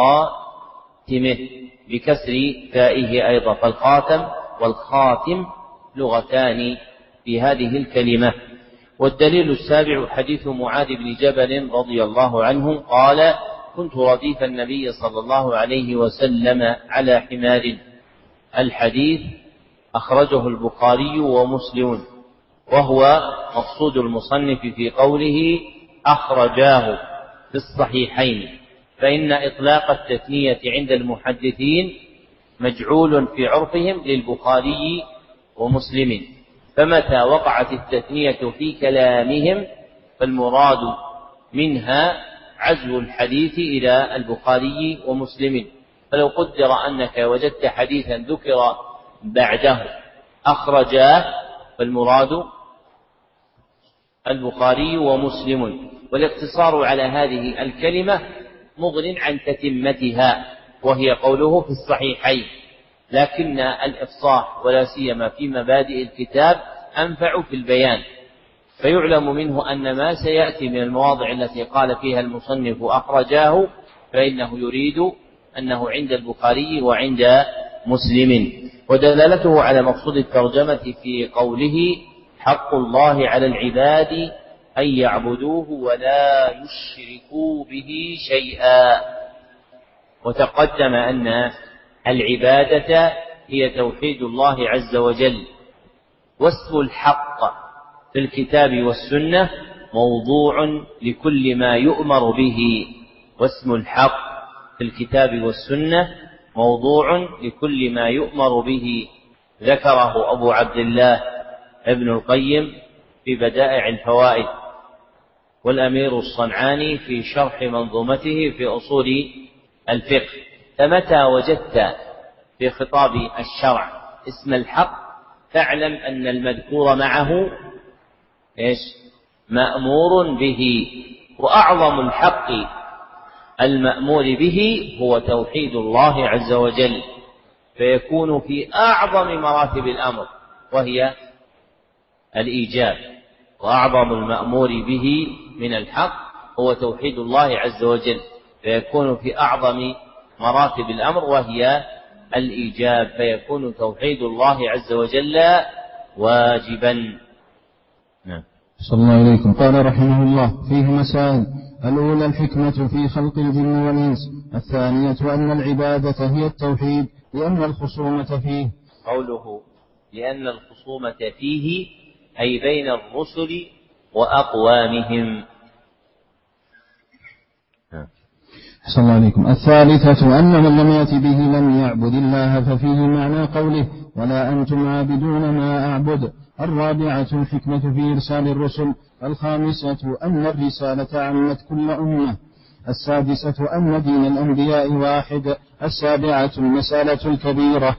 خاتمه بكسر تائه أيضا، فالخاتم والخاتم لغتان في هذه الكلمة. والدليل السابع حديث معاذ بن جبل رضي الله عنه قال: كنت رديف النبي صلى الله عليه وسلم على حمار. الحديث أخرجه البخاري ومسلم، وهو مقصود المصنف في قوله أخرجاه في الصحيحين، فإن إطلاق التثنية عند المحدثين مجعول في عرفهم للبخاري ومسلم، فمتى وقعت التثنية في كلامهم فالمراد منها عزو الحديث إلى البخاري ومسلم. فلو قدر أنك وجدت حديثا ذكر بعده أخرجاه فالمراد البخاري ومسلم، والاقتصار على هذه الكلمة مغن عن تتمتها، وهي قوله في الصحيحين. لكن الإفصاح ولا سيما في مبادئ الكتاب أنفع في البيان، فيعلم منه أن ما سيأتي من المواضع التي قال فيها المصنف أخرجاه فإنه يريد أنه عند البخاري وعند مسلم. ودلالته على مقصود الترجمة في قوله حق الله على العباد أن يعبدوه ولا يشركوا به شيئا. وتقدم أن العبادة هي توحيد الله عز وجل، واسم الحق في الكتاب والسنة موضوع لكل ما يؤمر به. واسم الحق في الكتاب والسنة موضوع لكل ما يؤمر به، ذكره أبو عبد الله ابن القيم في بدائع الفوائد، والأمير الصنعاني في شرح منظومته في أصول الفقه. فمتى وجدت في خطاب الشرع اسم الحق فاعلم أن المذكور معه إيش؟ مأمور به. وأعظم الحق المأمور به هو توحيد الله عز وجل، فيكون في أعظم مراتب الأمر وهي الإيجاب. وأعظم المأمور به من الحق هو توحيد الله عز وجل، فيكون في أعظم مراتب الأمر وهي الإيجاب، فيكون توحيد الله عز وجل واجبا. نعم. صلى الله عليكم. قال رحمه الله: فيه مسائل. الأولى الحكمة في خلق الجن والإنس، الثانية أن العبادة هي التوحيد لأن الخصومة فيه. قوله لأن الخصومة فيه أي بين الرسل وأقوامهم. أحسن الله عليكم. الثالثة أن من لم يأت به لم يعبد الله، ففيه معنى قوله ولا أنتم عابدون ما أعبد. الرابعة الحكمة في إرسال الرسل. الخامسة أن الرسالة عمت كل أمة. السادسة أن دين الأنبياء واحد. السابعة المسألة الكبيرة.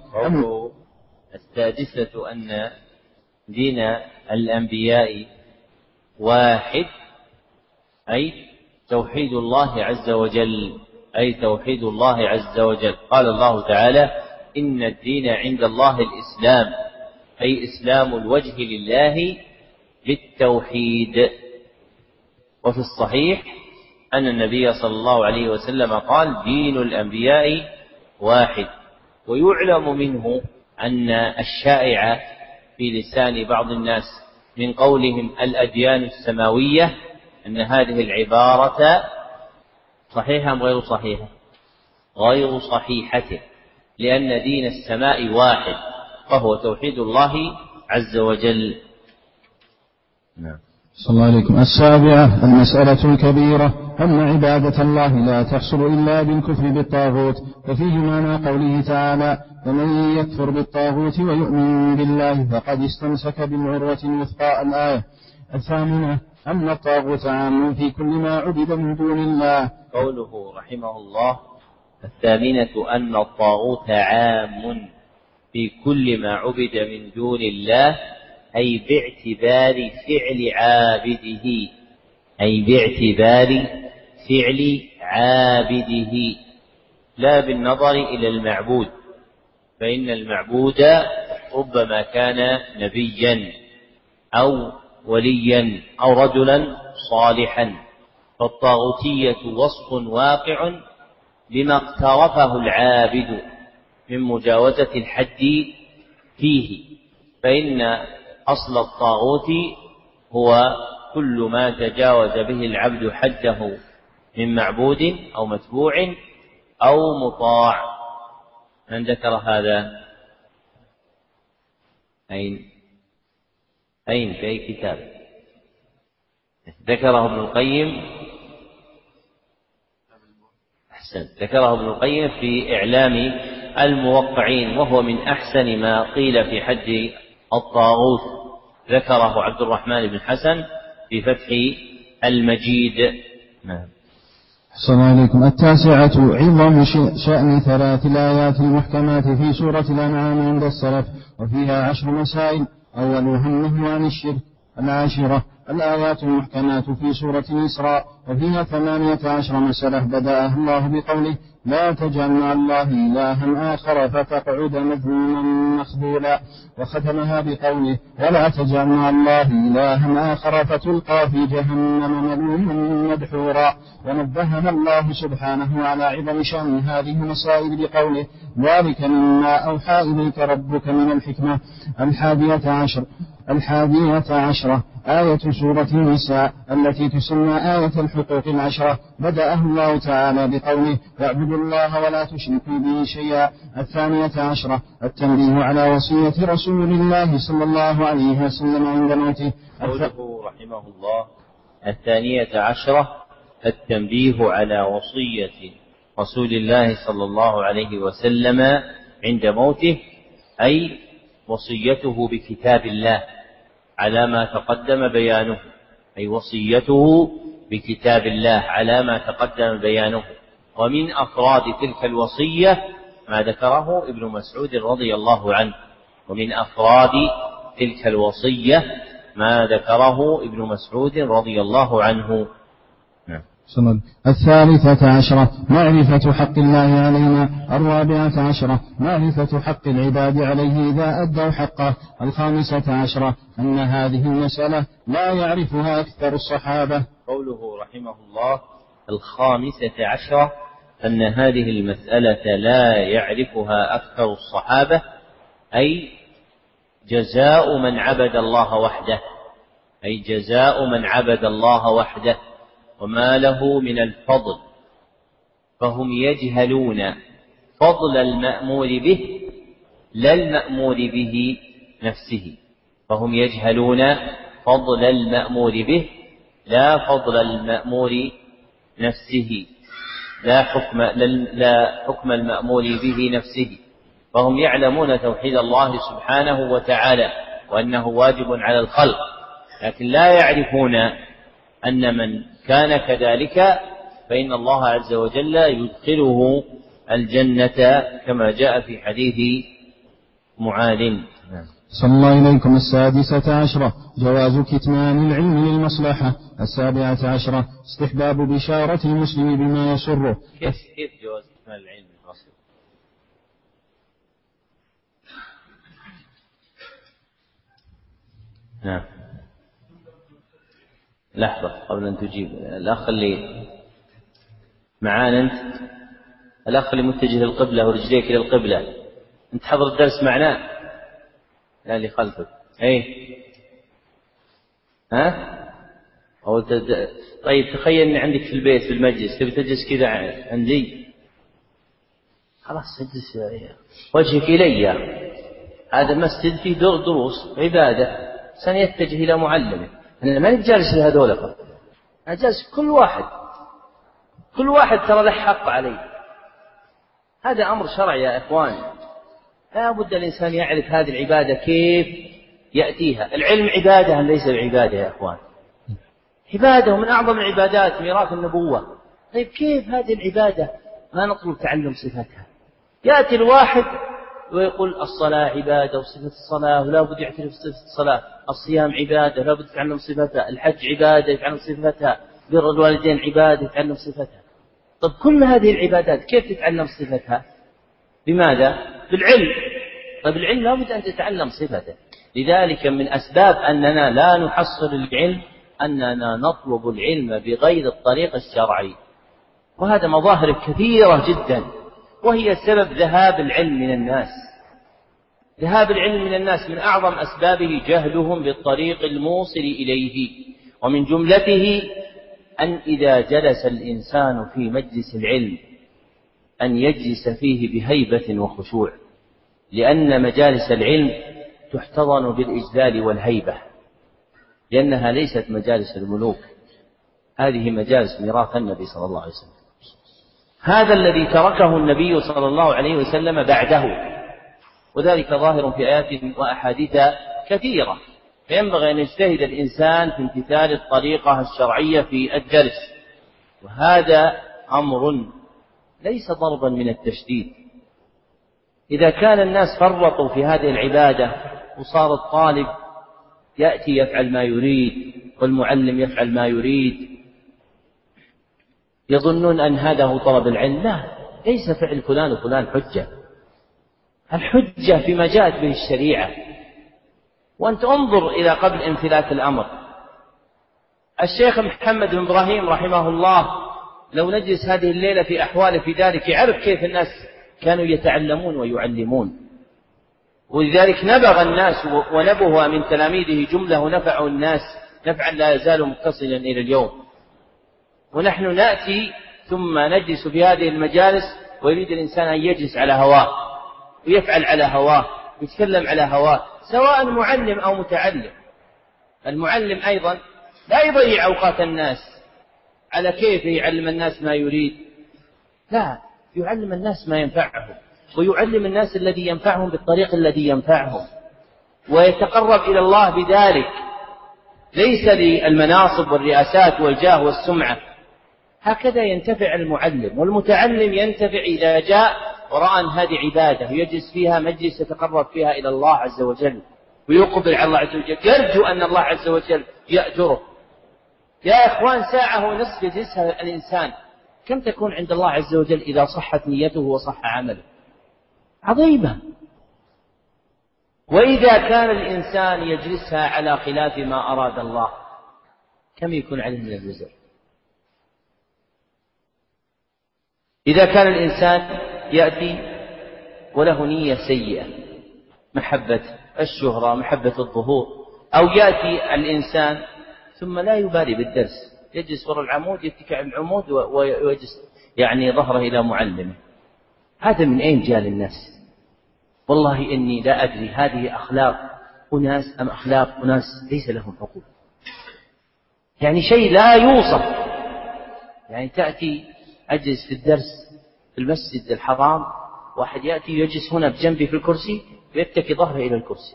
السادسة أن دين الأنبياء واحد أي توحيد الله عز وجل، أي توحيد الله عز وجل. قال الله تعالى إن الدين عند الله الإسلام، أي إسلام الوجه لله بالتوحيد. وفي الصحيح أن النبي صلى الله عليه وسلم قال دين الأنبياء واحد. ويعلم منه أن الشائع في لسان بعض الناس من قولهم الأديان السماوية أن هذه العبارة صحيحة أم غير صحيحة؟ غير صحيحة، لأن دين السماء واحد فهو توحيد الله عز وجل. نعم. صلى الله عليكم. السابعة المسألة الكبيرة أن عبادة الله لا تحصل إلا بالكفر بالطاغوت، وفيه معنى قوله تعالى ومن يكفر بالطاغوت ويؤمن بالله فقد استمسك بالعروة الوثقى الآية. الثامنة أن الطاغوت عام في كل ما عبد من دون الله. قوله رحمه الله الثامنة أن الطاغوت عام في كل ما عبد من دون الله، أي باعتبار فعل عابده، أي باعتبار فعل عابده لا بالنظر إلى المعبود، فإن المعبود ربما كان نبيا أو وليا أو رجلا صالحا. فالطاغوتية وصف واقع بما اقترفه العابد من مجاوزة الحد فيه، فإن أصل الطاغوت هو كل ما تجاوز به العبد حده من معبود أو متبوع أو مطاع. من ذكر هذا؟ أين أين في أي كتاب؟ ذكره ابن القيم. أحسن، ذكره ابن القيم في إعلام الموقعين، وهو من أحسن ما قيل في حد الطاغوت. ذكره عبد الرحمن بن حسن في فتح المجيد. نعم. السلام عليكم. التاسعة عظم شأن ثلاث الآيات المحكمات في سورة الأنعام عند السلف، وفيها عشر مسائل. أولها النهي عن الشرك. العاشرة الآيات المحكمات في سورة الإسراء، وفيها ثمانية عشر مسألة بدأها الله بقوله لا تجعل مع الله إلها آخر فتقعد مذموما مخذولا، وختمها بقوله ولا تجعل مع الله إلها آخر فتلقى في جهنم ملوما مدحورا. ونبهنا الله سبحانه على عظم شأن هذه المسائل بقوله ذلك مما أوحى إليك ربك من الحكمة. الحادية عشر الحادية عشرة آية سورة النساء التي تسمى آية الحقوق العشرة، بدأه الله تعالى بقوله واعبدوا الله ولا تشركوا به شيئا. الثانية عشرة التنبيه على وصية رسول الله صلى الله عليه وسلم عند موته. قوله رحمه الله الثانية عشرة التنبيه على وصية رسول الله صلى الله عليه وسلم عند موته، أي وصيته بكتاب الله على ما تقدم بيانه، أي وصيته بكتاب الله على ما تقدم بيانه. ومن أفراد تلك الوصية ما ذكره ابن مسعود رضي الله عنه، ومن أفراد تلك الوصية ما ذكره ابن مسعود رضي الله عنه. نعم. الثالثة عشرة معرفة حق الله علينا. الرابعة عشرة معرفة حق العباد عليه إذا أدوا حقه. الخامسة عشرة أن هذه المسألة لا يعرفها أكثر الصحابة. قوله رحمه الله الخامسة عشرة أن هذه المسألة لا يعرفها أكثر الصحابة، أي جزاء من عبد الله وحده، أي جزاء من عبد الله وحده. وما له من الفضل، فهم يجهلون فضل المأمور به لا المأمور به نفسه، فهم يجهلون فضل المأمور به لا فضل المأمور نفسه، لا حكم, لا حكم المأمور به نفسه، فهم يعلمون توحيد الله سبحانه وتعالى وأنه واجب على الخلق، لكن لا يعرفون أن من كان كذلك فإن الله عز وجل يدخله الجنة كما جاء في حديث معاذ. صلى الله إليكم. السادسة عشرة جواز كتمان العلم للمصلحة. السابعة عشرة استحباب بشارة المسلم بما يسره. كيف كيف جواز كتمان العلم للمصلحة؟ نعم. لحظة قبل أن تجيب، الأخ اللي معانا أنت، الأخ اللي متجه للقبلة ورجليك إلى القبلة، أنت حضر الدرس معنا؟ لا اللي خلفك. ايه ها أو تد... طيب تخيل ان عندك في البيت في المجلس تبي تجلس كذا عندي، خلاص اجلس وجهك الي، هذا مسجد فيه دروس عباده، سنيتجه الى معلمه، انا ما جالس لهذول فقط، انا جالس كل واحد كل واحد ترى له حق عليه، هذا امر شرعي يا اخوان، لا بد الإنسان يعرف هذه العبادة كيف يأتيها. العلم عبادة ليس بعبادة يا أخوان، عبادة ومن أعظم العبادات ميراث النبوة. طيب كيف هذه العبادة ما نطلب تعلم صفتها؟ يأتي الواحد ويقول الصلاة عبادة وصفة الصلاة ولا بد يعترف بصفة الصلاة، الصيام عبادة لا بد يتعلم صفتها، الحج عبادة يتعلم صفتها، بر الوالدين عبادة يتعلم صفتها. طب كل هذه العبادات كيف تتعلم صفتها؟ بماذا؟ بالعلم. طيب العلم لا بد أن تتعلم صفته، لذلك من أسباب أننا لا نحصل العلم أننا نطلب العلم بغير الطريق الشرعي، وهذا مظاهر كثيرة جدا، وهي سبب ذهاب العلم من الناس. ذهاب العلم من الناس من أعظم أسبابه جهلهم بالطريق الموصل إليه، ومن جملته أن إذا جلس الإنسان في مجلس العلم أن يجلس فيه بهيبة وخشوع، لأن مجالس العلم تحتضن بالإجلال والهيبة، لأنها ليست مجالس الملوك، هذه مجالس ميراث النبي صلى الله عليه وسلم، هذا الذي تركه النبي صلى الله عليه وسلم بعده، وذلك ظاهر في آيات وأحاديث كثيرة، فينبغي أن يجتهد الإنسان في امتثال الطريقة الشرعية في الدرس، وهذا أمر ليس ضربا من التشديد. إذا كان الناس فرطوا في هذه العبادة وصار الطالب يأتي يفعل ما يريد والمعلم يفعل ما يريد، يظنون أن هذا هو طلب العلم، لا، ليس فعل فلان وفلان حجة، الحجة فيما جاءت به الشريعة. وأنت انظر إلى قبل انفلات الأمر، الشيخ محمد بن إبراهيم رحمه الله لو نجلس هذه الليلة في أحواله في ذلك يعرف كيف الناس كانوا يتعلمون ويعلمون، ولذلك نبغ الناس ونبه من تلاميذه جملة ونفعوا الناس نفعا لا يزال متصلا إلى اليوم. ونحن نأتي ثم نجلس في هذه المجالس ويريد الإنسان أن يجلس على هواه ويفعل على هواه ويتكلم على هواه، سواء معلم أو متعلم. المعلم أيضا لا يضيع أوقات الناس على كيف يعلم الناس ما يريد، لا، يعلم الناس ما ينفعهم، ويعلم الناس الذي ينفعهم بالطريق الذي ينفعهم، ويتقرب إلى الله بذلك، ليس للمناصب والرئاسات والجاه والسمعة. هكذا ينتفع المعلم، والمتعلم ينتفع إذا جاء ورأى أن هذه عبادة ويجلس فيها مجلس يتقرب فيها إلى الله عز وجل ويقبل على الله عز وجل، يرجو أن الله عز وجل يأجره. يا إخوان ساعة ونصف يجلسها الإنسان كم تكون عند الله عز وجل إذا صحت نيته وصح عمله؟ عظيمة. وإذا كان الإنسان يجلسها على خلاف ما أراد الله كم يكون عليه من الوزر؟ إذا كان الإنسان يأتي وله نية سيئة، محبة الشهرة، محبة الظهور، أو يأتي الإنسان ثم لا يبالي بالدرس يجلس وراء العمود يتكئ على العمود ويجلس يعني ظهره إلى معلمه. هذا من أين جاء للناس؟ والله إني لا أدري هذه أخلاق أناس أم أخلاق أناس ليس لهم عقول، يعني شيء لا يوصف. يعني تأتي أجلس في الدرس في المسجد الحرام، واحد يأتي يجلس هنا بجنبي في الكرسي ويتكي ظهره إلى الكرسي.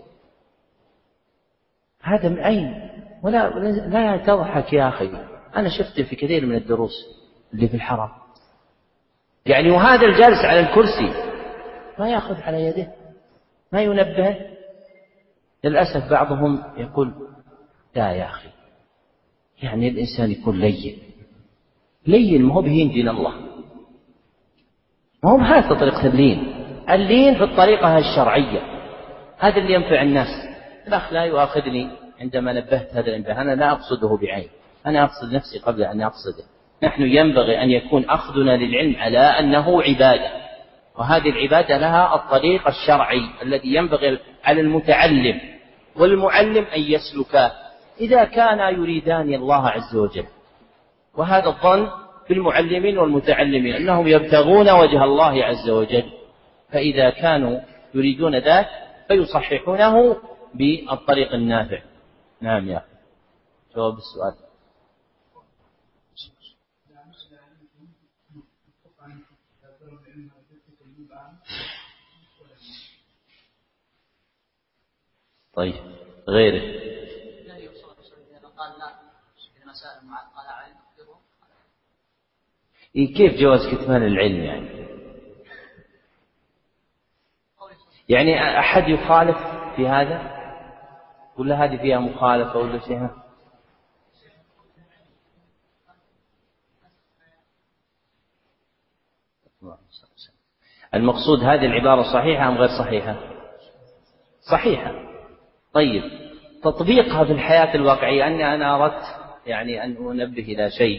هذا من أين؟ ولا لا تضحك يا أخي، أنا شفته في كثير من الدروس اللي في الحرم، يعني وهذا الجالس على الكرسي ما يأخذ على يده، ما ينبه. للأسف بعضهم يقول لا يا أخي، يعني الإنسان يكون لين لين، ما هو بهين دين الله، ما هو بهذا طريقة اللين. اللين في الطريقة الشرعية، هذا اللي ينفع الناس. الأخ لا يؤاخذني عندما نبهت هذا الانبهاء، أنا لا أقصده بعين، أنا أقصد نفسي قبل أن أقصده. نحن ينبغي أن يكون أخذنا للعلم على أنه عبادة، وهذه العبادة لها الطريق الشرعي الذي ينبغي على المتعلم والمعلم أن يسلكه إذا كانا يريدان الله عز وجل. وهذا الظن بالمعلمين والمتعلمين أنهم يبتغون وجه الله عز وجل، فإذا كانوا يريدون ذلك فيصححونه بالطريق النافع. نعم يا أخي، جواب السؤال. طيب غيره كيف جواز كتمان العلم؟ يعني يعني أحد يخالف في هذا ولا هذه فيها مخالفة ولا شيء؟ المقصود هذه العبارة صحيحة أم غير صحيحة؟ صحيحة. طيب تطبيقها في الحياة الواقعية، أني أنا أردت يعني أن أنبه إلى شيء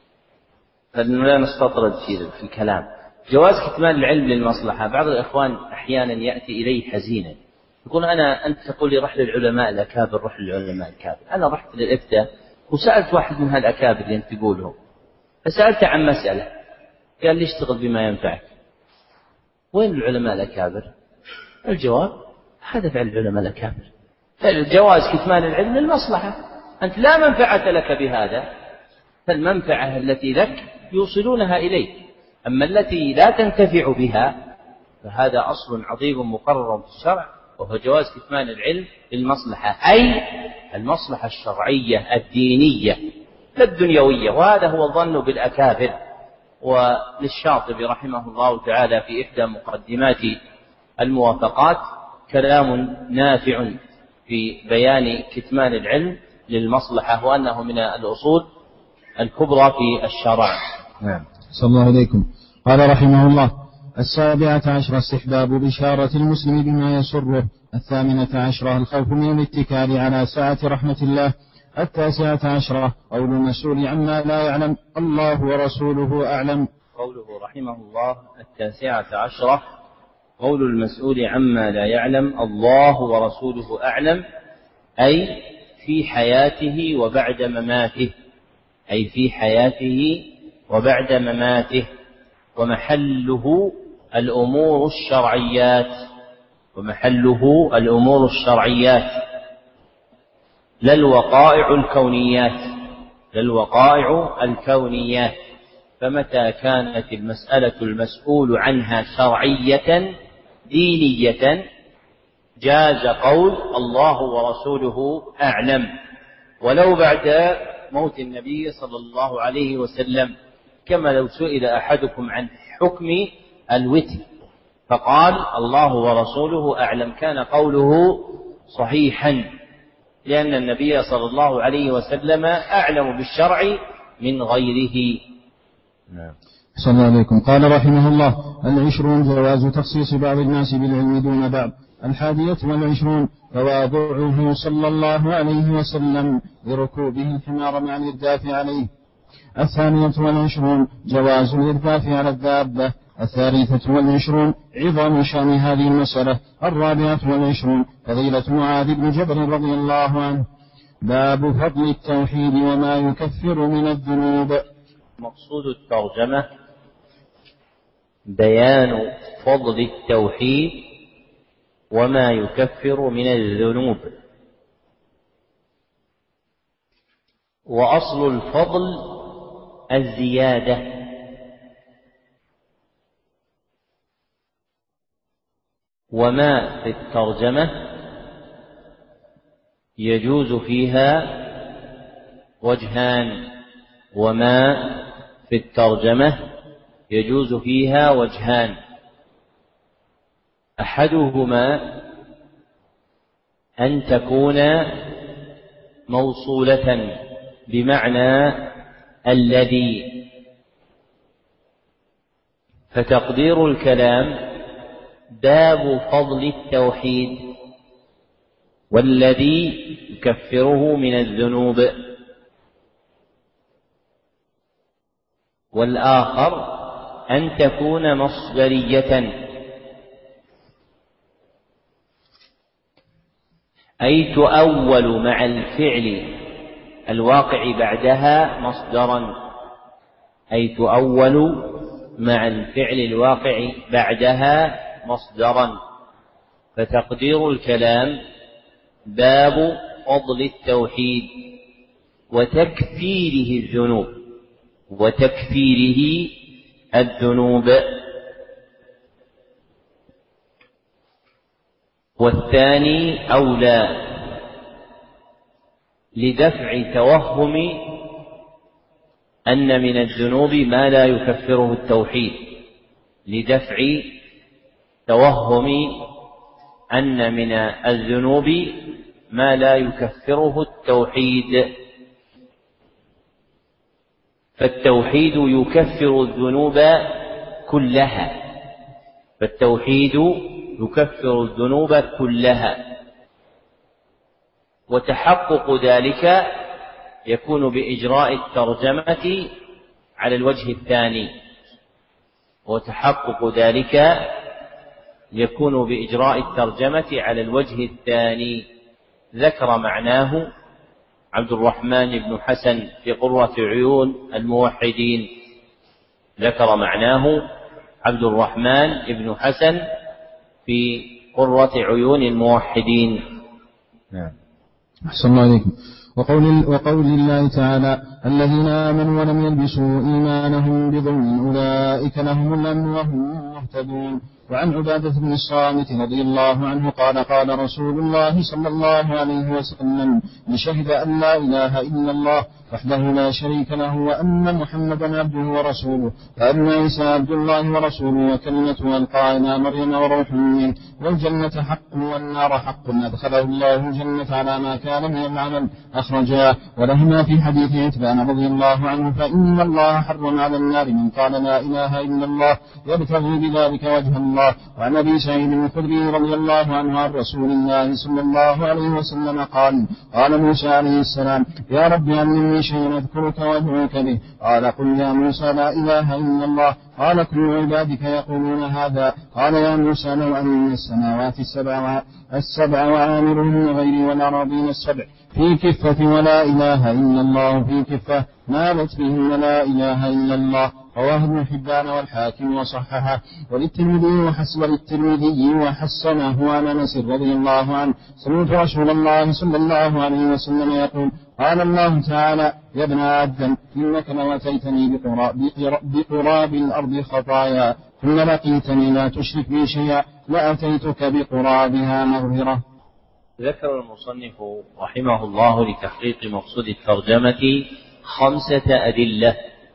فلا نستطرد في الكلام. جواز كتمان العلم للمصلحة. بعض الإخوان أحيانا يأتي إليه حزينا يقول أنا أنت تقول لي رح للعلماء الأكابر، رح للعلماء الأكابر. أنا رحت للإفتاء وسألت واحد من هالأكابر اللي أنت تقولهم، فسألت عن مسألة قال لي اشتغل بما ينفعك. وين العلماء الأكابر؟ الجواب هذا فعل العلماء الأكابر. فالجواز كتمان العلم للمصلحة، أنت لا منفعة لك بهذا، فالمنفعة التي لك يوصلونها إليك، أما التي لا تنتفع بها فهذا أصل عظيم مقرر في الشرع، وهو جواز كتمان العلم للمصلحة، أي المصلحة الشرعية الدينية لا الدنيوية. وهذا هو الظن بالأكابر. وللشاطبي رحمه الله تعالى في إحدى مقدمات الموافقات كلام نافع في بيان كتمان العلم للمصلحة، وأنه من الأصول الكبرى في الشرع. نعم. صلى الله عليكم. قال رحمه الله: السابعة عشرة استحباب بشارة المسلم بما يسره. الثامنة عشرة الخوف من الاتكال على سعة رحمة الله. التاسعة عشرة قول المسؤول عما لا يعلم الله ورسوله أعلم. قوله رحمه الله التاسعة عشرة قول المسؤول عما لا يعلم الله ورسوله أعلم، أي في حياته وبعد مماته، أي في حياته وبعد مماته. ومحله الأمور الشرعيات، ومحله الأمور الشرعيات لا الوقائع الكونيات، لا الوقائع الكونيات. فمتى كانت المسألة المسؤول عنها شرعية دينية جاز قول الله ورسوله أعلم، ولو بعد موت النبي صلى الله عليه وسلم، كما لو سئل أحدكم عن حكم الوتر فقال الله ورسوله أعلم كان قوله صحيحا، لأن النبي صلى الله عليه وسلم أعلم بالشرع من غيره. نعم. صلى الله عليكم. قال رحمه الله: العشرون جواز تخصيص بعض الناس بالعلم دون بعض. الحادية والعشرون تواضعه صلى الله عليه وسلم لركوبه الحمار مع الإرداف عليه. الثانية والعشرون جواز الإرداف على الدابة. الثالثة والعشرون عظم شأن هذه المسألة. الرابعة والعشرون فضيلة معاذ بن جبل رضي الله عنه. باب فضل التوحيد وما يكفر من الذنوب. مقصود الترجمة بيان فضل التوحيد وما يكفر من الذنوب. وأصل الفضل الزيادة، وما في الترجمة يجوز فيها وجهان وما في الترجمة يجوز فيها وجهان أحدهما أن تكون موصولة بمعنى الذي، فتقدير الكلام باب فضل التوحيد والذي يكفره من الذنوب. والآخر أن تكون مصدرية، أي تؤول مع الفعل الواقع بعدها مصدرا، أي تؤول مع الفعل الواقع بعدها مصدرا. فتقدير الكلام باب فضل التوحيد وتكفيره الذنوب وتكفيره الذنوب. والثاني أولى لدفع توهم أن من الذنوب ما لا يكفره التوحيد، لدفع توهم أن من الذنوب ما لا يكفره التوحيد. فالتوحيد يكفر الذنوب كلها، فالتوحيد يكفر الذنوب كلها. وتحقق ذلك يكون بإجراء الترجمة على الوجه الثاني، وتحقق ذلك يكون بإجراء الترجمة على الوجه الثاني. ذكر معناه عبد الرحمن بن حسن في قرة عيون الموحدين، ذكر معناه عبد الرحمن بن حسن في قرة عيون الموحدين. نعم. أحسن الله عليكم. وقول, وقول الله تعالى الذين آمنوا ولم يلبسوا إيمانهم بظلم أولئك لهم الأمن وهم مهتدون. وعن عبادة بن الصامت رضي الله عنه قال قال رسول الله صلى الله عليه وسلم من شهد أن لا إله إلا الله وحده لا شريك له وأن محمدا عبده ورسوله وأن عيسى عبد الله ورسوله وكلمته ألقاها إلى مريم وروح منه والجنة حق والنار حق أدخله الله الجنة على ما كان من العمل أخرجاه. ولهما في حديث عتبان رضي الله عنه فإن الله حرم على النار من قال لا إله إلا الله يبتغي بذلك وجه الله. وعن أبي سعيد الخدري رضي الله عنه عن رسول الله صلى الله عليه وسلم قال قال موسى عليه السلام يا رب علمني شيئا أذكرك وأدعوك به. قال قل يا موسى لا إله إلا الله. قال كل عبادك يقولون هذا. قال يا موسى لو أن السماوات السبع السبع وعامرهن غيري والأراضين السبع في كفة ولا إله إلا الله في كفة مالت بهن لا إله إلا الله. رواه ابن حبان والحاكم وصححه. وللترمذي وحسن الترمذي وحسنه عن أنس رضي الله عنه سمعت رسول الله صلى الله عليه وسلم يقول قال الله تعالى يا ابن آدم إنك لو أتيتني بقراب الأرض خطايا ثم لقيتني لا تشرك بي شيئا لأتيتك بقرابها مغفرة. ذكر المصنف رحمه الله لتحقيق مقصود الترجمة خمسة أدلة.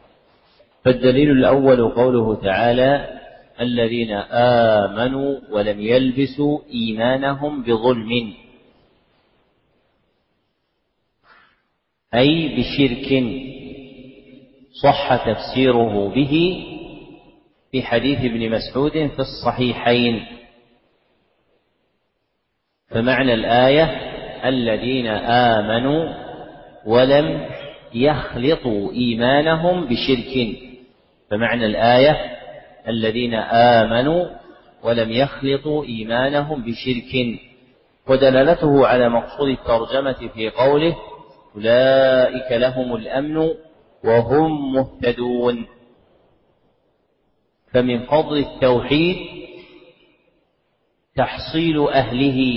فالدليل الأول قوله تعالى الذين آمنوا ولم يلبسوا إيمانهم بظلم، أي بشرك، صح تفسيره به في حديث ابن مسعود في الصحيحين. فمعنى الآية الذين آمنوا ولم يخلطوا إيمانهم بشرك، فمعنى الآية الذين آمنوا ولم يخلطوا إيمانهم بشرك. ودلالته على مقصود الترجمة في قوله أولئك لهم الأمن وهم مهتدون. فمن فضل التوحيد تحصيل أهله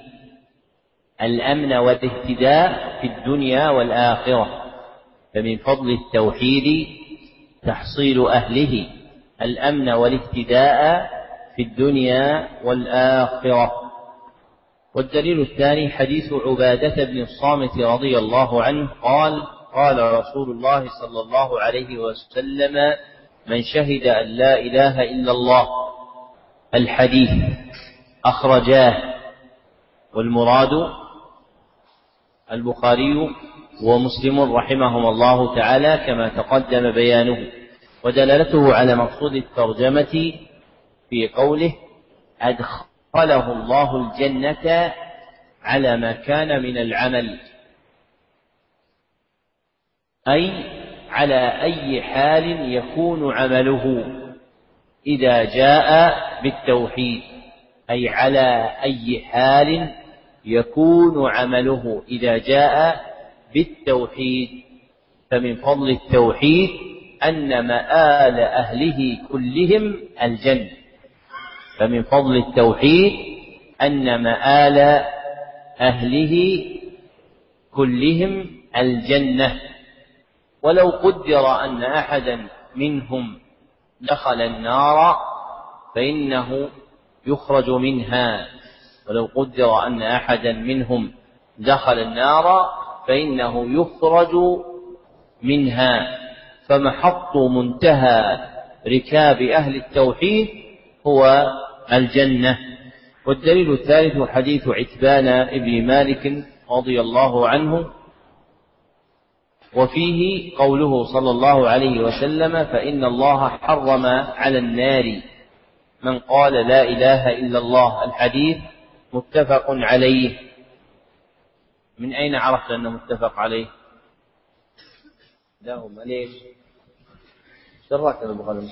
الأمن والاهتداء في الدنيا والآخرة. فمن فضل التوحيد تحصيل أهله الأمن والاهتداء في الدنيا والآخرة. والدليل الثاني حديث عبادة بن الصامت رضي الله عنه قال: قال رسول الله صلى الله عليه وسلم: من شهد أن لا إله إلا الله. الحديث أخرجاه، والمراد البخاري ومسلم رحمهما الله تعالى كما تقدم بيانه. ودلالته على مقصود الترجمة في قوله: أدخله الله الجنة على ما كان من العمل، أي على أي حال يكون عمله إذا جاء بالتوحيد، أي على أي حال يكون عمله إذا جاء بالتوحيد. فمن فضل التوحيد أن مآل أهله كلهم الجنة. فمن فضل التوحيد أن مآل أهله كلهم الجنة. ولو قدر أن أحدا منهم دخل النار فإنه يخرج منها. ولو قدر أن أحدا منهم دخل النار فإنه يخرج منها. فمحط منتهى ركاب أهل التوحيد هو الجنة. والدليل الثالث حديث عتبان بن مالك رضي الله عنه، وفيه قوله صلى الله عليه وسلم: فإن الله حرم على النار من قال لا إله إلا الله. الحديث متفق عليه. من أين عرفت أنه متفق عليه؟ لا هم ليش شرعت بالقلم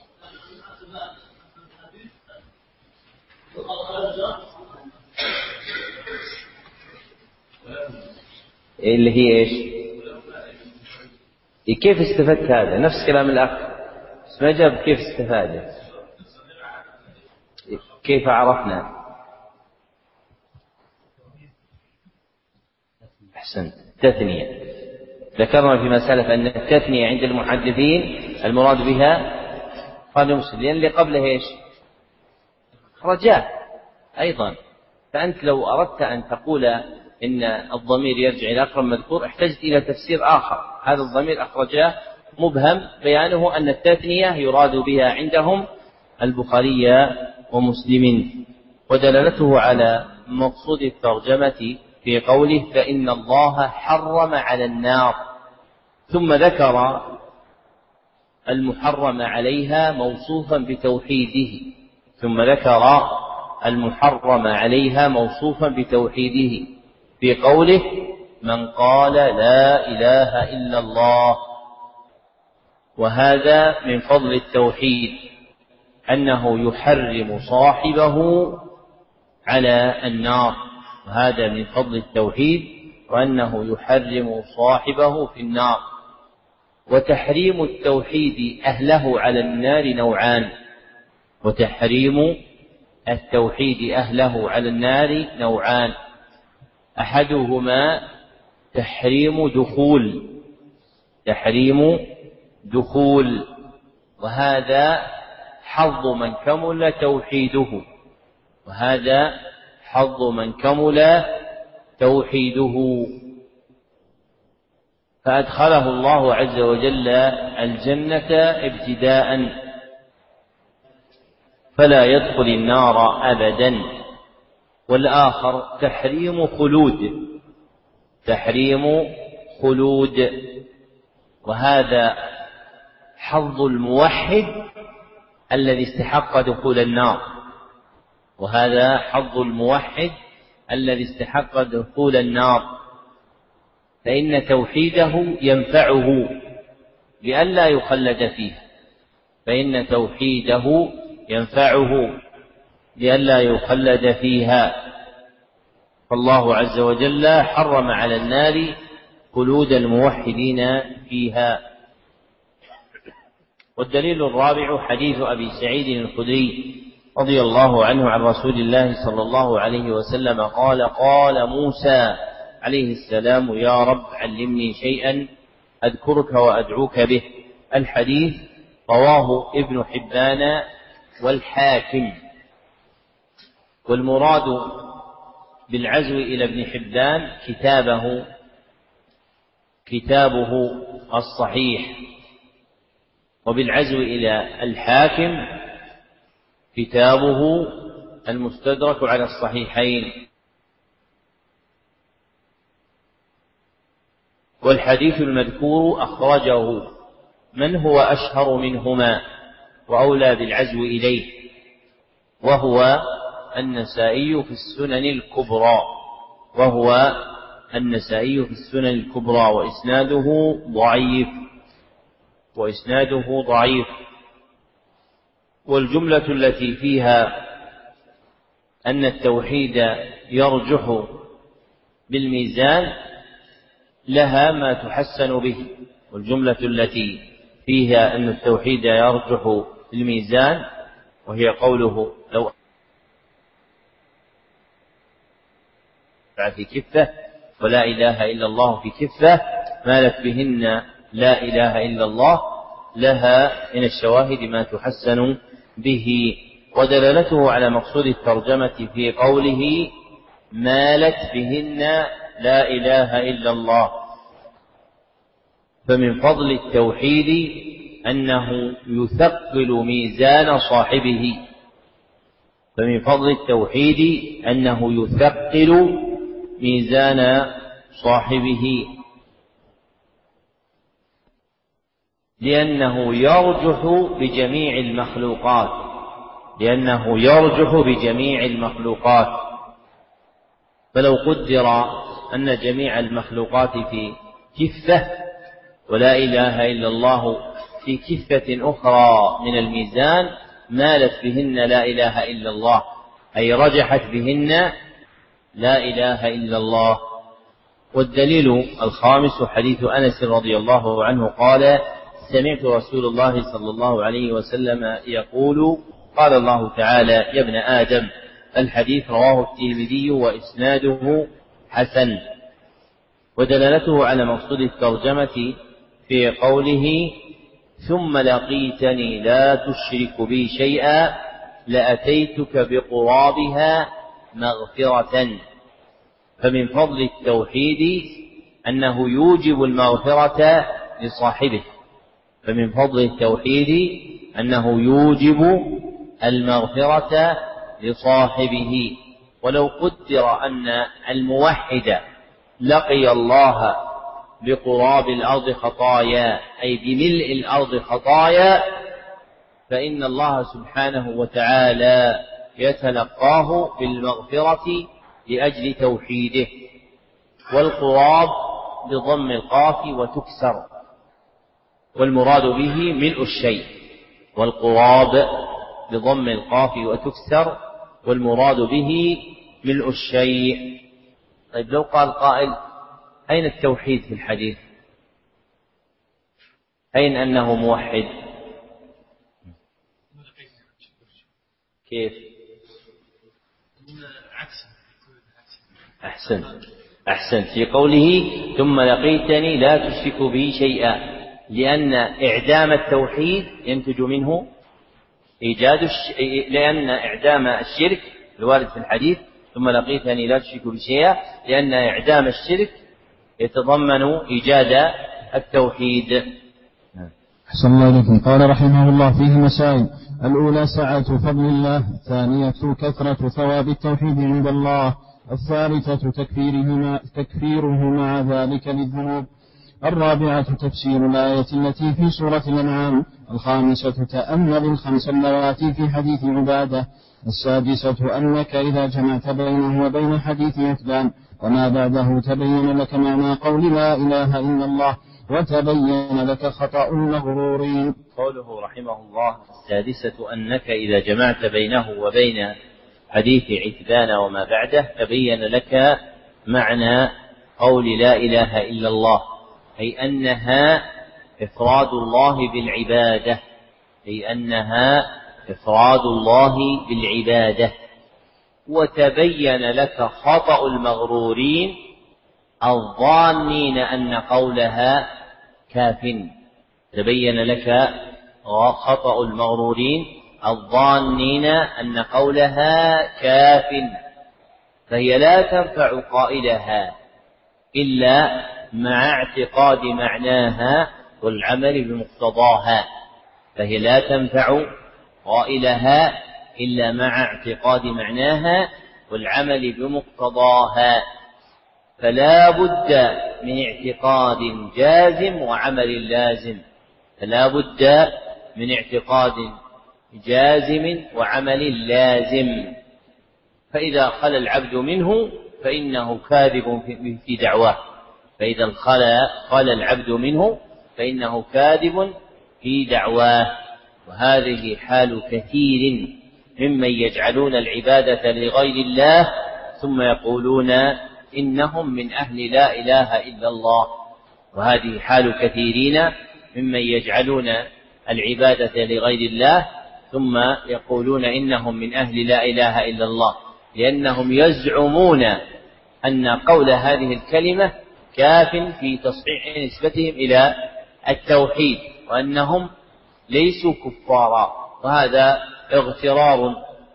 اللي هي ايش؟ كيف استفدت هذا؟ نفس كلام الأخ، بس ما جاب كيف استفاد، كيف عرفنا؟ أحسنت. التثنية ذكرنا فيما سلف أن التثنية عند المحدثين المراد بها قال مسلم، لأن اللي قبله ايش؟ رجاء أيضا. فأنت لو أردت أن تقول إن الضمير يرجع إلى أقرب مذكور احتجت إلى تفسير آخر. هذا الضمير أخرجاه مبهم، بيانه أن التثنية يراد بها عندهم البخاري ومسلم. ودلالته على مقصود الترجمة في قوله: فإن الله حرم على النار، ثم ذكر المحرم عليها موصوفا بتوحيده ثم ذكر المحرم عليها موصوفا بتوحيده في قوله: من قال لا إله إلا الله. وهذا من فضل التوحيد أنه يحرم صاحبه على النار. وهذا من فضل التوحيد وأنه يحرم صاحبه في النار. وتحريم التوحيد أهله على النار نوعان. وتحريم التوحيد أهله على النار نوعان: أحدهما تحريم دخول تحريم دخول وهذا حظ من كمل توحيده وهذا حظ من كمل توحيده فأدخله الله عز وجل الجنة ابتداء فلا يدخل النار أبدا. والآخر تحريم خلود تحريم خلود وهذا حظ الموحد الذي استحق دخول النار وهذا حظ الموحد الذي استحق دخول النار فإن توحيده ينفعه لئلا يخلد فيه فإن توحيده ينفعه لئلا يخلد فيها. فالله عز وجل حرم على النار خلود الموحدين فيها. والدليل الرابع حديث أبي سعيد الخدري رضي الله عنه عن رسول الله صلى الله عليه وسلم قال: قال موسى عليه السلام: يا رب علمني شيئا أذكرك وأدعوك به. الحديث رواه ابن حبان والحاكم. والمراد بالعزو إلى ابن حبان كتابه كتابه الصحيح، وبالعزو إلى الحاكم كتابه المستدرك على الصحيحين. والحديث المذكور أخرجه من هو أشهر منهما وأولى بالعزو إليه، وهو النسائي في السنن الكبرى وهو النسائي في السنن الكبرى وإسناده ضعيف وإسناده ضعيف. والجملة التي فيها أن التوحيد يرجح بالميزان لها ما تحسن به، والجملة التي فيها أن التوحيد يرجح بالميزان وهي قوله: لو في كفة ولا إله إلا الله في كفة مالت بهن لا إله إلا الله، لها من الشواهد ما تحسن به. ودلالته على مقصود الترجمة في قوله: مالت بهن لا إله إلا الله. فمن فضل التوحيد أنه يثقل ميزان صاحبه فمن فضل التوحيد أنه يثقل ميزان صاحبه لأنه يرجح بجميع المخلوقات لأنه يرجح بجميع المخلوقات فلو قدر أن جميع المخلوقات في كفة ولا إله إلا الله في كفة أخرى من الميزان مالت بهن لا إله إلا الله، أي رجحت بهن لا إله إلا الله. والدليل الخامس حديث أنس رضي الله عنه قال: سمعت رسول الله صلى الله عليه وسلم يقول: قال الله تعالى: يا ابن آدم. الحديث رواه الترمذي وإسناده حسن. ودلالته على مقصود الترجمة في قوله: ثم لقيتني لا تشرك بي شيئا لأتيتك بقرابها مغفرة. فمن فضل التوحيد أنه يوجب المغفرة لصاحبه فمن فضل التوحيد أنه يوجب المغفرة لصاحبه. ولو قدر أن الموحد لقي الله بقراب الأرض خطايا أي بملء الأرض خطايا فإن الله سبحانه وتعالى يتلقاه بالمغفرة لأجل توحيده. والقراب بضم القاف وتكسر، والمراد به ملء الشيء والقراب بضم القاف وتكسر والمراد به ملء الشيء. طيب لو قال قائل: أين التوحيد في الحديث؟ أين أنه موحد؟ كيف؟ أحسن أحسن في قوله: ثم لقيتني لا تشرك بي شيئا، لأن إعدام التوحيد ينتج منه إيجاد الش... لأن إعدام الشرك الوارد في الحديث ثم لقيتني لا تشرك بي شيئا لأن إعدام الشرك يتضمن إيجاد التوحيد. أحسن الله إليكم. قال رحمه الله: فيه مسائل: الأولى سعة فضل الله، الثانية كثرة ثواب التوحيد عند الله، الثالثة تكفيره, تكفيره مع ذلك للذنوب، الرابعة تفسير الآية التي في سورة الأنعام، الخامسة تأمل الخمس اللواتي في حديث عبادة، السادسة أنك إذا جمعت بينه وبين حديث عتبان وما بعده تبين لك معنى قول لا إله إلا الله وتبين لك خطأ المغرورين. قوله رحمه الله: السادسة أنك إذا جمعت بينه وبين حديث عتبان وما بعده تبين لك معنى قول لا إله إلا الله، أي أنها إفراد الله بالعبادة، أي أنها إفراد الله بالعبادة. وتبين لك خطأ المغرورين الظانين أن قولها كاف، تبين لك خطأ المغرورين الظانين أن قولها كاف، فهي لا تنفع قائلها إلا مع اعتقاد معناها والعمل بمقتضاها، فهي لا تنفع قائلها إلا مع اعتقاد معناها والعمل بمقتضاها، فلا بد من اعتقاد جازم وعمل لازم، فلا بد من اعتقاد جازم وعمل لازم، فإذا خلا العبد منه فإنه كاذب في دعواه، فإذا خلا خلا العبد منه فإنه كاذب في دعواه. وهذه حال كثير ممن يجعلون العبادة لغير الله ثم يقولون إنهم من أهل لا إله إلا الله، وهذه حال كثيرين ممن يجعلون العبادة لغير الله ثم يقولون إنهم من أهل لا إله إلا الله، لأنهم يزعمون أن قول هذه الكلمة كاف في تصحيح نسبتهم إلى التوحيد، وأنهم ليسوا كفارا، وهذا اغترار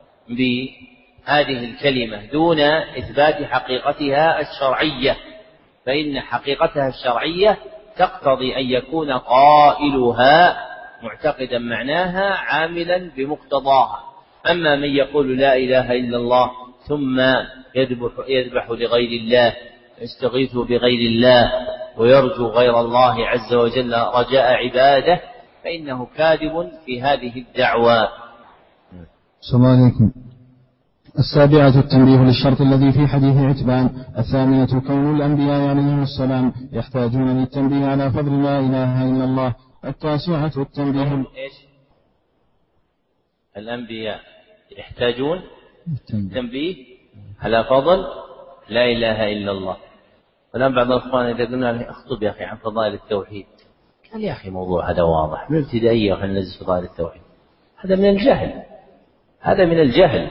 بهذه الكلمة دون إثبات حقيقتها الشرعية، فإن حقيقتها الشرعية تقتضي أن يكون قائلها معتقدا معناها عاملا بمقتضاها. أما من يقول لا إله إلا الله ثم يذبح, يذبح لغير الله، يستغيث بغير الله ويرجو غير الله عز وجل رجاء عباده، فإنه كاذب في هذه الدعوة. السلام عليكم. السابعة التنبيه للشرط الذي في حديث عتبان. الثامنة كون الأنبياء عليهم السلام يحتاجون للتنبيه على فضل لا إله إلا الله. التاسعة التنبيه إيش؟ الأنبياء يحتاجون التنبيه على فضل لا إله إلا الله. فالآن بعض الأخوان إذا قلنا له اخطب يا أخي عن فضائل التوحيد، قال يا أخي موضوع هذا واضح من ابتدائية وخلنا ننزل فضائل التوحيد، هذا من الجهل، هذا من الجهل.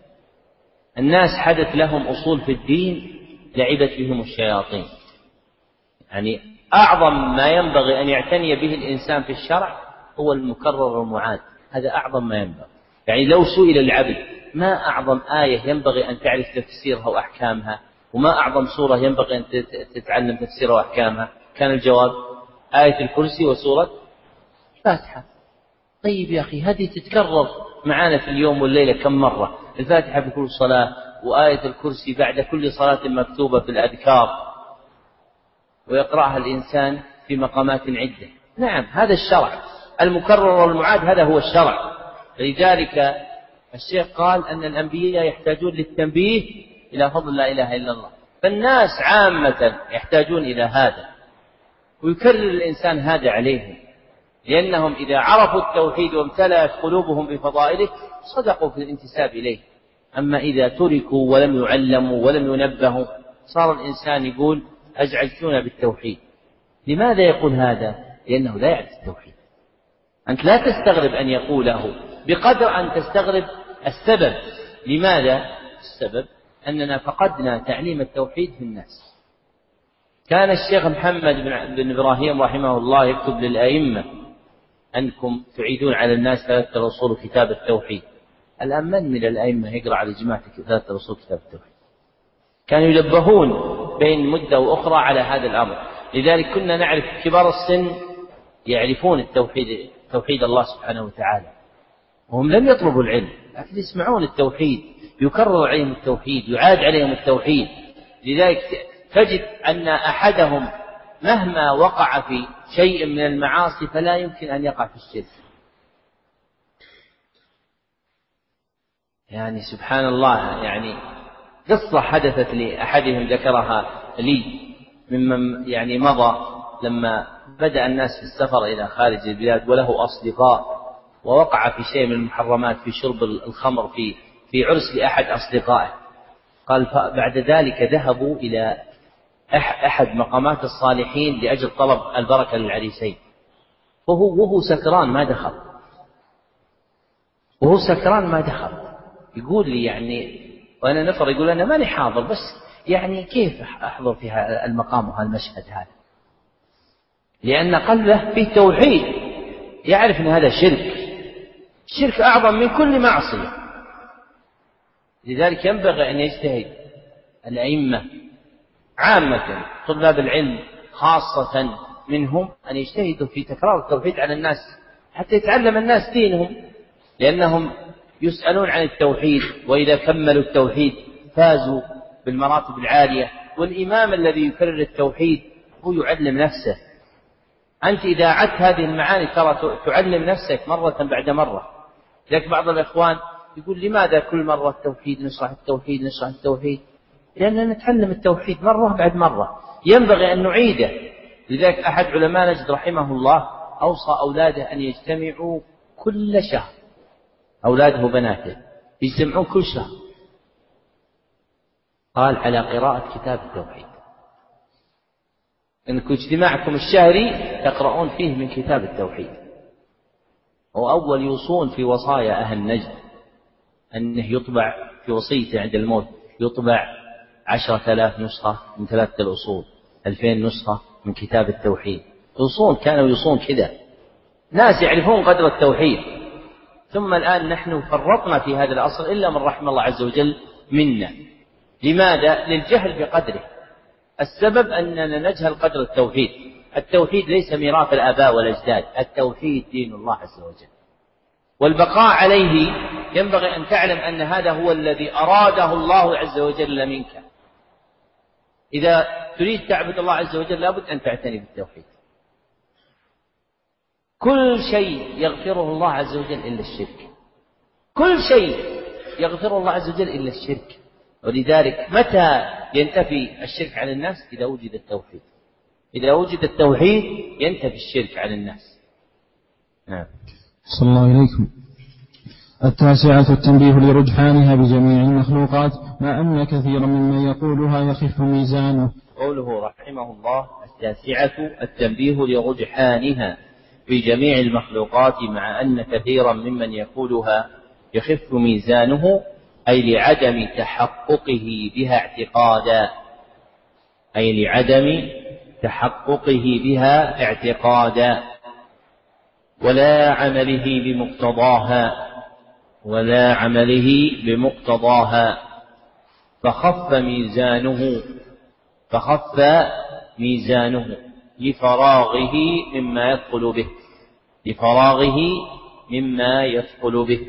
الناس حدث لهم أصول في الدين لعبت بهم الشياطين. يعني أعظم ما ينبغي أن يعتني به الإنسان في الشرع هو المكرر والمعاد، هذا أعظم ما ينبغي. يعني لو سئل العبد ما أعظم آية ينبغي أن تعرف تفسيرها وأحكامها، وما أعظم سورة ينبغي أن تتعلم تفسيرها وأحكامها، كان الجواب آية الكرسي وسورة الفاتحة. طيب يا أخي هذه تتكرر معنا في اليوم والليلة كم مرة، الفاتحة بكل صلاة وآية الكرسي بعد كل صلاة مكتوبة في الأذكار، ويقرأها الإنسان في مقامات عدة. نعم هذا الشرع المكرر والمعاد، هذا هو الشرع. لذلك الشيخ قال أن الأنبياء يحتاجون للتنبيه إلى فضل لا إله إلا الله، فالناس عامة يحتاجون إلى هذا، ويكرر الإنسان هذا عليهم، لأنهم إذا عرفوا التوحيد وامتلأت قلوبهم بفضائله صدقوا في الانتساب إليه. أما إذا تركوا ولم يعلموا ولم ينبهوا صار الإنسان يقول أزعجتونا بالتوحيد. لماذا يقول هذا؟ لأنه لا يعرف التوحيد. أنت لا تستغرب أن يقوله بقدر أن تستغرب السبب. لماذا؟ السبب أننا فقدنا تعليم التوحيد في الناس. كان الشيخ محمد بن إبراهيم رحمه الله يكتب للأئمة أنكم تعيدون على الناس ثلاثة أصول كتاب التوحيد. الآن من من الأئمة يقرأ على جماعة ثلاثة أصول كتاب التوحيد؟ كانوا يلبهون بين مدة وأخرى على هذا الأمر. لذلك كنا نعرف كبار السن يعرفون التوحيد، توحيد الله سبحانه وتعالى، وهم لم يطلبوا العلم لكن يسمعون التوحيد، يكرر عليهم التوحيد، يعاد عليهم التوحيد. لذلك تجد أن أحدهم مهما وقع في شيء من المعاصي فلا يمكن أن يقع في الشرك. يعني سبحان الله، يعني قصة حدثت لأحدهم ذكرها لي ممن يعني مضى، لما بدأ الناس في السفر إلى خارج البلاد وله أصدقاء، ووقع في شيء من المحرمات في شرب الخمر في في عرس لأحد أصدقائه. قال بعد ذلك ذهبوا إلى أحد مقامات الصالحين لأجل طلب البركة للعريسين، وهو, وهو سكران ما دخل، وهو سكران ما دخل يقول لي يعني، وأنا نفر يقول أنا ماني حاضر، بس يعني كيف أحضر في المقام وهالمشهد هذا؟ لأن قلبه فيه توحيد، يعرف أن هذا شرك، الشرك أعظم من كل معصية. لذلك ينبغي أن يجتهد الأئمة عامة، طلاب العلم خاصة منهم، أن يجتهدوا في تكرار التوحيد على الناس حتى يتعلم الناس دينهم، لأنهم يسألون عن التوحيد، وإذا كملوا التوحيد فازوا بالمراتب العالية. والإمام الذي يكرر التوحيد هو يعلم نفسه. أنت إذا عدت هذه المعاني ترى تعلم نفسك مرة بعد مرة. لذلك بعض الإخوان يقول لماذا كل مرة التوحيد نشرح التوحيد نشرح التوحيد؟ لأننا نتعلم التوحيد مرة بعد مرة، ينبغي أن نعيده. لذلك أحد علماء نجد رحمه الله أوصى أولاده أن يجتمعوا كل شهر، أولاده وبناته يجتمعون كل شهر، قال على قراءة كتاب التوحيد، إنكم اجتماعكم الشهري تقرؤون فيه من كتاب التوحيد. وأول يوصون في وصايا أهل نجد أنه يطبع في وصيته عند الموت، يطبع عشرة آلاف نسخة من ثلاثة الأصول، ألفين نسخة من كتاب التوحيد. يوصون، كانوا يوصون كذا، ناس يعرفون قدر التوحيد. ثم الآن نحن فرطنا في هذا الأصل إلا من رحم الله عز وجل منا. لماذا؟ للجهل بقدره. السبب أننا نجهل قدر التوحيد. التوحيد ليس ميراث الآباء والأجداد، التوحيد دين الله عز وجل، والبقاء عليه ينبغي أن تعلم أن هذا هو الذي أراده الله عز وجل منك. إذا تريد تعبد الله عز وجل لابد أن تعتني بالتوحيد. كل شيء يغفره الله عز وجل إلا الشرك، كل شيء يغفره الله عز وجل إلا الشرك. ولذلك متى ينتفي الشرك عن الناس؟ إذا وجد التوحيد. إذا وجد التوحيد ينتفي الشرك عن الناس. نعم. صلى الله عليكم. التاسعة التنبيه لرجحانها بجميع المخلوقات، مع أن كثيرا ممن يقولها يخف ميزانه. قوله رحمه الله التاسعة التنبيه لرجحانها بجميع المخلوقات، مع أن كثيرا ممن يقولها يخف ميزانه، أي لعدم تحققه بها اعتقادا، أي لعدم تحققه بها اعتقادا ولا عمله بمقتضاها ولا عمله بمقتضاها فخف ميزانه فخف ميزانه لفراغه مما يثقل به لفراغه مما يثقل به.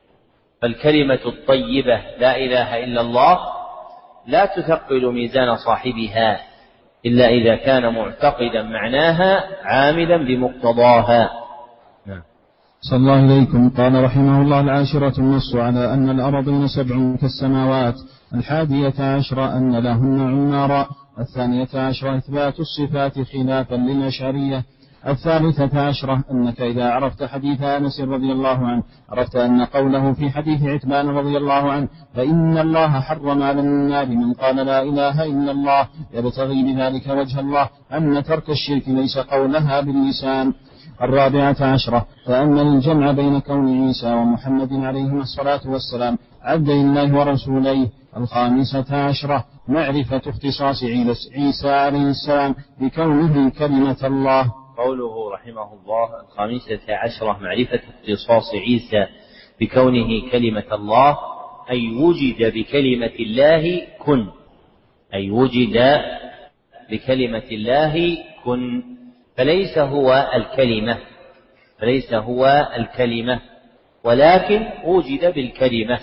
فالكلمة الطيبة لا إله إلا الله لا تثقل ميزان صاحبها إلا إذا كان معتقدا معناها عاملا بمقتضاها. نعم. صلى الله عليكم. قال رحمه الله العاشرة النص على أن الأرضين سبع كالسماوات. الحادية عشرة أن لهن عمارا. الثانية عشرة إثبات الصفات خلافا للأشعرية. الثالثة عشرة أنك إذا عرفت حديث أنس رضي الله عنه عرفت أن قوله في حديث عتبان رضي الله عنه فإن الله حرم على النار من قال لا إله إلا الله يبتغي بذلك وجه الله أن ترك الشرك ليس قولها باللسان. الرابعة عشرة فأن الجمع بين كون عيسى ومحمد عليهما الصلاة والسلام عبد الله ورسوليه. الخامسة عشرة معرفة اختصاص عيسى عليه السلام بكونه كلمة الله. قوله رحمه الله الخامسة عشرة معرفة اختصاص عيسى بكونه كلمة الله، أي وجد بكلمة الله كن أي وجد بكلمة الله كن فليس هو الكلمة فليس هو الكلمة ولكن وجد بالكلمة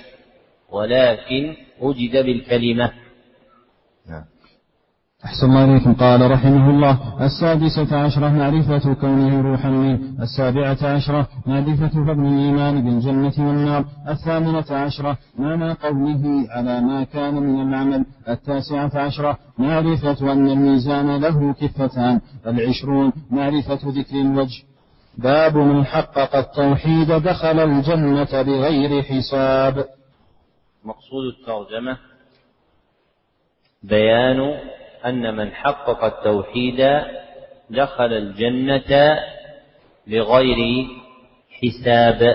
ولكن وجد بالكلمة. نعم. أحسن الله إليكم. قال رحمه الله السادسة عشرة معرفة كونه روحا منه. السابعة عشرة معرفة فضل الإيمان بالجنة والنار. الثامنة عشرة معنى قوله على ما كان من العمل. التاسعة عشرة معرفة أن الميزان له كفتان. العشرون معرفة ذكر الوجه. باب من حقق التوحيد دخل الجنة بغير حساب. مقصود الترجمة بيان أن من حقق التوحيد دخل الجنة بغير حساب،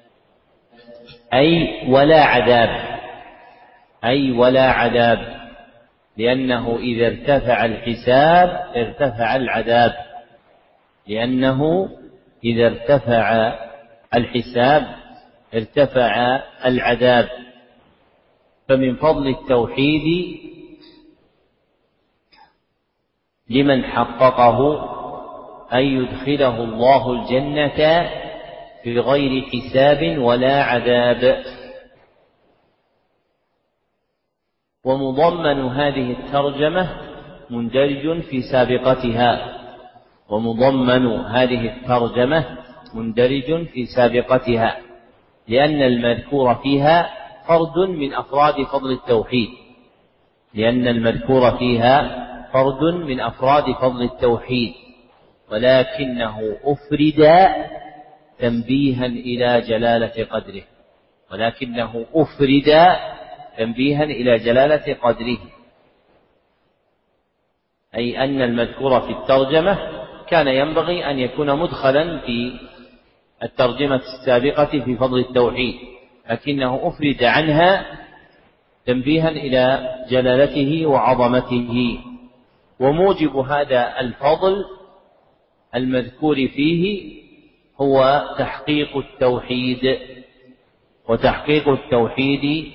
أي ولا عذاب، أي ولا عذاب، لأنه إذا ارتفع الحساب ارتفع العذاب، لأنه إذا ارتفع الحساب ارتفع العذاب. فمن فضل التوحيد لمن حققه أن يدخله الله الجنة في غير حساب ولا عذاب. ومضمن هذه الترجمة مندرج في سابقتها، ومضمن هذه الترجمة مندرج في سابقتها، لأن المذكور فيها فرد من أفراد فضل التوحيد، لأن المذكور فيها فرد من أفراد فضل التوحيد، ولكنه أفرد تنبيها إلى جلالة قدره، ولكنه أفرد تنبيها إلى جلالة قدره، أي أن المذكور في الترجمة كان ينبغي أن يكون مدخلا في الترجمة السابقة في فضل التوحيد، لكنه أفرد عنها تنبيها إلى جلالته وعظمته. وموجب هذا الفضل المذكور فيه هو تحقيق التوحيد، وتحقيق التوحيد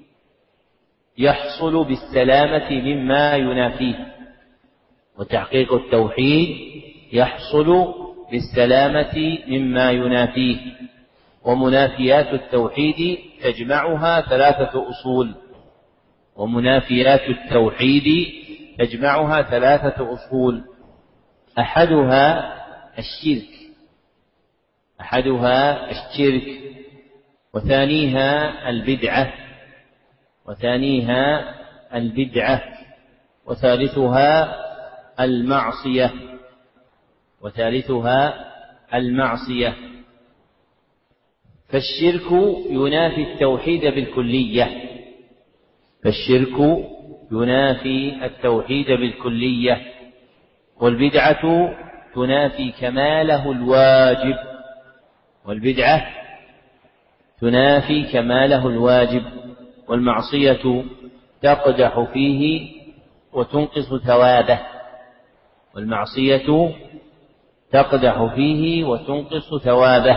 يحصل بالسلامة مما ينافيه، وتحقيق التوحيد يحصل بالسلامة مما ينافيه. ومنافيات التوحيد تجمعها ثلاثة أصول، ومنافيات التوحيد تجمعها ثلاثة أصول: أحدها الشرك، أحدها الشرك، وثانيها البدعة، وثانيها البدعة، وثالثها المعصية، وثالثها المعصية. فالشرك ينافي التوحيد بالكلية، فالشرك ينافي التوحيد بالكلية، والبدعة تنافي كماله الواجب، والبدعة تنافي كماله الواجب، والمعصية تقدح فيه وتنقص ثوابه، والمعصية تقدح فيه وتنقص ثوابه.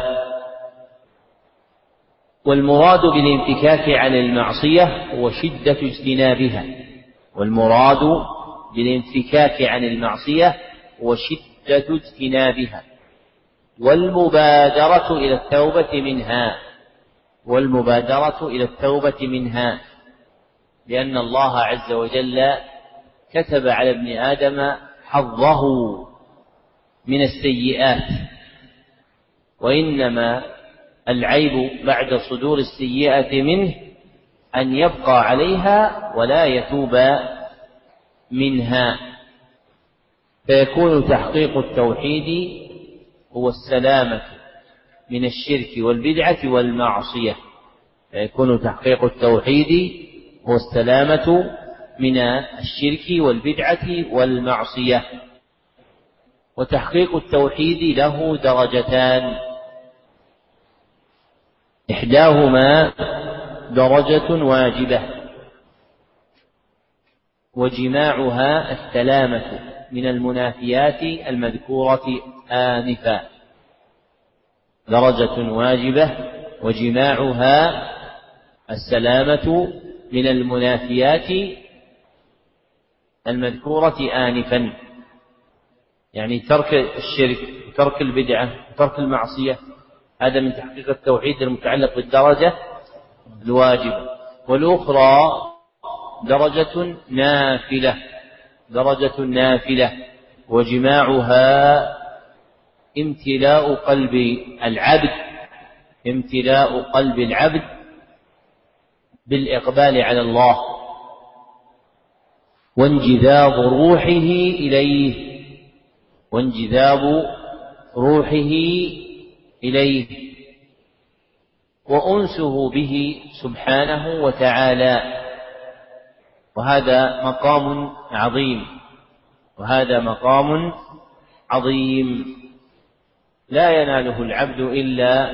والمراد بالانفكاك عن المعصية هو شدة اجتنابها، والمراد بالانفكاك عن المعصية هو شدة اجتنابها، والمبادرة إلى التوبة منها، والمبادرة إلى التوبة منها، لأن الله عز وجل كتب على ابن آدم حظه من السيئات، وإنما العيب بعد صدور السيئة منه أن يبقى عليها ولا يتوب منها. فيكون تحقيق التوحيد هو السلامة من الشرك والبدعة والمعصية، فيكون تحقيق التوحيد هو السلامة من الشرك والبدعة والمعصية. وتحقيق التوحيد له درجتان: إحداهما درجة واجبة، وجماعها السلامة من المنافيات المذكورة آنفا. درجة واجبة وجماعها السلامة من المنافيات المذكورة آنفا، يعني ترك الشرك وترك البدعة وترك المعصية، هذا من تحقيق التوحيد المتعلق بالدرجة الواجبة. والأخرى درجة نافلة، درجة نافلة وجماعها امتلاء قلب العبد، امتلاء قلب العبد بالإقبال على الله، وانجذاب روحه إليه، وانجذاب روحه إليه، وأنسه به سبحانه وتعالى. وهذا مقام عظيم وهذا مقام عظيم لا يناله العبد إلا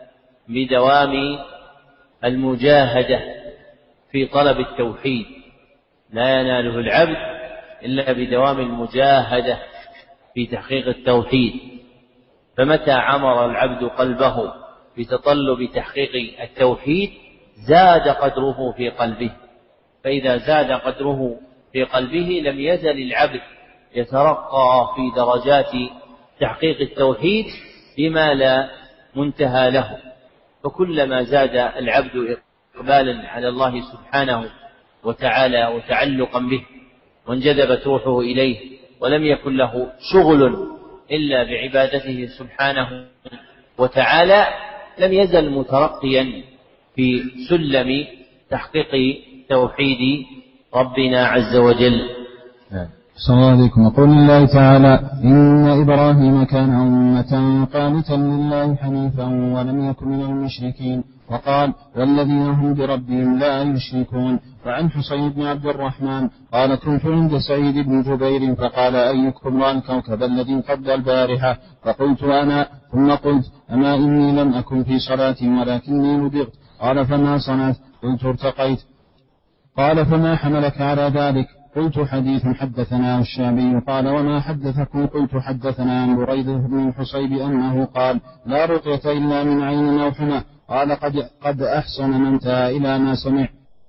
بدوام المجاهدة في طلب التوحيد، لا يناله العبد إلا بدوام المجاهدة في تحقيق التوحيد. فمتى عمر العبد قلبه بتطلب تحقيق التوحيد زاد قدره في قلبه، فإذا زاد قدره في قلبه لم يزل العبد يترقى في درجات تحقيق التوحيد بما لا منتهى له. فكلما زاد العبد إقبالا على الله سبحانه وتعالى وتعلقا به وانجذبت روحه إليه ولم يكن له شغل إلا بعبادته سبحانه وتعالى لم يزل مترقيا في سلم تحقيق توحيد ربنا عز وجل. صلى الله عليكم. وقول الله تعالى: إن إبراهيم كان أمة قانتا لله حنيفا ولم يكن من المشركين. وقال: والذين هم بربهم لا يشركون. وعن حسين بن عبد الرحمن قال: كنت عند سعيد بن جبير فقال: أيكم رأى الكوكب الذي انقض البارحة؟ فقلت: أنا. ثم قلت: أما إني لم أكن في صلاة ولكني نبغت. قال: فما صنعت؟ قلت: ارتقيت. قال: فما حملك على ذلك؟ قلت: حديث حدثنا الشعبي. قال: وما حدثكم؟ قلت: حدثنا عن بريدة بن الحصيب أنه قال: لا رقية إلا من عين أو حمى. قال: قد, قد أحسن من انتهى إلى ما سمع.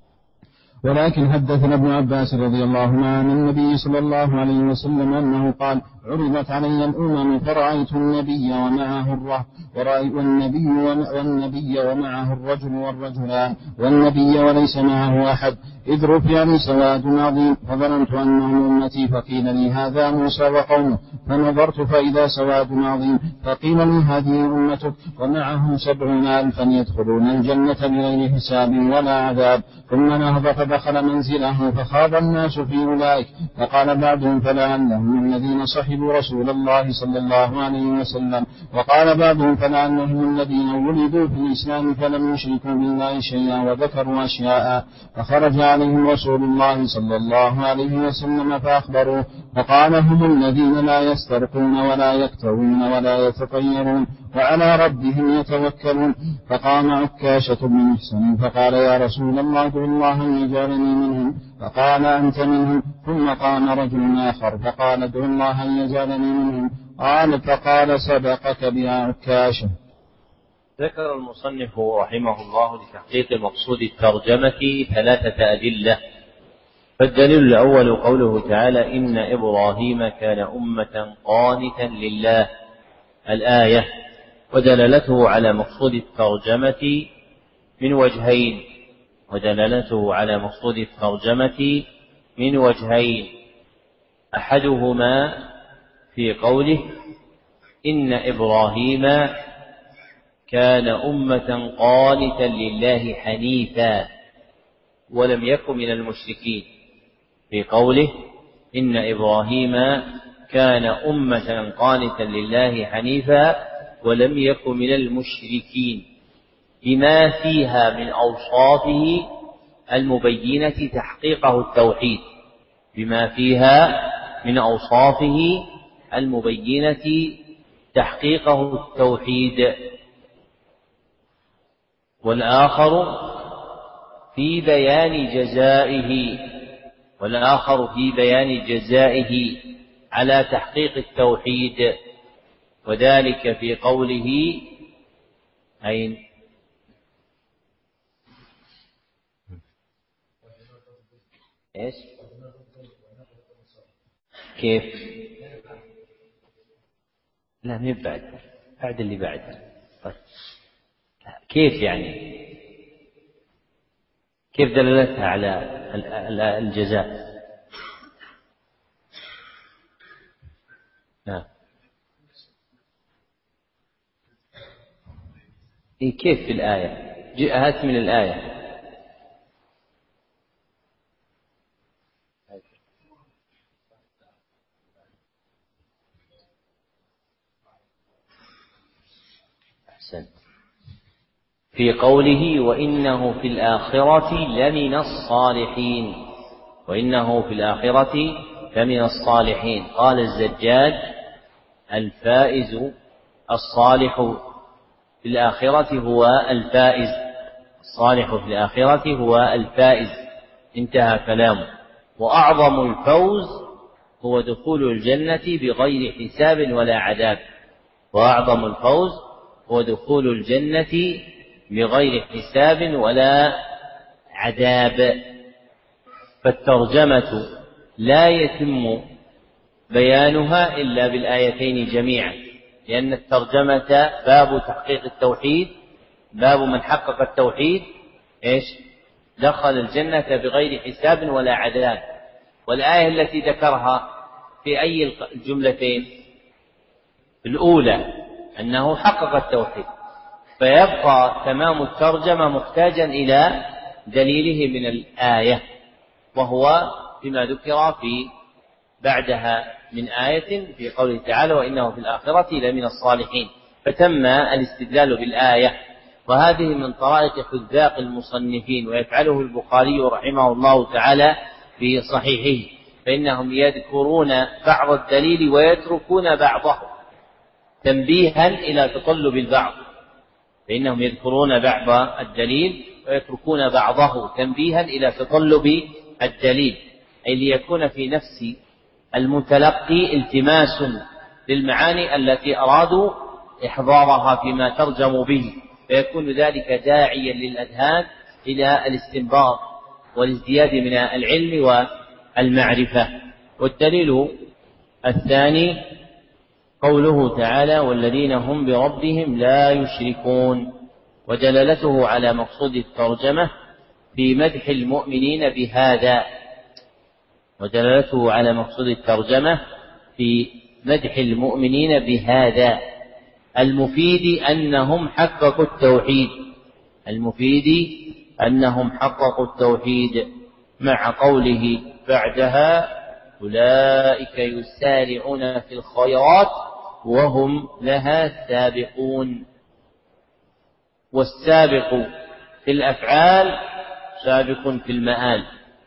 ولكن حدثنا ابن عباس رضي الله عنه عن النبي صلى الله عليه وسلم أنه قال: عرضت علي الأمم فرأيت النبي ومعه الرهب والنبي, والنبي ومعه الرجل والرجلان والنبي وليس معه أحد، إذ رفع لي سواد عظيم فظننت أنهم أمتي، فقيل لي: هذا موسى وقومه. فنظرت فإذا سواد عظيم، فقيل لي: هذه أمتك ومعهم سبعون ألفا يدخلون الجنة بغير حساب ولا عذاب. ثم نهض فدخل منزله فخاض الناس في أولئك، فقال بعضهم: فلعلهم الذين صحبوا رسول الله صلى الله عليه وسلم. وقال بعضهم: فلعلهم الذين ولدوا في الإسلام فلم يشركوا بالله شيئا وذكروا أشياء. فخرج عليهم رسول الله صلى الله عليه وسلم فأخبروه، فقال: هم الذين لا يسترقون ولا يكتوون ولا يتطيرون وعلى ربهم يتوكلون. فقام عكاشة بن محسن فقال: يا رسول الله ادع الله أن يجعلني منهم. فقال: أنت منهم. ثم قام رجل آخر فقال: ادع الله أن يجعلني منهم. قال: فقال: سبقك بها عكاشة. ذكر المصنف رحمه الله لتحقيق مقصود الترجمة ثلاثة أدلة. فالدليل الأول قوله تعالى: إن إبراهيم كان أمة قانتا لله، الآية، ودلالته على مقصود الترجمة من وجهين ودلالته على مقصود الترجمة من وجهين أحدهما في قوله: إن إبراهيم كان أمة قانتا لله حنيفا ولم يكن من المشركين، في قوله: إن إبراهيم كان أمة قانتا لله حنيفا ولم يكن من المشركين، بما فيها من أوصافه المبينة تحقيقه التوحيد، بما فيها من أوصافه المبينة تحقيقه التوحيد. والآخر في بيان جزائه والآخر في بيان جزائه على تحقيق التوحيد، وذلك في قوله: أين إيش كيف لا من بعد بعد اللي بعد طيب. كيف يعني كيف دلالتها على الجزاء؟ نعم. إيه كيف في الآية؟ جاءت من الآية. أحسنت. في قوله: وإنه في الآخرة لمن الصالحين، وإنه في الآخرة لمن الصالحين. قال الزجاج: الفائز الصالح في الآخرة هو الفائز، الصالح في الآخرة هو الفائز، انتهى كلامه. وأعظم الفوز هو دخول الجنة بغير حساب ولا عذاب، وأعظم الفوز هو دخول الجنة بغير حساب ولا عذاب. فالترجمة لا يتم بيانها إلا بالآيتين جميعا، لأن الترجمة باب تحقيق التوحيد، باب من حقق التوحيد إيش؟ دخل الجنة بغير حساب ولا عذاب. والآية التي ذكرها في أي الجملتين؟ الأولى أنه حقق التوحيد، فيبقى تمام الترجمة محتاجا إلى دليله من الآية، وهو فيما ذكر في بعدها من آية في قوله تعالى: وإنه في الآخرة لمن الصالحين. فتم الاستدلال بالآية. وهذه من طرائق حذاق المصنفين، ويفعله البخاري رحمه الله تعالى في صحيحه، فإنهم يذكرون بعض الدليل ويتركون بعضه تنبيها إلى تطلب البعض، فإنهم يذكرون بعض الدليل ويتركون بعضه تنبيها إلى تطلب الدليل، أي ليكون في نفس المتلقي التماس للمعاني التي أرادوا إحضارها فيما ترجم به، فيكون ذلك داعيا للأذهان إلى الاستنباط والازدياد من العلم والمعرفة. والدليل الثاني قوله تعالى: والذين هم بربهم لا يشركون، ودلالته على مقصود الترجمة في مدح المؤمنين بهذا، ودلالته على مقصود الترجمة في مدح المؤمنين بهذا المفيد أنهم حققوا التوحيد، المفيد أنهم حققوا التوحيد، مع قوله بعدها: أولئك يسارعون في الخيرات وهم لها سابقون. والسابق في الأفعال سابق في المآل،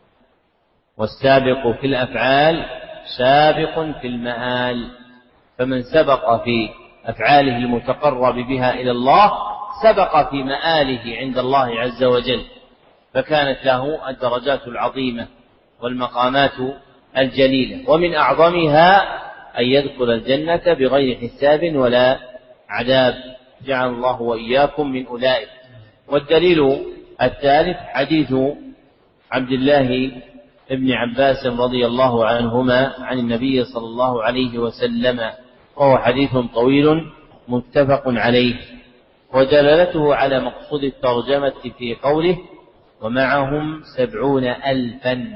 والسابق في الأفعال سابق في المآل، فمن سبق في أفعاله المتقرب بها إلى الله سبق في مآله عند الله عز وجل، فكانت له الدرجات العظيمة والمقامات الجليلة، ومن أعظمها أن يدخل الجنة بغير حساب ولا عذاب، جعل الله وإياكم من أولئك. والدليل الثالث حديث عبد الله ابن عباس رضي الله عنهما عن النبي صلى الله عليه وسلم، وهو حديث طويل متفق عليه، ودلالته على مقصود الترجمة في قوله: ومعهم سبعون ألفا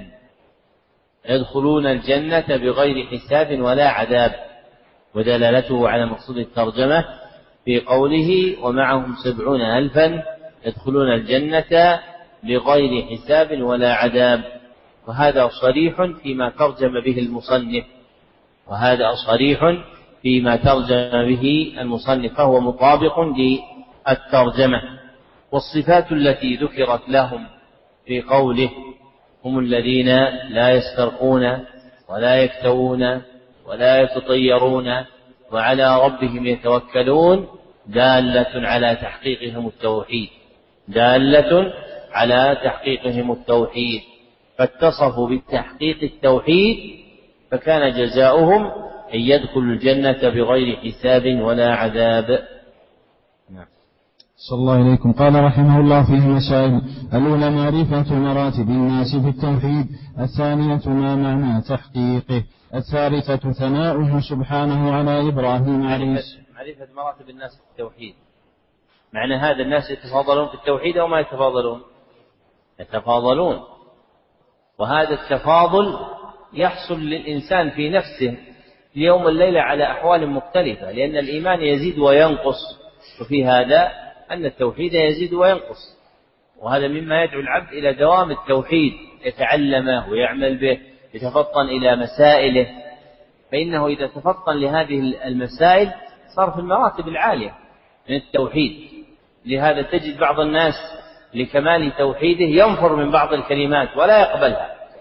يدخلون الجنة بغير حساب ولا عذاب، ودلالته على مقصود الترجمة في قوله: ومعهم سبعون ألفا يدخلون الجنة بغير حساب ولا عذاب. وهذا صريح فيما ترجم به المصنف، وهذا صريح فيما ترجم به المصنف، فهو مطابق للترجمة. والصفات التي ذكرت لهم في قوله: هم الذين لا يسترقون ولا يكتوون ولا يتطيرون وعلى ربهم يتوكلون، دالة على تحقيقهم التوحيد، دالة على تحقيقهم التوحيد، فاتصفوا بالتحقيق التوحيد، فكان جزاؤهم أن يدخلوا الجنة بغير حساب ولا عذاب. نعم. صلى الله إليكم. قال رحمه الله فيه مسائل: الأولى معرفة مراتب الناس في التوحيد، الثانية ما معنى تحقيقه، الثالثة ثناؤه سبحانه على إبراهيم عليه السلام. معرفة مراتب الناس في التوحيد، معنى هذا الناس يتفاضلون في التوحيد أو ما يتفاضلون؟ يتفاضلون، وهذا التفاضل يحصل للإنسان في نفسه في يوم والليلة على أحوال مختلفة، لأن الإيمان يزيد وينقص، وفي هذا أن التوحيد يزيد وينقص، وهذا مما يدعو العبد إلى دوام التوحيد، يتعلمه ويعمل به، يتفطن إلى مسائله، فإنه إذا تفطن لهذه المسائل صار في المراتب العالية من التوحيد. لهذا تجد بعض الناس لكمال توحيده ينفر من بعض الكلمات ولا يقبلها،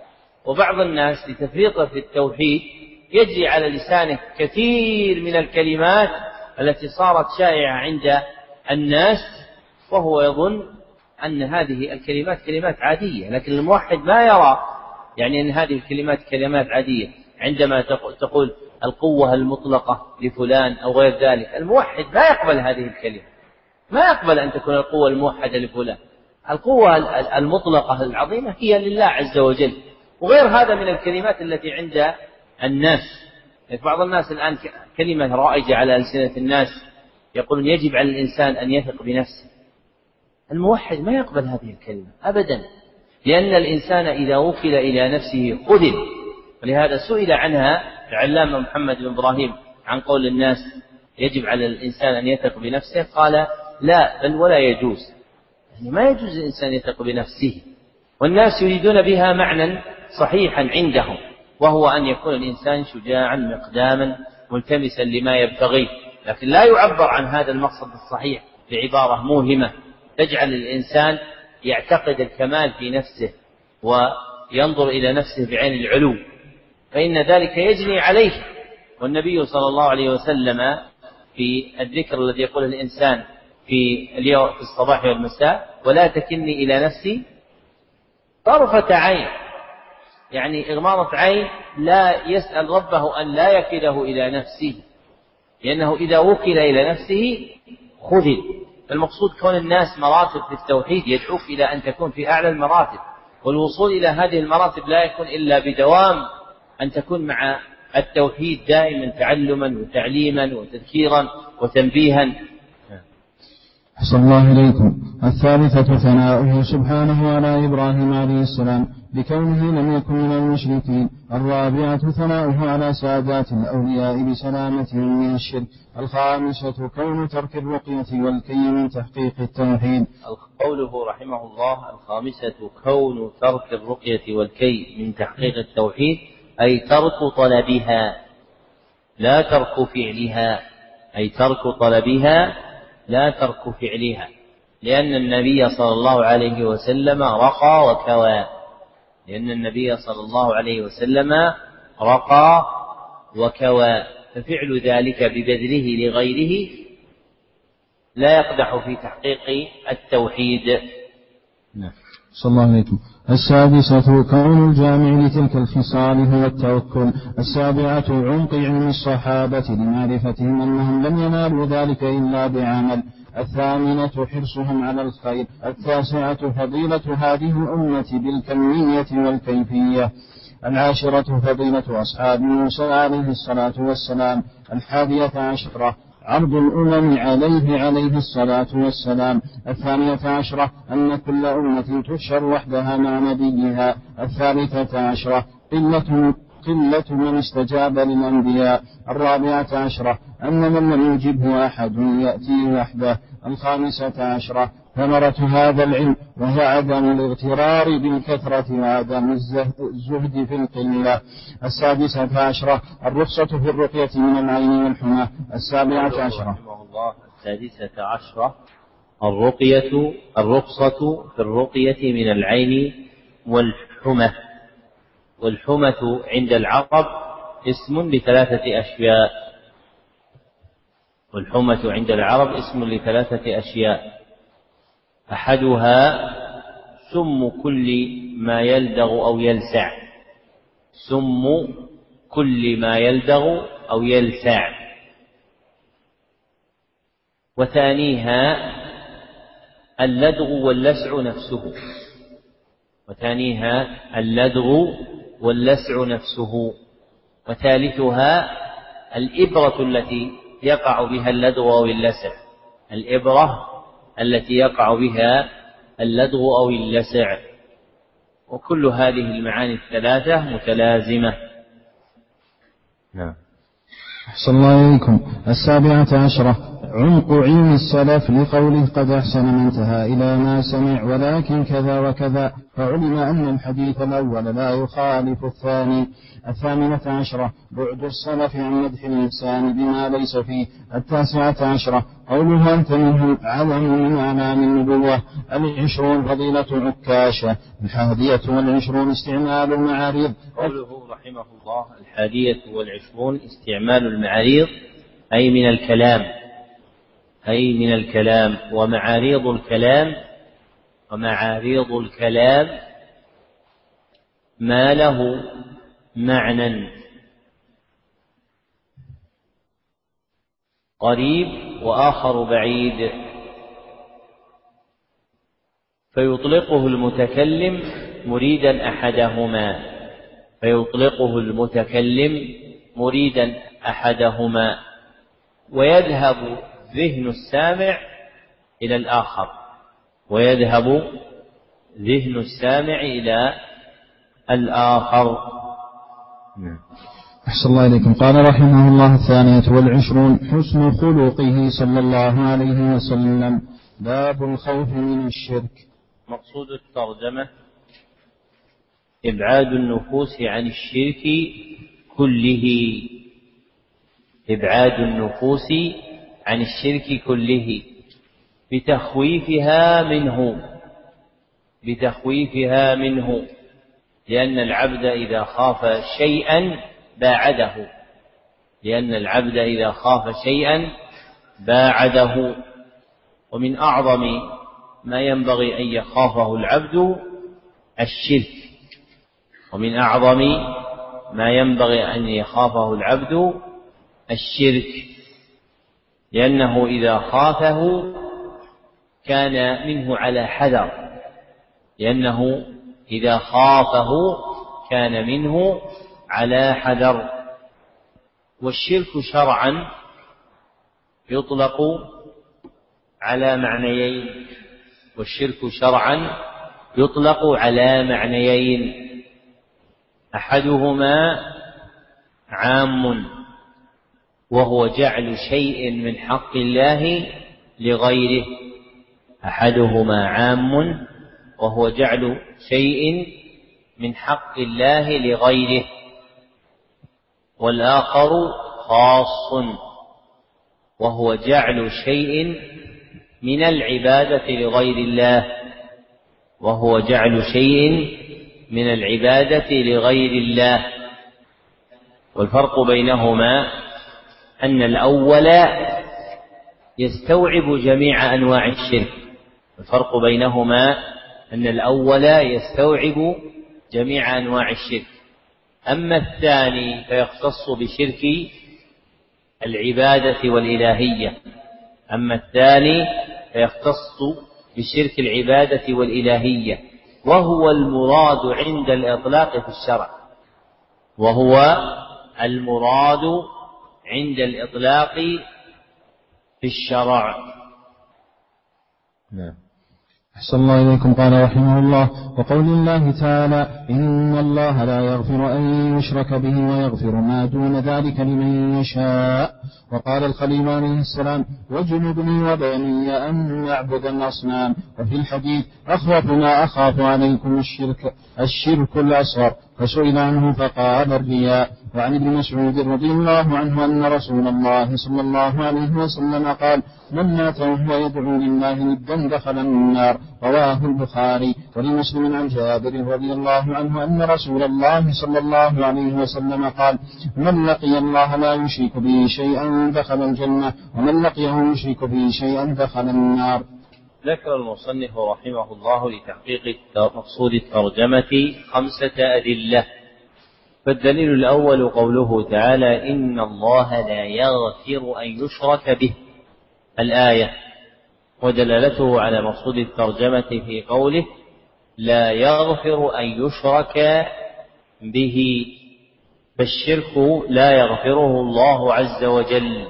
وبعض الناس لتفريطه في التوحيد يجري على لسانه كثير من الكلمات التي صارت شائعة عند الناس، وهو يظن أن هذه الكلمات كلمات عادية، لكن الموحد ما يرى يعني أن هذه الكلمات كلمات عادية. عندما تقول القوة المطلقة لفلان أو غير ذلك، الموحد ما يقبل هذه الكلمة، ما يقبل أن تكون القوة الموحدة لفلان. القوة المطلقة العظيمة هي لله عز وجل، وغير هذا من الكلمات التي عند الناس. بعض الناس الآن كلمة رائجة على ألسنة الناس يقولون يجب على الإنسان أن يثق بنفسه. الموحد ما يقبل هذه الكلمة أبدا، لأن الإنسان إذا وكل إلى نفسه خذل. ولهذا سئل عنها العلامة محمد بن إبراهيم عن قول الناس يجب على الإنسان أن يثق بنفسه، قال لا بل ولا يجوز، يعني ما يجوز الإنسان يثق بنفسه. والناس يريدون بها معنى صحيحا عندهم، وهو أن يكون الإنسان شجاعا مقداما ملتمسا لما يبتغيه، لكن لا يعبر عن هذا المقصد الصحيح بعبارة موهمة تجعل الإنسان يعتقد الكمال في نفسه وينظر إلى نفسه بعين العلو، فإن ذلك يجني عليه. والنبي صلى الله عليه وسلم في الذكر الذي يقول الإنسان في اليوم في الصباح والمساء ولا تكلني إلى نفسي طرفة عين، يعني إغماضة عين، لا يسأل ربه أن لا يكله إلى نفسه، لأنه إذا وكل إلى نفسه خذل. المقصود كون الناس مراتب في التوحيد يدعوك إلى أن تكون في أعلى المراتب، والوصول إلى هذه المراتب لا يكون إلا بدوام، أن تكون مع التوحيد دائما تعلما وتعليما وتذكيرا وتنبيها. أحسن الله إليكم. الثالثة ثناؤه سبحانه على إبراهيم عليه السلام بكونه لم يكن من المشركين. الرابعة ثناؤه على سادات الأولياء بسلامتهم من الشرك. الخامسة كون ترك الرقية والكي من تحقيق التوحيد. قوله رحمه الله الخامسة كون ترك الرقية والكي من تحقيق التوحيد، أي ترك طلبها لا ترك فعلها، أي ترك طلبها لا ترك فعلها، لأن النبي صلى الله عليه وسلم رقى وكوى، لأن النبي صلى الله عليه وسلم رقى وكوى، ففعل ذلك ببذله لغيره لا يقدح في تحقيق التوحيد. نعم. صلى الله عليكم. السادسة كون الجامع لتلك الخصال هو التوكل. السابعة عمق علم الصحابة لمعرفتهم أنهم لم ينالوا ذلك إلا بعمل. الثامنة حرصهم على الخير. التاسعة فضيلة هذه الأمة بالكمية والكيفية. العاشرة فضيلة أصحاب موسى عليه الصلاة والسلام. الحادية عشرة عرض الأمم عليه عليه الصلاة والسلام. الثانية عشرة أن كل أمة تحشر وحدها مع نبيها. الثالثة عشرة قلة قلة من استجاب للأنبياء. الرابعة عشرة أن من لم يجبه أحد يأتي وحده. الخامسة عشرة ثمرة هذا العلم وهي عدم الاغترار بالكثرة وعدم الزهد في القلة. السادسة عشرة الرخصة في الرقية من العين والحمى. السابعة عشرة السادسة عشرة الرقية الرخصة في الرقية من العين والحمى. والحمة عند العرب اسم لثلاثة أشياء. والحمة عند العرب اسم لثلاثة أشياء، أحدها سم كل ما يلدغ أو يلسع، سم كل ما يلدغ أو يلسع. وثانيها اللدغ واللسع نفسه، وثانيها اللدغ واللسع نفسه. وثالثها الإبرة التي يقع بها اللدغ أو اللسع، الإبرة التي يقع بها اللدغ أو اللسع. وكل هذه المعاني الثلاثة متلازمة. نعم. أحسن الله إليكم. السابعة عشرة عمق علم السلف لقوله قد أحسن من انتهى إلى ما سمع ولكن كذا وكذا، فعلم أن الحديث الأول لا يخالف الثاني. الثامنة عشرة بعد السلف عن مدح الإنسان بما ليس فيه. التاسعة عشرة قوله أنت منهم علم من أعلام النبوة. العشرون فضيلة عكاشة. الحادية والعشرون استعمال المعاريض. قوله رحمه الله الحادية والعشرون استعمال المعاريض أي من الكلام أي من الكلام ومعاريض الكلام ومعاريض الكلام ما له معنى قريب وآخر بعيد، فيطلقه المتكلم مريدا أحدهما فيطلقه المتكلم مريدا أحدهما ويذهب ذهن السامع إلى الآخر ويذهب ذهن السامع إلى الآخر. أحسن الله إليكم. قال رحمه الله الثانية والعشرون حسن خلقه صلى الله عليه وسلم. باب الخوف من الشرك. مقصود الترجمة إبعاد النفوس عن الشرك كله إبعاد النفوس عن الشرك كله بتخويفها منه بتخويفها منه لأن العبد إذا خاف شيئا باعده لأن العبد إذا خاف شيئا باعده ومن أعظم ما ينبغي أن يخافه العبد الشرك ومن أعظم ما ينبغي أن يخافه العبد الشرك لأنه إذا خافه كان منه على حذر لأنه إذا خافه كان منه على حذر. والشرك شرعا يطلق على معنيين والشرك شرعا يطلق على معنيين أحدهما عام وهو جعل شيء من حق الله لغيره أحدهما عام وهو جعل شيء من حق الله لغيره والآخر خاص وهو جعل شيء من العبادة لغير الله وهو جعل شيء من العبادة لغير الله. والفرق بينهما أن الأول يستوعب جميع أنواع الشرك الفرق بينهما أن الأول يستوعب جميع أنواع الشرك أما الثاني فيختص بشرك العبادة والإلهية أما الثاني فيختص بشرك العبادة والإلهية وهو المراد عند الإطلاق في الشرع وهو المراد عند الإطلاق في الشرع. نعم. أحسن الله إليكم. قال رحمه الله وقول الله تعالى إن الله لا يغفر أن يشرك به ويغفر ما دون ذلك لمن يشاء. وقال الخليل عليه السلام وجنبني وبني أن نعبد الأصنام. وفي الحديث أخوف ما أخاف عليكم الشرك الشرك الأصغر فسئل عنه فقال الرياء. وعن ابن مسعود رضي الله عنه أن رسول الله صلى الله عليه وسلم قال من مات وهو يدعو لله ندا دخل النار. رواه البخاري. ولمسلم عن جابر رضي الله عنه أن رسول الله صلى الله عليه وسلم قال من لقي الله لا يشرك به شيئا دخل الجنة ومن لقيه يشرك به شيئا دخل النار. ذكر المصنف رحمه الله لتحقيق مقصود الترجمة خمسة أدلة. فالدليل الأول قوله تعالى إن الله لا يغفر أن يشرك به الآية ودلالته على مقصود الترجمة في قوله لا يغفر أن يشرك به فالشرك لا يغفره الله عز وجل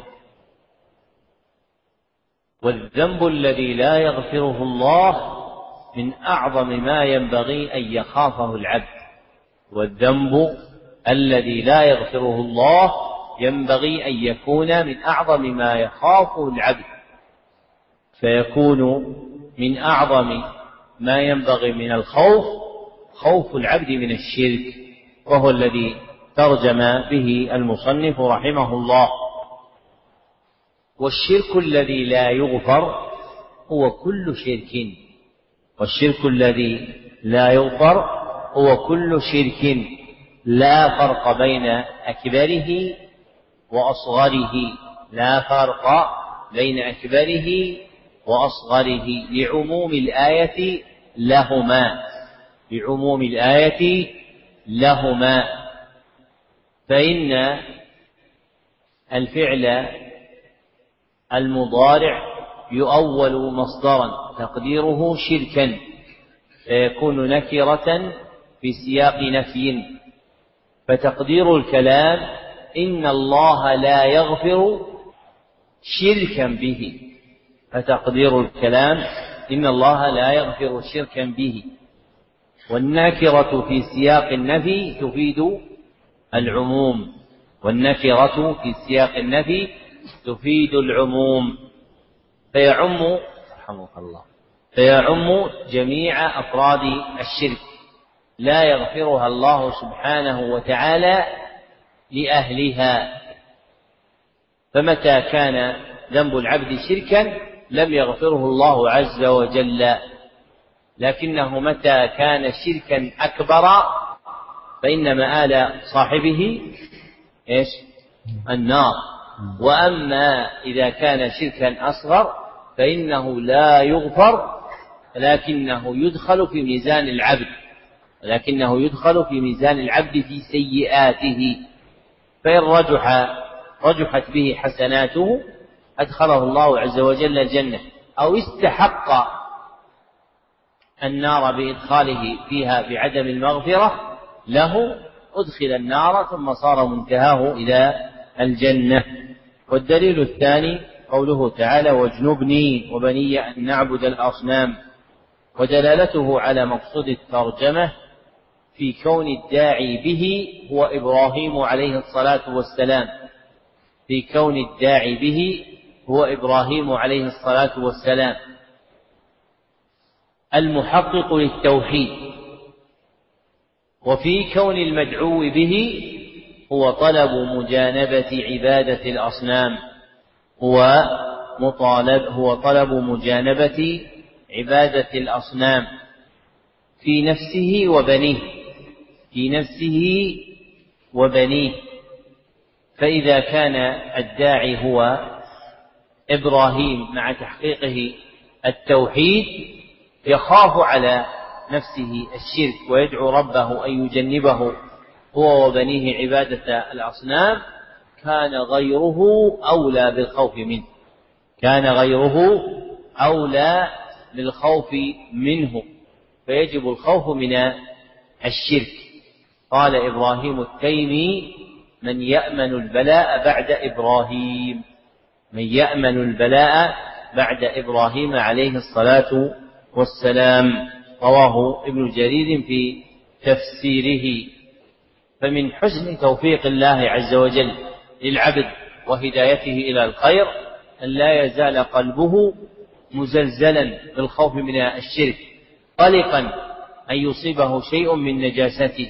والذنب الذي لا يغفره الله من أعظم ما ينبغي أن يخافه العبد والذنب الذي لا يغفره الله ينبغي أن يكون من أعظم ما يخافه العبد، فيكون من أعظم ما ينبغي من الخوف خوف العبد من الشرك، وهو الذي ترجم به المصنف رحمه الله. والشرك الذي لا يغفر هو كل شرك، والشرك الذي لا يغفر هو كل شرك، لا فرق بين أكبره وأصغره، لا فرق بين أكبره وأصغره لعموم الآية لهما، لعموم الآية لهما. فإن الفعل المضارع يؤول مصدرا تقديره شركا، فيكون نكرة في سياق نفي، فتقدير الكلام إن الله لا يغفر شركا به، فتقدير الكلام إن الله لا يغفر شركا به. والنكرة في سياق النفي تفيد العموم، والنكرة في سياق النفي تفيد العموم، فيعم رحمه الله فيعم جميع أفراد الشرك، لا يغفرها الله سبحانه وتعالى لأهلها. فمتى كان ذنب العبد شركا لم يغفره الله عز وجل، لكنه متى كان شركا أكبر فإن مآل صاحبه إيش؟ النار. وأما إذا كان شركا أصغر فإنه لا يغفر، لكنه يدخل في ميزان العبد، لكنه يدخل في ميزان العبد في سيئاته، فإن رجح رجحت به حسناته أدخله الله عز وجل الجنة، أو استحق النار بإدخاله فيها بعدم المغفرة له أدخل النار ثم صار منتهاه إلى الجنة. والدليل الثاني قوله تعالى واجنبني وبني أن نعبد الأصنام، ودلالته على مقصود الترجمة في كون الداعي به هو إبراهيم عليه الصلاة والسلام، في كون الداعي به هو إبراهيم عليه الصلاة والسلام المحقق للتوحيد، وفي كون المدعو به هو طلب مجانبة عبادة الأصنام، هو مطالب هو طلب مجانبة عبادة الأصنام في نفسه وبنيه، في نفسه وبنيه. فإذا كان الداعي هو إبراهيم مع تحقيقه التوحيد يخاف على نفسه الشرك ويدعو ربه أن يجنبه هو وبنيه عبادة الأصنام، كان غيره أولى بالخوف منه، كان غيره أولى بالخوف منه، فيجب الخوف من الشرك. قال إبراهيم التيمي من يأمن البلاء بعد إبراهيم، من يأمن البلاء بعد إبراهيم عليه الصلاة والسلام، رواه ابن جرير في تفسيره. فمن حسن توفيق الله عز وجل للعبد وهدايته إلى الخير أن لا يزال قلبه مزلزلا بالخوف من الشرك، قلقا أن يصيبه شيء من نجاسته.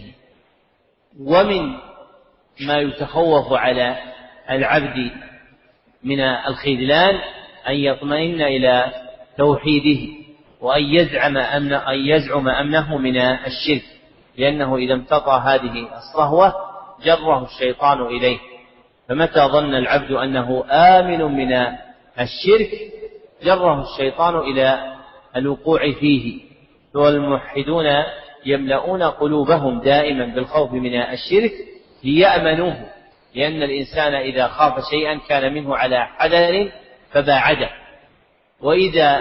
ومن ما يتخوف على العبد من الخذلان أن يطمئن إلى توحيده، وأن يزعم أمن أن يزعم أمنه من الشرك، لأنه إذا امتطى هذه الصهوة جره الشيطان إليه. فمتى ظن العبد أنه آمن من الشرك جره الشيطان إلى الوقوع فيه. والموحدون يملؤون قلوبهم دائما بالخوف من الشرك ليأمنوه، لأن الإنسان إذا خاف شيئا كان منه على حذر فباعده، وإذا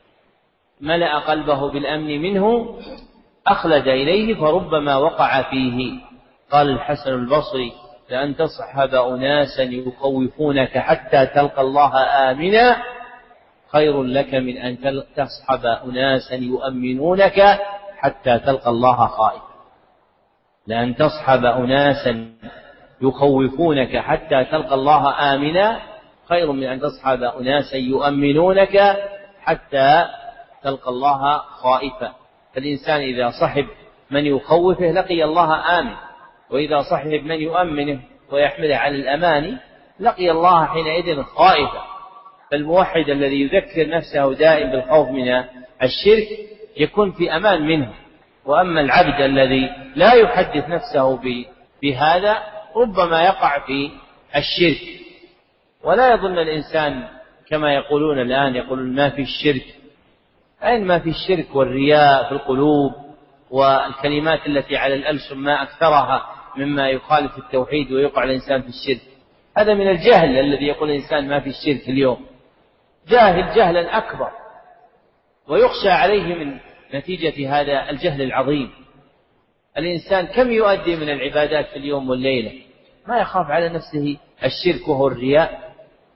ملأ قلبه بالأمن منه أخلد إليه فربما وقع فيه. قال الحسن البصري لأن تصحب أناسا يخوفونك حتى تلقى الله آمنا خير لك من أن تصحب أناسا يؤمنونك حتى تلقى الله خائفا. لأن تصحب أناسا يخوفونك حتى تلقى الله آمنا خير من أن تصحب أناسا يؤمنونك حتى تلقى الله خائفا. فالإنسان إذا صحب من يخوفه لقي الله آمن، وإذا صحب من يؤمنه ويحمله على الأمان لقي الله حينئذ خائفا. فالموحد الذي يذكر نفسه دائم بالخوف من الشرك يكون في أمان منه. وأما العبد الذي لا يحدث نفسه بهذا ربما يقع في الشرك. ولا يظن الإنسان كما يقولون الآن، يقولون ما في الشرك. أين ما في الشرك والرياء في القلوب والكلمات التي على الألسن ما أكثرها مما يخالف التوحيد ويقع الإنسان في الشرك. هذا من الجهل الذي يقول الإنسان ما في الشرك اليوم، جاهل جهلا أكبر، ويخشى عليه من نتيجة هذا الجهل العظيم. الإنسان كم يؤدي من العبادات في اليوم والليلة ما يخاف على نفسه الشرك وهو الرياء.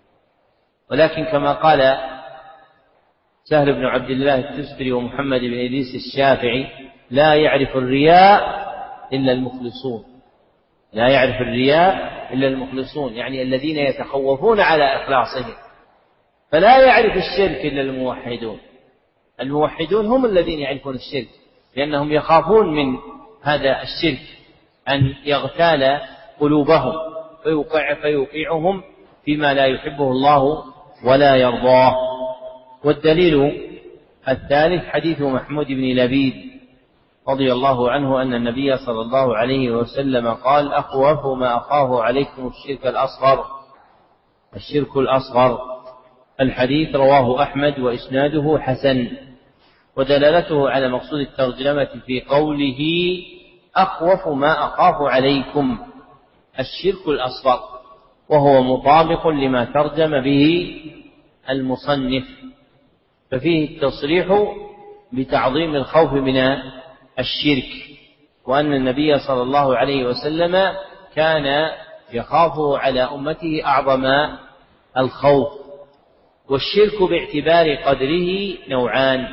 ولكن كما قال سهل بن عبد الله التستري ومحمد بن إدريس الشافعي لا يعرف الرياء إلا المخلصون. لا يعرف الرياء إلا المخلصون، يعني الذين يتخوفون على إخلاصهم. فلا يعرف الشرك إلا الموحدون. الموحدون هم الذين يعرفون الشرك، لأنهم يخافون من هذا الشرك أن يغتال قلوبهم فيوقع فيوقعهم فيما لا يحبه الله ولا يرضاه. والدليل الثالث حديث محمود بن لبيد رضي الله عنه أن النبي صلى الله عليه وسلم قال أخوف ما أخاف عليكم الشرك الأصغر. الشرك الأصغر. الحديث رواه أحمد وإسناده حسن. ودلالته على مقصود الترجمة في قوله أخوف ما أخاف عليكم الشرك الأصغر، وهو مطابق لما ترجم به المصنف. ففيه التصريح بتعظيم الخوف من الشرك، وأن النبي صلى الله عليه وسلم كان يخاف على أمته أعظم الخوف. والشرك باعتبار قدره نوعان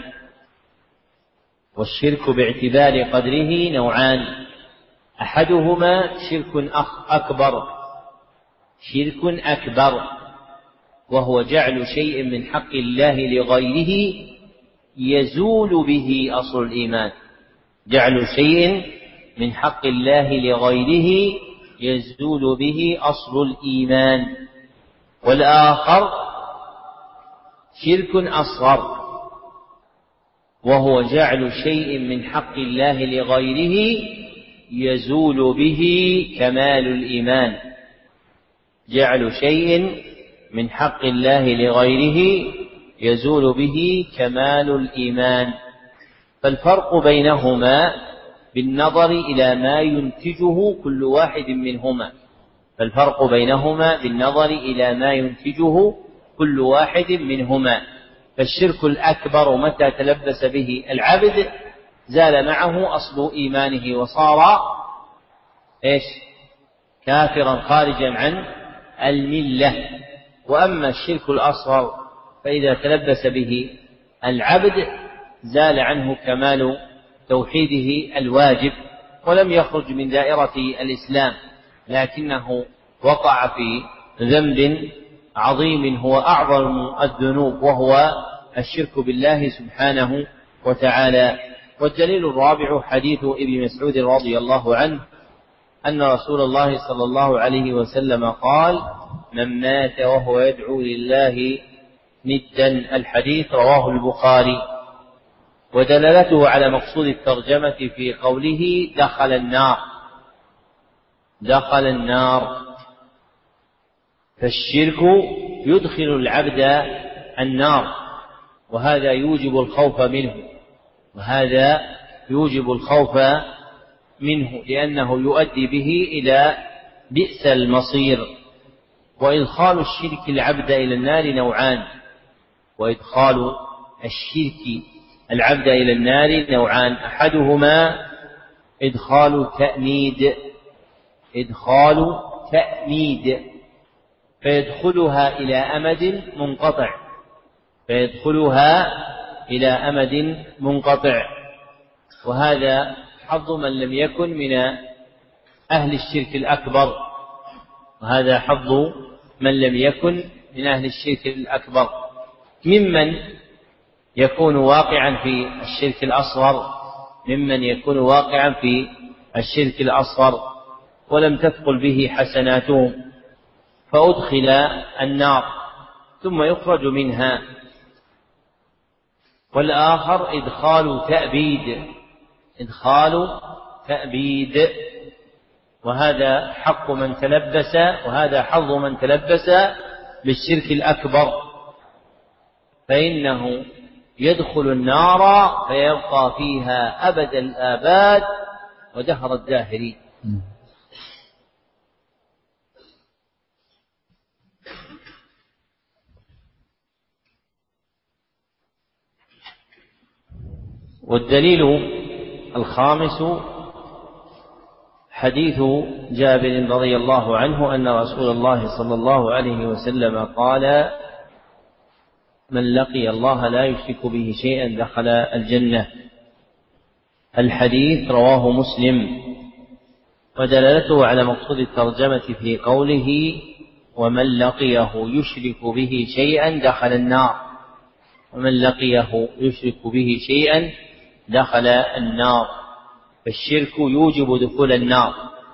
والشرك باعتبار قدره نوعان أحدهما شرك أكبر شرك أكبر وهو جعل شيء من حق الله لغيره يزول به أصل الإيمان. جعل شيء من حق الله لغيره يزول به أصل الإيمان. والآخر شرك أصغر وهو جعل شيء من حق الله لغيره يزول به كمال الإيمان. جعل شيء من حق الله لغيره يزول به كمال الإيمان. فالفرق بينهما بالنظر إلى ما ينتجه كل واحد منهما فالفرق بينهما بالنظر إلى ما ينتجه كل واحد منهما. فالشرك الأكبر متى تلبس به العبد زال معه أصل إيمانه وصار إيش؟ كافرا خارجا عن الملة. وأما الشرك الأصغر فإذا تلبس به العبد زال عنه كمال توحيده الواجب ولم يخرج من دائرة الإسلام، لكنه وقع في ذنب عظيم هو أعظم الذنوب وهو الشرك بالله سبحانه وتعالى. والدليل الرابع حديث ابن مسعود رضي الله عنه أن رسول الله صلى الله عليه وسلم قال من مات وهو يدعو لله ندا. الحديث رواه البخاري. ودلالته على مقصود الترجمة في قوله دخل النار دخل النار فالشرك يدخل العبد النار، وهذا يوجب الخوف منه وهذا يوجب الخوف منه لأنه يؤدي به إلى بئس المصير. وإدخال الشرك العبد إلى النار نوعان وإدخال الشرك العبد إلى النار نوعان أحدهما إدخال تأميد إدخال تأميد فيدخلها إلى أمد منقطع فيدخلها إلى أمد منقطع وهذا حظ من لم يكن من أهل الشرك الأكبر، وهذا حظ من لم يكن من أهل الشرك الأكبر، ممن يكون واقعا في الشرك الأصغر ممن يكون واقعا في الشرك الأصغر ولم تثقل به حسناتهم، فأدخل النار ثم يخرج منها. والآخر إدخال تأبيد إدخال تأبيد وهذا حق من تلبس وهذا حظ من تلبس بالشرك الأكبر، فإنه يدخل النار فيبقى فيها أبد الآباد ودهر الداهرين. والدليل الخامس حديث جابر رضي الله عنه أن رسول الله صلى الله عليه وسلم قال: من لقي الله لا يشرك به شيئا دخل الجنة. الحديث رواه مسلم، ودلالته على مقصود الترجمة في قوله: ومن لقيه يشرك به شيئا دخل النار. ومن لقيه يشرك به شيئا دخل النار، فالشرك يوجب دخول النار،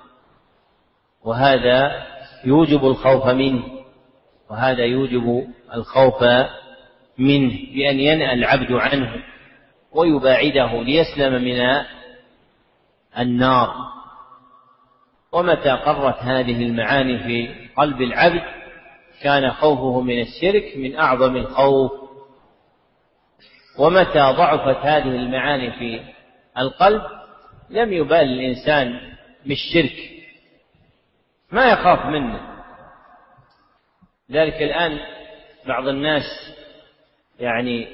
وهذا يوجب الخوف منه وهذا يوجب الخوف منه بأن ينأى العبد عنه ويباعده ليسلم من النار. ومتى قرت هذه المعاني في قلب العبد كان خوفه من الشرك من أعظم الخوف، ومتى ضعفت هذه المعاني في القلب لم يبال الإنسان بالشرك، ما يخاف منه. ذلك الآن بعض الناس يعني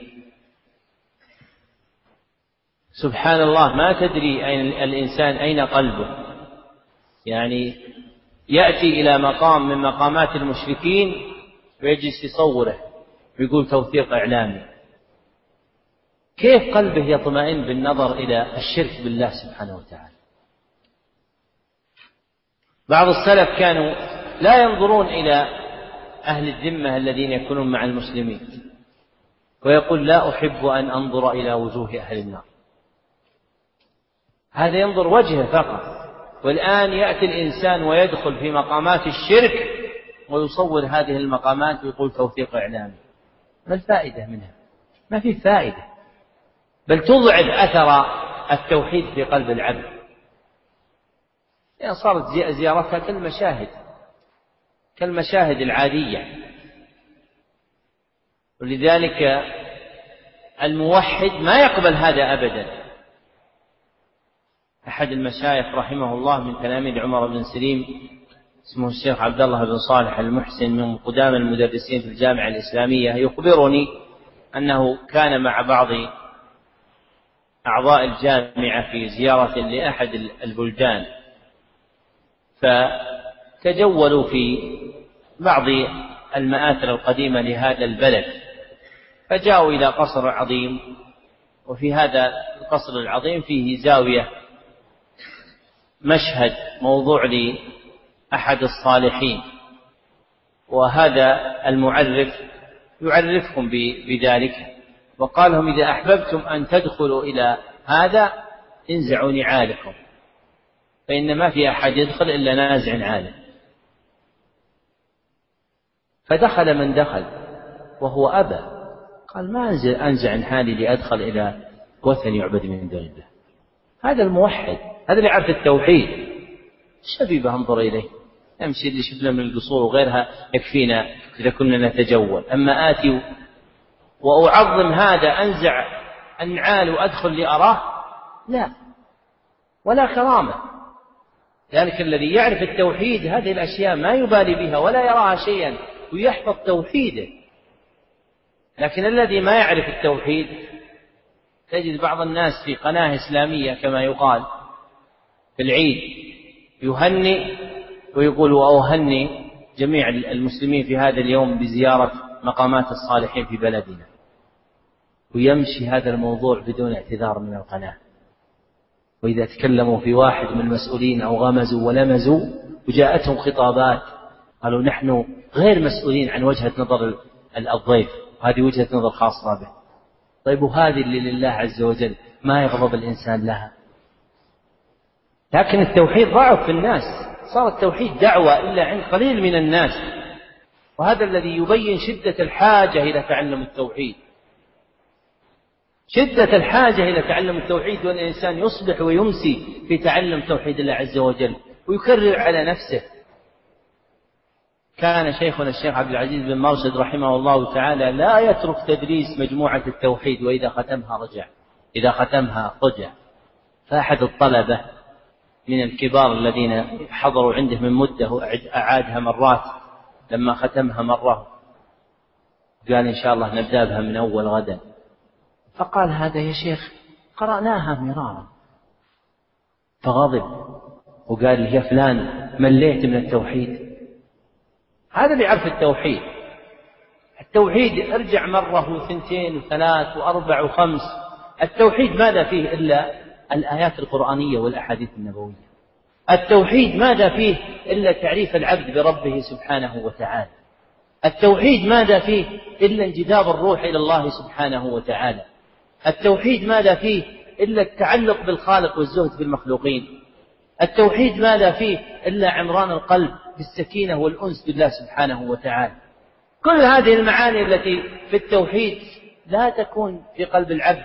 سبحان الله ما تدري أين الإنسان أين قلبه، يعني يأتي إلى مقام من مقامات المشركين ويجلس يصوره ويقول توثيق إعلامي. كيف قلبه يطمئن بالنظر إلى الشرك بالله سبحانه وتعالى؟ بعض السلف كانوا لا ينظرون إلى أهل الذمة الذين يكونون مع المسلمين، ويقول: لا أحب أن أنظر إلى وجوه أهل النار. هذا ينظر وجهه فقط. والآن يأتي الإنسان ويدخل في مقامات الشرك ويصور هذه المقامات ويقول توثيق إعلامي. ما الفائدة منها؟ ما في فائدة، بل تضعف أثر التوحيد في قلب العبد، يعني صارت زيارتها كالمشاهد كالمشاهد العادية. ولذلك الموحد ما يقبل هذا أبدا. أحد المشايخ رحمه الله من تلاميذ عمر بن سليم اسمه الشيخ عبد الله بن صالح المحسن من قدام المدرسين في الجامعة الإسلامية يخبرني أنه كان مع بعض أعضاء الجامعة في زيارة لأحد البلدان، فتجولوا في بعض المآثر القديمة لهذا البلد، فجاءوا إلى قصر عظيم، وفي هذا القصر العظيم فيه زاوية مشهد موضوع لأحد الصالحين، وهذا المعرف يعرفهم بذلك، وقال لهم: إذا أحببتم أن تدخلوا إلى هذا انزعوا نعالكم، فإن ما في أحد يدخل إلا نازع نعاله. فدخل من دخل وهو أبى، قال: ما أنزع نعالي لأدخل إلى وثن يعبد من دون الله. هذا الموحد، هذا اللي يعرف التوحيد. الشبيبة انظر إليه يمشي اللي شفنا من القصور وغيرها يكفينا إذا كنا نتجول، أما آتي وأعظم هذا أنزع النعال وأدخل لأراه، لا، ولا كرامة. ذلك الذي يعرف التوحيد هذه الأشياء ما يبالي بها ولا يراها شيئا ويحفظ توحيده. لكن الذي ما يعرف التوحيد تجد بعض الناس في قناة إسلامية كما يقال في العيد يهنئ ويقول: وأهنئ جميع المسلمين في هذا اليوم بزيارة مقامات الصالحين في بلدنا، ويمشي هذا الموضوع بدون اعتذار من القناة. وإذا تكلموا في واحد من المسؤولين أو غمزوا ولمزوا وجاءتهم خطابات قالوا نحن غير مسؤولين عن وجهة نظر الضيف، هذه وجهة نظر خاصة به. طيب وهذه اللي لله عز وجل ما يغضب الإنسان لها. لكن التوحيد ضعف في الناس، صار التوحيد دعوة إلا عند قليل من الناس، وهذا الذي يبين شدة الحاجة إلى تعلم التوحيد، شدة الحاجة إلى تعلم التوحيد، وأن الإنسان يصبح ويمسي في تعلم توحيد الله عز وجل ويكرر على نفسه. كان شيخنا الشيخ عبد العزيز بن مرشد رحمه الله تعالى لا يترك تدريس مجموعة التوحيد، وإذا ختمها رجع، إذا ختمها رجع. فأحد الطلبة من الكبار الذين حضروا عنده من مدة أعادها مرات، لما ختمها مرة قال إن شاء الله نبدأ بها من أول غدا. فقال هذا يا شيخ قرأناها مرارا، فغضب وقال لي يا فلان مليت من التوحيد. هذا اللي يعرف التوحيد. التوحيد ارجع مرة وثنتين وثلاث وأربع وخمس. التوحيد ماذا فيه إلا الآيات القرآنية والأحاديث النبوية. التوحيد ماذا فيه إلا تعريف العبد بربه سبحانه وتعالى. التوحيد ماذا فيه إلا انجذاب الروح إلى الله سبحانه وتعالى. التوحيد ماذا فيه إلا التعلق بالخالق والزهد في المخلوقين. التوحيد ماذا فيه إلا عمران القلب بالسكينة والأنس بالله سبحانه وتعالى. كل هذه المعاني التي في التوحيد لا تكون في قلب العبد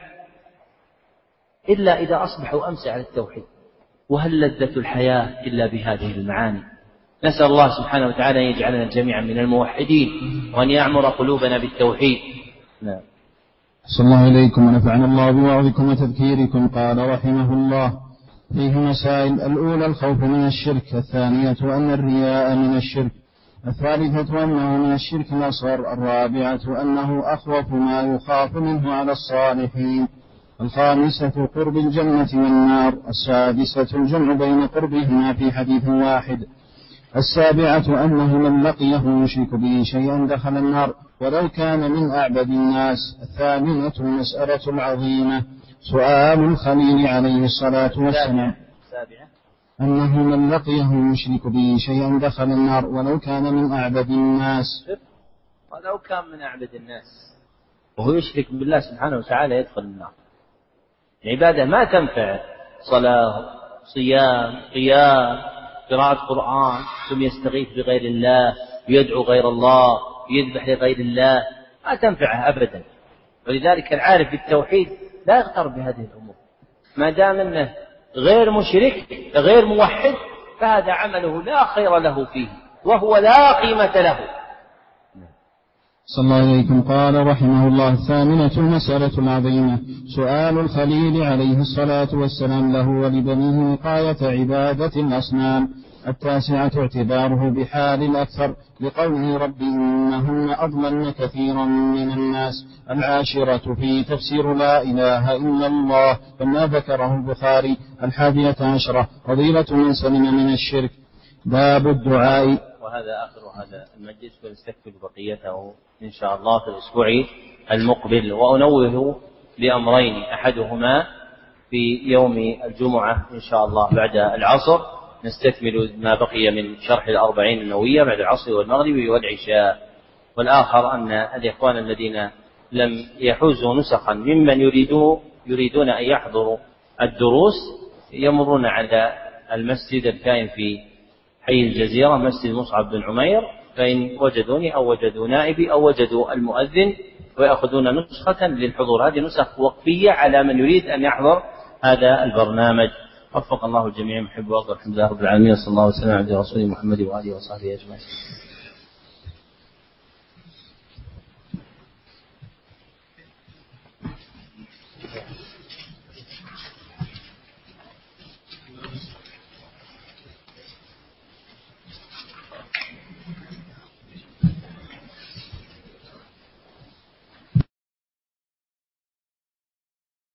إلا إذا أصبح وأمسى على التوحيد. وهل لذة الحياة إلا بهذه المعاني؟ نسأل الله سبحانه وتعالى أن يجعلنا جميعا من الموحدين، وأن يعمر قلوبنا بالتوحيد. نعم. صلى الله عليكم ونفعنا الله بوعظكم وتذكيركم. قال رحمه الله: فيه مسائل: الأولى الخوف من الشرك، الثانية أن الرياء من الشرك، الثالثة أنه من الشرك الأصغر، الرابعة أنه أخوف ما يخاف منه على الصالحين، الخامسة قرب الجنة والنار، السادسة الجمع بين قربهما في حديث واحد، السابعة أنه من لقيه يشرك به شيئا دخل النار ولو كان من أعبد الناس، الثامنة المسألة العظيمة سؤال الخليل عليه الصلاة والسلام أنه من لقيه يشرك به شيئا دخل النار ولو كان من أعبد الناس. ولو كان من أعبد الناس وهو يشرك بالله سبحانه وتعالى يدخل النار. العبادة ما تنفع، صلاة، صيام، قيام، قراءة قرآن، ثم يستغيث بغير الله، يدعو غير الله، يذبح لغير الله، ما تنفعه أبدا. ولذلك العارف بالتوحيد لا يغتر بهذه الأمور، ما دام أنه غير مشرك غير موحد فهذا عمله لا خير له فيه وهو لا قيمة له. صلى الله عليكم. قال رحمه الله: الثامنة المسألة العظيمة سؤال الخليل عليه الصلاة والسلام له ولبنيه وقاية عبادة الأصنام. التاسعة اعتباره بحال الأكثر لقوله: رب إنهن أضللن كثيرا من الناس. العاشرة في تفسير لا إله إلا الله كما ذكره البخاري. الحادية عشرة فضيلة من سلم من الشرك. باب الدعاء. وهذا آخر هذا المجلس، ونستكمل بقيته إن شاء الله في الأسبوع المقبل. وأنوه بأمرين: أحدهما في يوم الجمعة إن شاء الله بعد العصر نستكمل ما بقي من شرح الأربعين النووية بعد العصر والمغرب والعشاء. والآخر أن الإخوان الذين لم يحوزوا نسخا ممن يريدون يريدون أن يحضروا الدروس يمرون على المسجد الكائن في حي الجزيرة، مسجد مصعب بن عمير، فإن وجدوني أو وجدوا نائبي أو وجدوا المؤذن ويأخذون نسخة للحضور. هذه نسخ وقفية على من يريد أن يحضر هذا البرنامج. وفق الله الجميع محب وأرضى. الحمد لله رب العالمين، صلى الله وسلم على رسول محمد وآله وصحبه أجمعين.